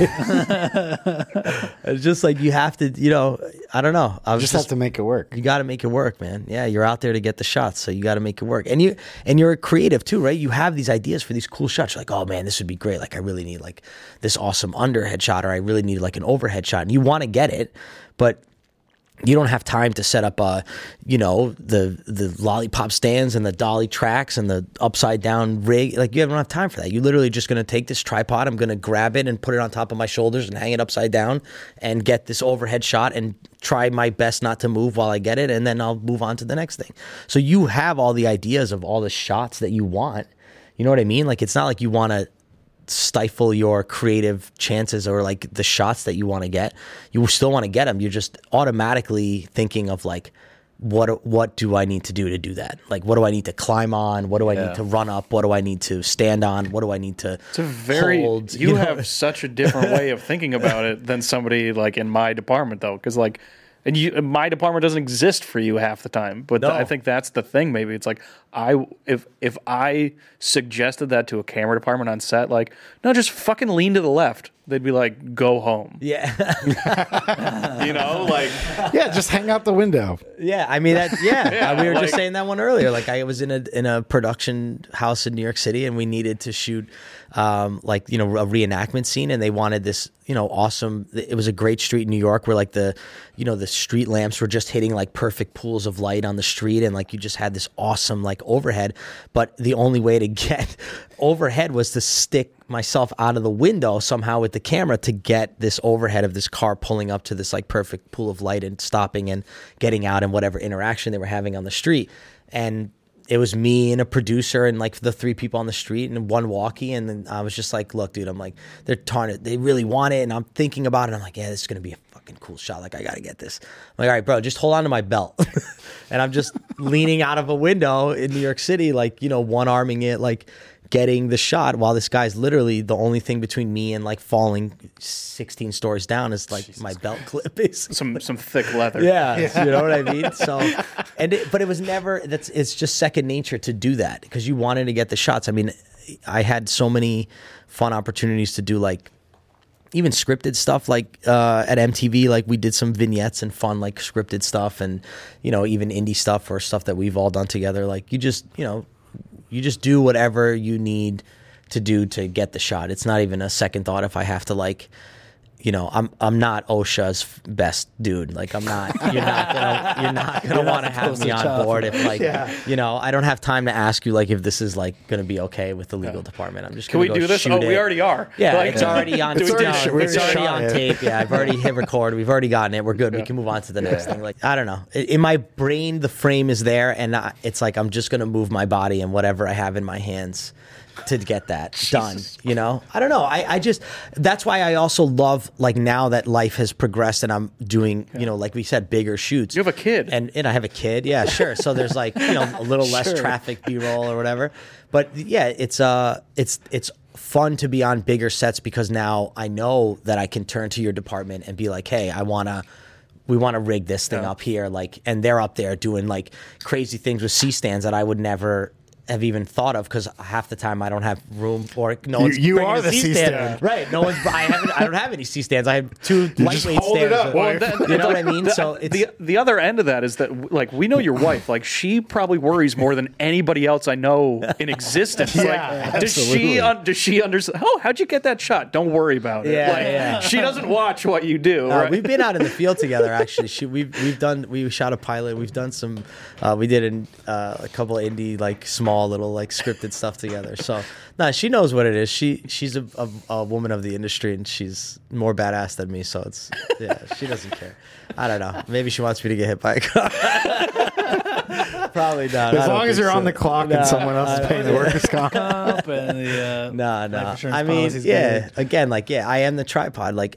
S2: It's just like, you have to, I don't know. I
S1: just have to make it work.
S2: You got to make it work, man. Yeah, you're out there to get the shots, so you got to make it work. And you're a creative too, right? You have these ideas for these cool shots. You're like, oh man, this would be great. Like I really need like this awesome underhead shot, or I really need like an overhead shot. And you want to get it, but you don't have time to set up the lollipop stands and the dolly tracks and the upside down rig. Like you don't have time for that. You're literally just going to take this tripod. I'm going to grab it and put it on top of my shoulders and hang it upside down and get this overhead shot and try my best not to move while I get it. And then I'll move on to the next thing. So you have all the ideas of all the shots that you want. You know what I mean? Like, it's not like you want to stifle your creative chances or like the shots that you want to get. You still want to get them. You're just automatically thinking of like, what do I need to do that? Like, what do I need to climb on? What do I need to run up? What do I need to stand on? What do I need to hold?
S4: You have such a different way of thinking about it than somebody like in my department, though. Because like, my department doesn't exist for you half the time. But I think that's the thing. Maybe it's like, if I suggested that to a camera department on set, like, no, just fucking lean to the left, they'd be like, go home.
S2: Yeah.
S4: Like,
S1: yeah, just hang out the window.
S2: Yeah, I mean, we were just saying that one earlier. Like, I was in a production house in New York City, and we needed to shoot a reenactment scene, and they wanted this, awesome. It was a great street in New York where like the street lamps were just hitting like perfect pools of light on the street, and like you just had this awesome like overhead. But the only way to get overhead was to stick myself out of the window somehow with the camera to get this overhead of this car pulling up to this like perfect pool of light and stopping and getting out and whatever interaction they were having on the street. And it was me and a producer and like the three people on the street and one walkie. And then I was just like, look, dude, I'm like, they really want it. And I'm thinking about it. I'm like, yeah, this is going to be a fucking cool shot. Like, I got to get this. I'm like, all right, bro, just hold on to my belt. And I'm just leaning out of a window in New York City, like, one arming it, like getting the shot while this guy's literally the only thing between me and like falling 16 stories down is like my belt clip, basically.
S4: Some thick leather.
S2: Yeah, you know what I mean? So, but it was never, it's just second nature to do that because you wanted to get the shots. I mean, I had so many fun opportunities to do like even scripted stuff like at MTV, like we did some vignettes and fun like scripted stuff and, you know, even indie stuff or stuff that we've all done together. Like you just do whatever you need to do to get the shot. It's not even a second thought if I have to like, you know, I'm not OSHA's best dude. Like you're not gonna want to have me on board if like, you know, I don't have time to ask you like if this is like gonna be okay with the legal department. I'm just
S4: Can
S2: gonna
S4: we do this? Oh, we already are.
S2: Yeah,
S4: Like,
S2: it's already on.
S1: It's already
S2: on
S1: shot.
S2: tape. Yeah, I've already hit record. We've already gotten it. We're good. We can move on to the next thing. Like I don't know. In my brain, the frame is there, and it's like I'm just gonna move my body and whatever I have in my hands to get that done, you know? I don't know. I just, that's why I also love, like, now that life has progressed and I'm doing, you know, like we said, bigger shoots.
S4: You have a kid.
S2: And I have a kid. Yeah, sure. So there's like, you know, a little less traffic B-roll or whatever. But yeah, it's fun to be on bigger sets because now I know that I can turn to your department and be like, hey, we want to rig this thing up here. Like, and they're up there doing like crazy things with C-stands that I would never have even thought of because half the time I don't have room or no one's
S1: You
S2: bringing
S1: are
S2: a
S1: the
S2: C-stand.
S1: C-stand.
S2: Right. No one's. I don't have any C-stands. I have two lightweight
S1: hold it
S2: stands.
S1: up,
S4: Well,
S2: you know what I mean? So it's
S4: the other end of that is that like we know your wife, like she probably worries more than anybody else I know in existence.
S1: Yeah,
S4: like does she understand? Oh, how'd you get that shot? Don't worry about it.
S2: Yeah,
S4: like,
S2: yeah.
S4: She doesn't watch what you do. Right?
S2: We've been out in the field together. Actually, we shot a pilot. We've done some. We did a couple of indie like small little like scripted stuff together. So she knows what it is. She's a woman of the industry and she's more badass than me. So it's she doesn't care. I don't know. Maybe she wants me to get hit by a car. Probably not.
S1: As long as you're on the clock and someone else is paying the workers' comp.
S3: And the,
S2: No.
S3: life insurance
S2: I mean,
S3: policy's good.
S2: again, like, I am the tripod. Like,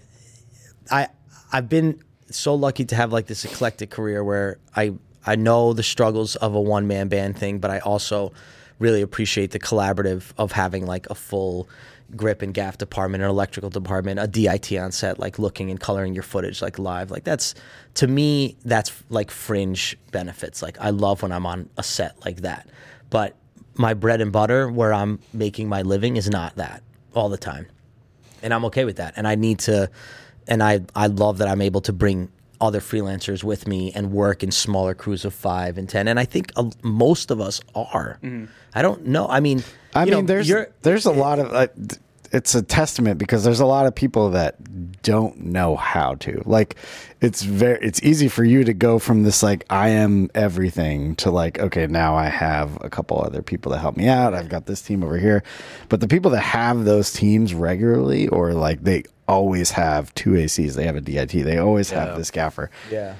S2: I've been so lucky to have like this eclectic career where I know the struggles of a one-man band thing, but I also really appreciate the collaborative of having like a full grip and gaff department, an electrical department, a DIT on set, like looking and coloring your footage like live. Like that's, to me, that's like fringe benefits. Like I love when I'm on a set like that. But my bread and butter where I'm making my living is not that all the time. And I'm okay with that. And I need to, and I love that I'm able to bring other freelancers with me and work in smaller crews of 5 and 10. And I think most of us are. Mm-hmm. I don't know. I mean,
S1: there's a lot of it's a testament because there's a lot of people that don't know how to. Like it's easy for you to go from this like I am everything to like, okay, now I have a couple other people to help me out. I've got this team over here. But the people that have those teams regularly or like they always have 2 ACs, they have a DIT, they always have this gaffer.
S2: Yeah.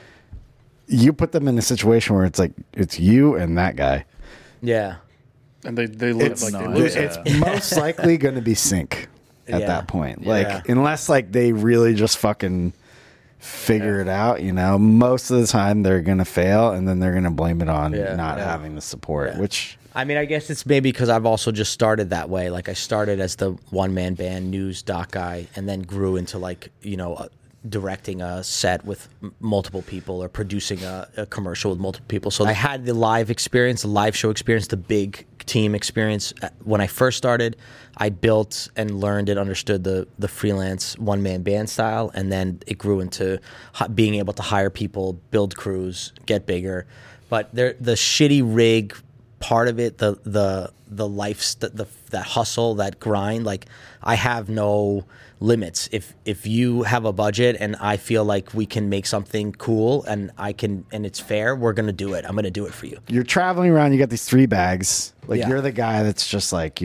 S1: You put them in a situation where it's like it's you and that guy.
S2: Yeah.
S4: And they lose.
S1: It's most likely going to be sync at that point. Like unless like they really just fucking figure it out, you know. Most of the time they're going to fail, and then they're going to blame it on not having the support. Which
S2: I mean, I guess it's maybe because I've also just started that way. Like I started as the one-man band news doc guy, and then grew into like directing a set with multiple people or producing a commercial with multiple people. So I had the live experience, the live show experience, the big team experience. When I first started, I built and learned and understood the freelance one-man band style, and then it grew into being able to hire people, build crews, get bigger. But the shitty rig part of it, the life, that hustle, that grind, like I have no limits. If you have a budget and I feel like we can make something cool and it's fair, we're gonna do it. I'm gonna do it for you.
S1: you're traveling around, you got these 3 bags. Like you're the guy that's just like,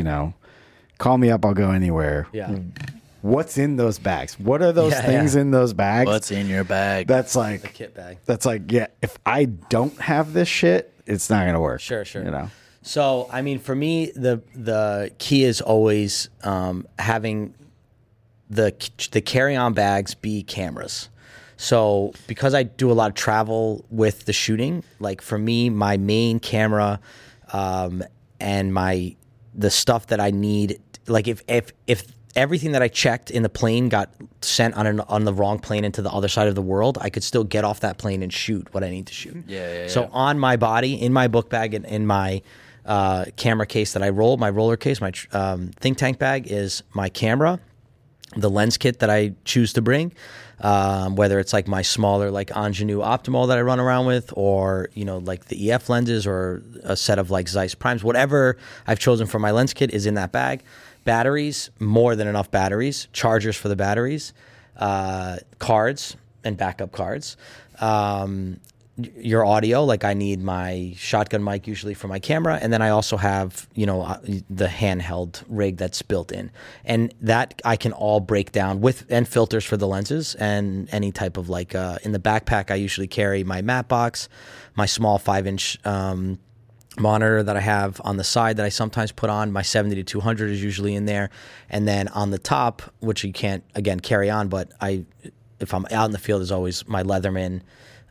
S1: call me up, I'll go anywhere.
S2: Yeah.
S1: What's in those bags? What are those things in those bags?
S3: What's in your bag?
S1: That's like
S2: The kit bag.
S1: That's like, if I don't have this shit, it's not gonna work.
S2: Sure. So, I mean, for me, the key is always having the carry-on bags be cameras. So, because I do a lot of travel with the shooting, like for me, my main camera and my the stuff that I need, like if everything that I checked in the plane got sent on the wrong plane into the other side of the world, I could still get off that plane and shoot what I need to shoot. So on my body, in my book bag, and in my camera case that I roll, my roller case, my think tank bag is my camera, the lens kit that I choose to bring, whether it's like my smaller like Ingenue Optimal that I run around with, or like the EF lenses, or a set of like Zeiss Primes, whatever I've chosen for my lens kit is in that bag. Batteries, more than enough batteries, chargers for the batteries, cards and backup cards. Your audio, like I need my shotgun mic usually for my camera, and then I also have the handheld rig that's built in, and that I can all break down and filters for the lenses, and any type of like in the backpack I usually carry my matte box, my small 5-inch monitor that I have on the side that I sometimes put on. My 70 to 200 is usually in there, and then on the top, which you can't again carry on, but if I'm out in the field, is always my Leatherman,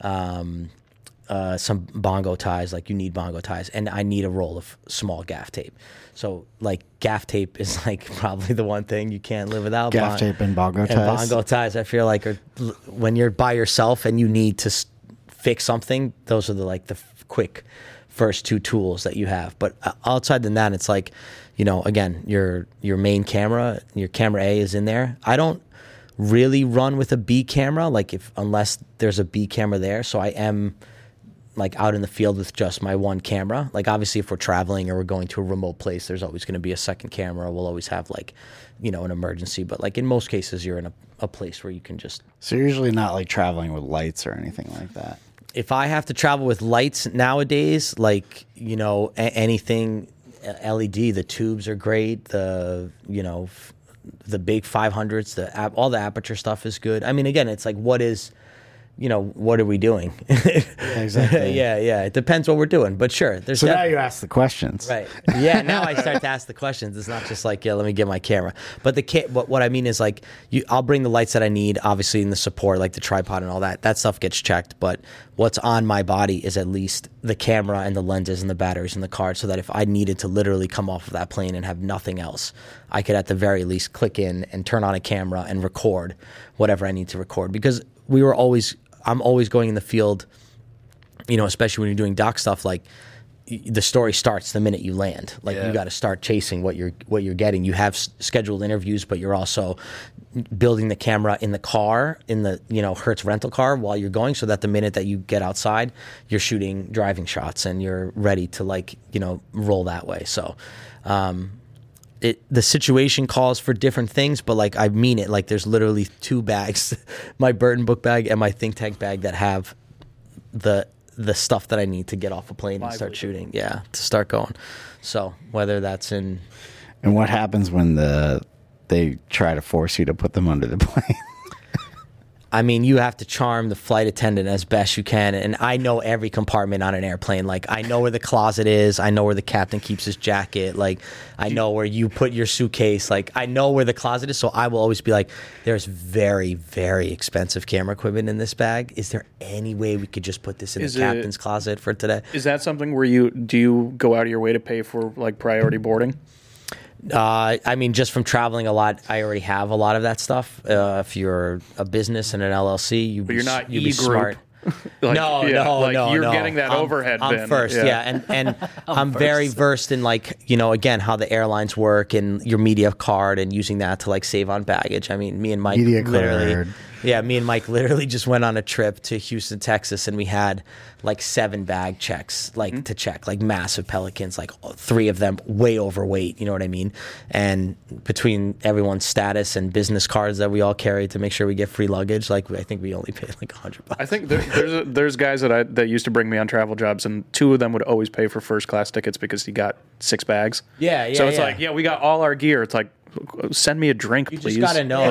S2: some bongo ties, like you need bongo ties, and I need a roll of small gaff tape. So like gaff tape is like probably the one thing you can't live without.
S1: Gaff tape and bongo ties.
S2: And bongo ties, I feel like, are, when you're by yourself and you need to fix something, those are the quick first two tools that you have. But outside than that, it's like, again, your main camera, your camera A is in there. I don't really run with a B camera, unless there's a B camera there. So I am like out in the field with just my one camera. Like obviously if we're traveling or we're going to a remote place, there's always going to be a second camera. We'll always have an emergency, but like in most cases you're in a place where you can just.
S1: So you're usually not like traveling with lights or anything like that.
S2: If I have to travel with lights nowadays, anything LED, the tubes are great. The big 500s, all the aperture stuff is good. I mean, again, it's like, what are we doing?
S1: Yeah, exactly.
S2: Yeah. It depends what we're doing, but sure.
S1: So now you ask the questions.
S2: Right. Yeah, now I start to ask the questions. It's not just like, let me get my camera. But what I mean is like, I'll bring the lights that I need, obviously in the support, like the tripod and all that. That stuff gets checked. But what's on my body is at least the camera and the lenses and the batteries and the card, so that if I needed to literally come off of that plane and have nothing else, I could at the very least click in and turn on a camera and record whatever I need to record. Because I'm always going in the field, especially when you're doing doc stuff, like the story starts the minute you land. Like you got to start chasing what you're getting. You have scheduled interviews, but you're also building the camera in the car, in the Hertz rental car while you're going, so that the minute that you get outside, you're shooting driving shots and you're ready to roll that way. So the situation calls for different things, but I mean it. Like there's literally two bags, my Burton book bag and my think tank bag, that have the stuff that I need to get off a plane and start shooting. Yeah, to start going. So whether that's in.
S1: And what happens when they try to force you to put them under the plane?
S2: I mean, you have to charm the flight attendant as best you can. And I know every compartment on an airplane. Like, I know where the closet is. I know where the captain keeps his jacket. Like, I know where you put your suitcase. Like, I know where the closet is. So I will always be like, there's very, very expensive camera equipment in this bag. Is there any way we could just put this in the captain's closet for today?
S4: Is that something where do you go out of your way to pay for priority boarding?
S2: I mean, just from traveling a lot, I already have a lot of that stuff. If you're a business and an LLC,
S4: but you're not
S2: be smart.
S4: No. You're
S2: no.
S4: getting that overhead bin.
S2: I'm first, and I'm very versed in again, how the airlines work and your media card and using that to save on baggage. I mean, me and Mike me and Mike literally just went on a trip to Houston, Texas, and we had 7 bag checks to check, massive Pelicans, 3 of them way overweight, you know what I mean? And between everyone's status and business cards that we all carry to make sure we get free luggage, I think we only paid $100.
S4: I think there's guys that used to bring me on travel jobs, and 2 of them would always pay for first class tickets because he got 6 bags.
S2: Yeah.
S4: So it's we got all our gear. It's send me a drink, please.
S2: You just gotta know,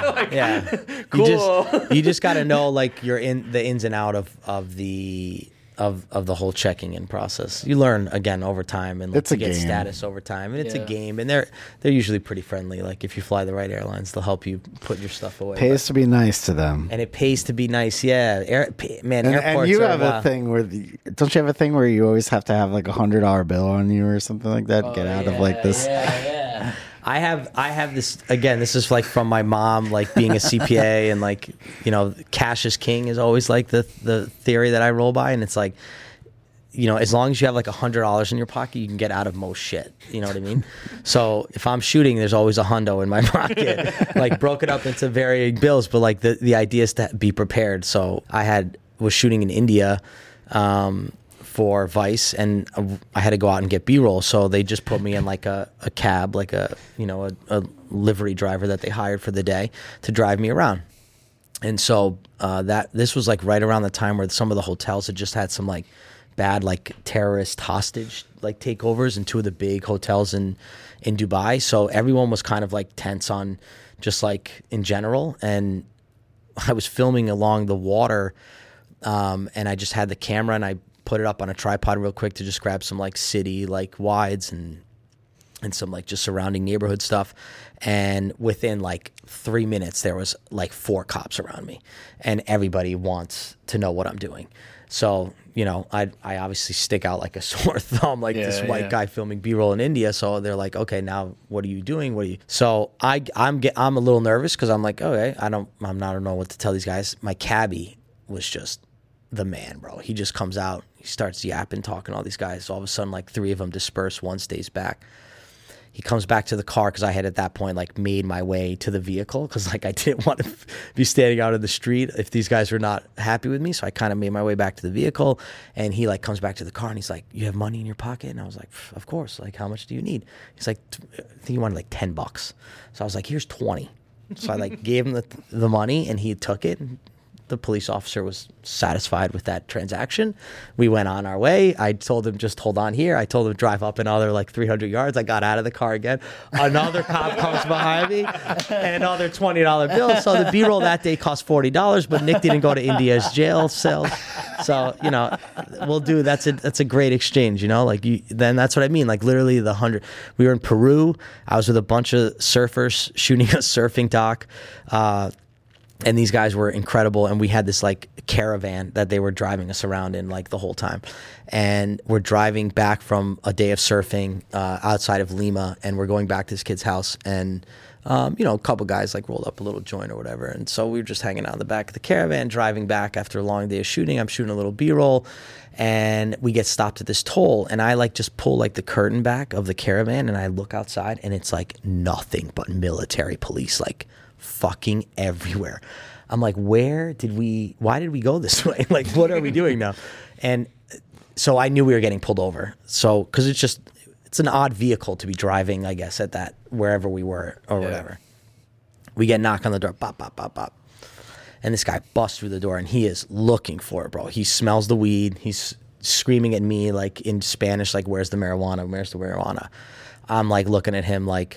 S2: yeah.
S4: Cool.
S2: You just gotta know, you're in the ins and out of the of the whole checking in process. You learn again over time, and
S1: It's a
S2: get
S1: game.
S2: status over time, and it's a game. And they're usually pretty friendly. Like if you fly the right airlines, they'll help you put your stuff away.
S1: Pays to be nice to them.
S2: And it pays to be nice. Yeah, man.
S1: And
S2: Airports
S1: you
S2: are,
S1: have a thing where don't you have a thing where you always have to have like $100 bill on you or something like that? Get out of like this.
S2: I have this again. This is like from my mom, like being a CPA, and like cash is king is always like the theory that I roll by, and it's like, as long as you have like $100 in your pocket, you can get out of most shit. You know what I mean? So if I'm shooting, there's always a hundo in my pocket, like broken up into varying bills. But like the idea is to be prepared. So I was shooting in India. For Vice, and I had to go out and get B-roll, so they just put me in like a cab, like a livery driver that they hired for the day to drive me around. And so this was like right around the time where some of the hotels had just had some like bad like terrorist hostage like takeovers in two of the big hotels in Dubai. So everyone was kind of like tense on just like in general, and I was filming along the water, and I just had the camera and I put it up on a tripod real quick to just grab some like city like wides and some like just surrounding neighborhood stuff. And within like 3 minutes, there was like 4 cops around me, and everybody wants to know what I'm doing. So, I obviously stick out like a sore thumb, like this white guy filming B-roll in India. So they're like, okay, now what are you doing? So I'm a little nervous because I'm like, okay, I don't know what to tell these guys. My cabbie was just the man, bro. He just comes out, he starts yapping, talking to all these guys. All of a sudden, like 3 of them disperse, 1 stays back. He comes back to the car because I had at that point like made my way to the vehicle because like I didn't want to be standing out in the street if these guys were not happy with me. So I kind of made my way back to the vehicle, and he like comes back to the car and he's like, "You have money in your pocket?" And I was like, "Of course. Like, how much do you need?" He's like, "I think he wanted like $10." So I was like, "Here's 20." So I like gave him the money, and he took it. The police officer was satisfied with that transaction. We went on our way. I told him, just hold on here. I told him to drive up another like 300 yards. I got out of the car again. Another cop comes behind me, and another $20 bill. So the B-roll that day cost $40, but Nick didn't go to India's jail cells. So, we'll do, that's a great exchange, then that's what I mean. Like literally we were in Peru. I was with a bunch of surfers shooting a surfing doc. And these guys were incredible, and we had this like caravan that they were driving us around in like the whole time. And we're driving back from a day of surfing outside of Lima, and we're going back to this kid's house, and a couple guys like rolled up a little joint or whatever, and so we were just hanging out in the back of the caravan, driving back after a long day of shooting. I'm shooting a little B-roll, and we get stopped at this toll, and I like just pull like the curtain back of the caravan, and I look outside, and it's like nothing but military police, like fucking everywhere. I'm like, why did we go this way? Like, what are we doing now? And so I knew we were getting pulled over. So, cause it's an odd vehicle to be driving, I guess, at that, wherever we were or whatever. We get knocked on the door, bop, bop, bop, bop. And this guy busts through the door, and he is looking for it, bro. He smells the weed. He's screaming at me like in Spanish, like, where's the marijuana? Where's the marijuana? I'm like looking at him like,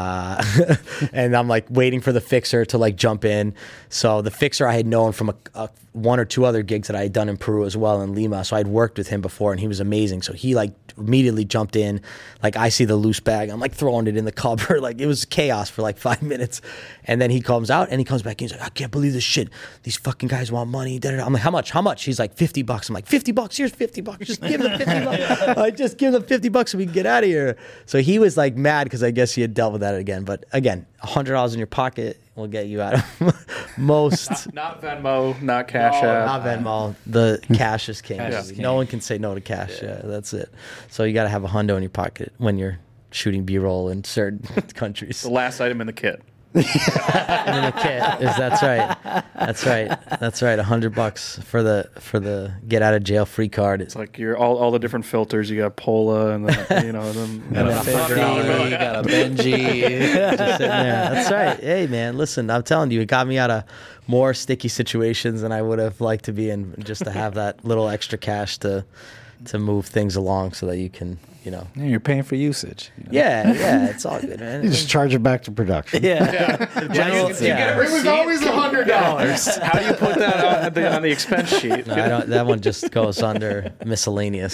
S2: and I'm like waiting for the fixer to like jump in. So the fixer I had known from a 1 or 2 other gigs that I had done in Peru as well, in Lima. So I'd worked with him before, and he was amazing. So he like immediately jumped in. Like I see the loose bag, I'm like throwing it in the cupboard. Like it was chaos for like 5 minutes. And then he comes out and he comes back and he's like, I can't believe this shit. These fucking guys want money. Da-da-da. I'm like, how much? He's like, $50. I'm like, $50? Here's $50. Just give them $50. I just give them $50 so we can get out of here. So he was like mad because I guess he had dealt with that again. But again, $100 in your pocket will get you out of most.
S4: Not Venmo, not Cash App.
S2: Not Venmo. The cash is king.
S3: Cash is king.
S2: No one can say no to cash. Yeah, that's it. So you got to have a hundo in your pocket when you're shooting B-roll in certain countries.
S4: The last item in the kit.
S2: And in the kit that's right. $100 for the get out of jail free card.
S4: It's like you're all the different filters. You got Pola and then
S2: and then $50, got a Benji. Just sitting there. That's right. Hey man, listen, I'm telling you, it got me out of more sticky situations than I would have liked to be in, just to have that little extra cash to to move things along so that you can, you know.
S3: Yeah, you're paying for usage. You know?
S2: Yeah, it's all good, man.
S1: You just charge it back to production.
S2: Yeah. General,
S4: It was always $100. How do you put that on the expense sheet?
S2: No, I don't. That one just goes under miscellaneous.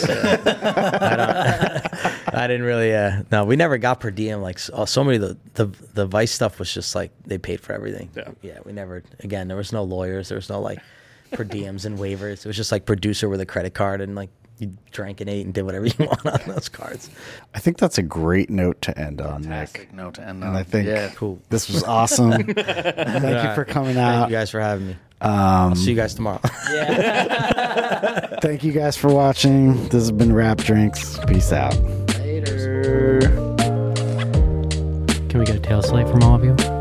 S2: I didn't really. No, we never got per diem. Like so many of the Vice stuff was just like they paid for everything. Yeah. We never. Again, there was no lawyers. There was no like per diems and waivers. It was just like producer with a credit card and like you drank and ate and did whatever you want on those cards.
S1: I think that's a great note to end on,
S3: Fantastic
S1: Nick.
S3: note to end on.
S1: And I think
S2: Cool.
S1: this was awesome. Thank you for coming out.
S2: Thank you guys for having me. I'll see you guys tomorrow.
S1: Thank you guys for watching. This has been Rap Drinks. Peace out.
S2: Later.
S5: Can we get a tail slate from all of you?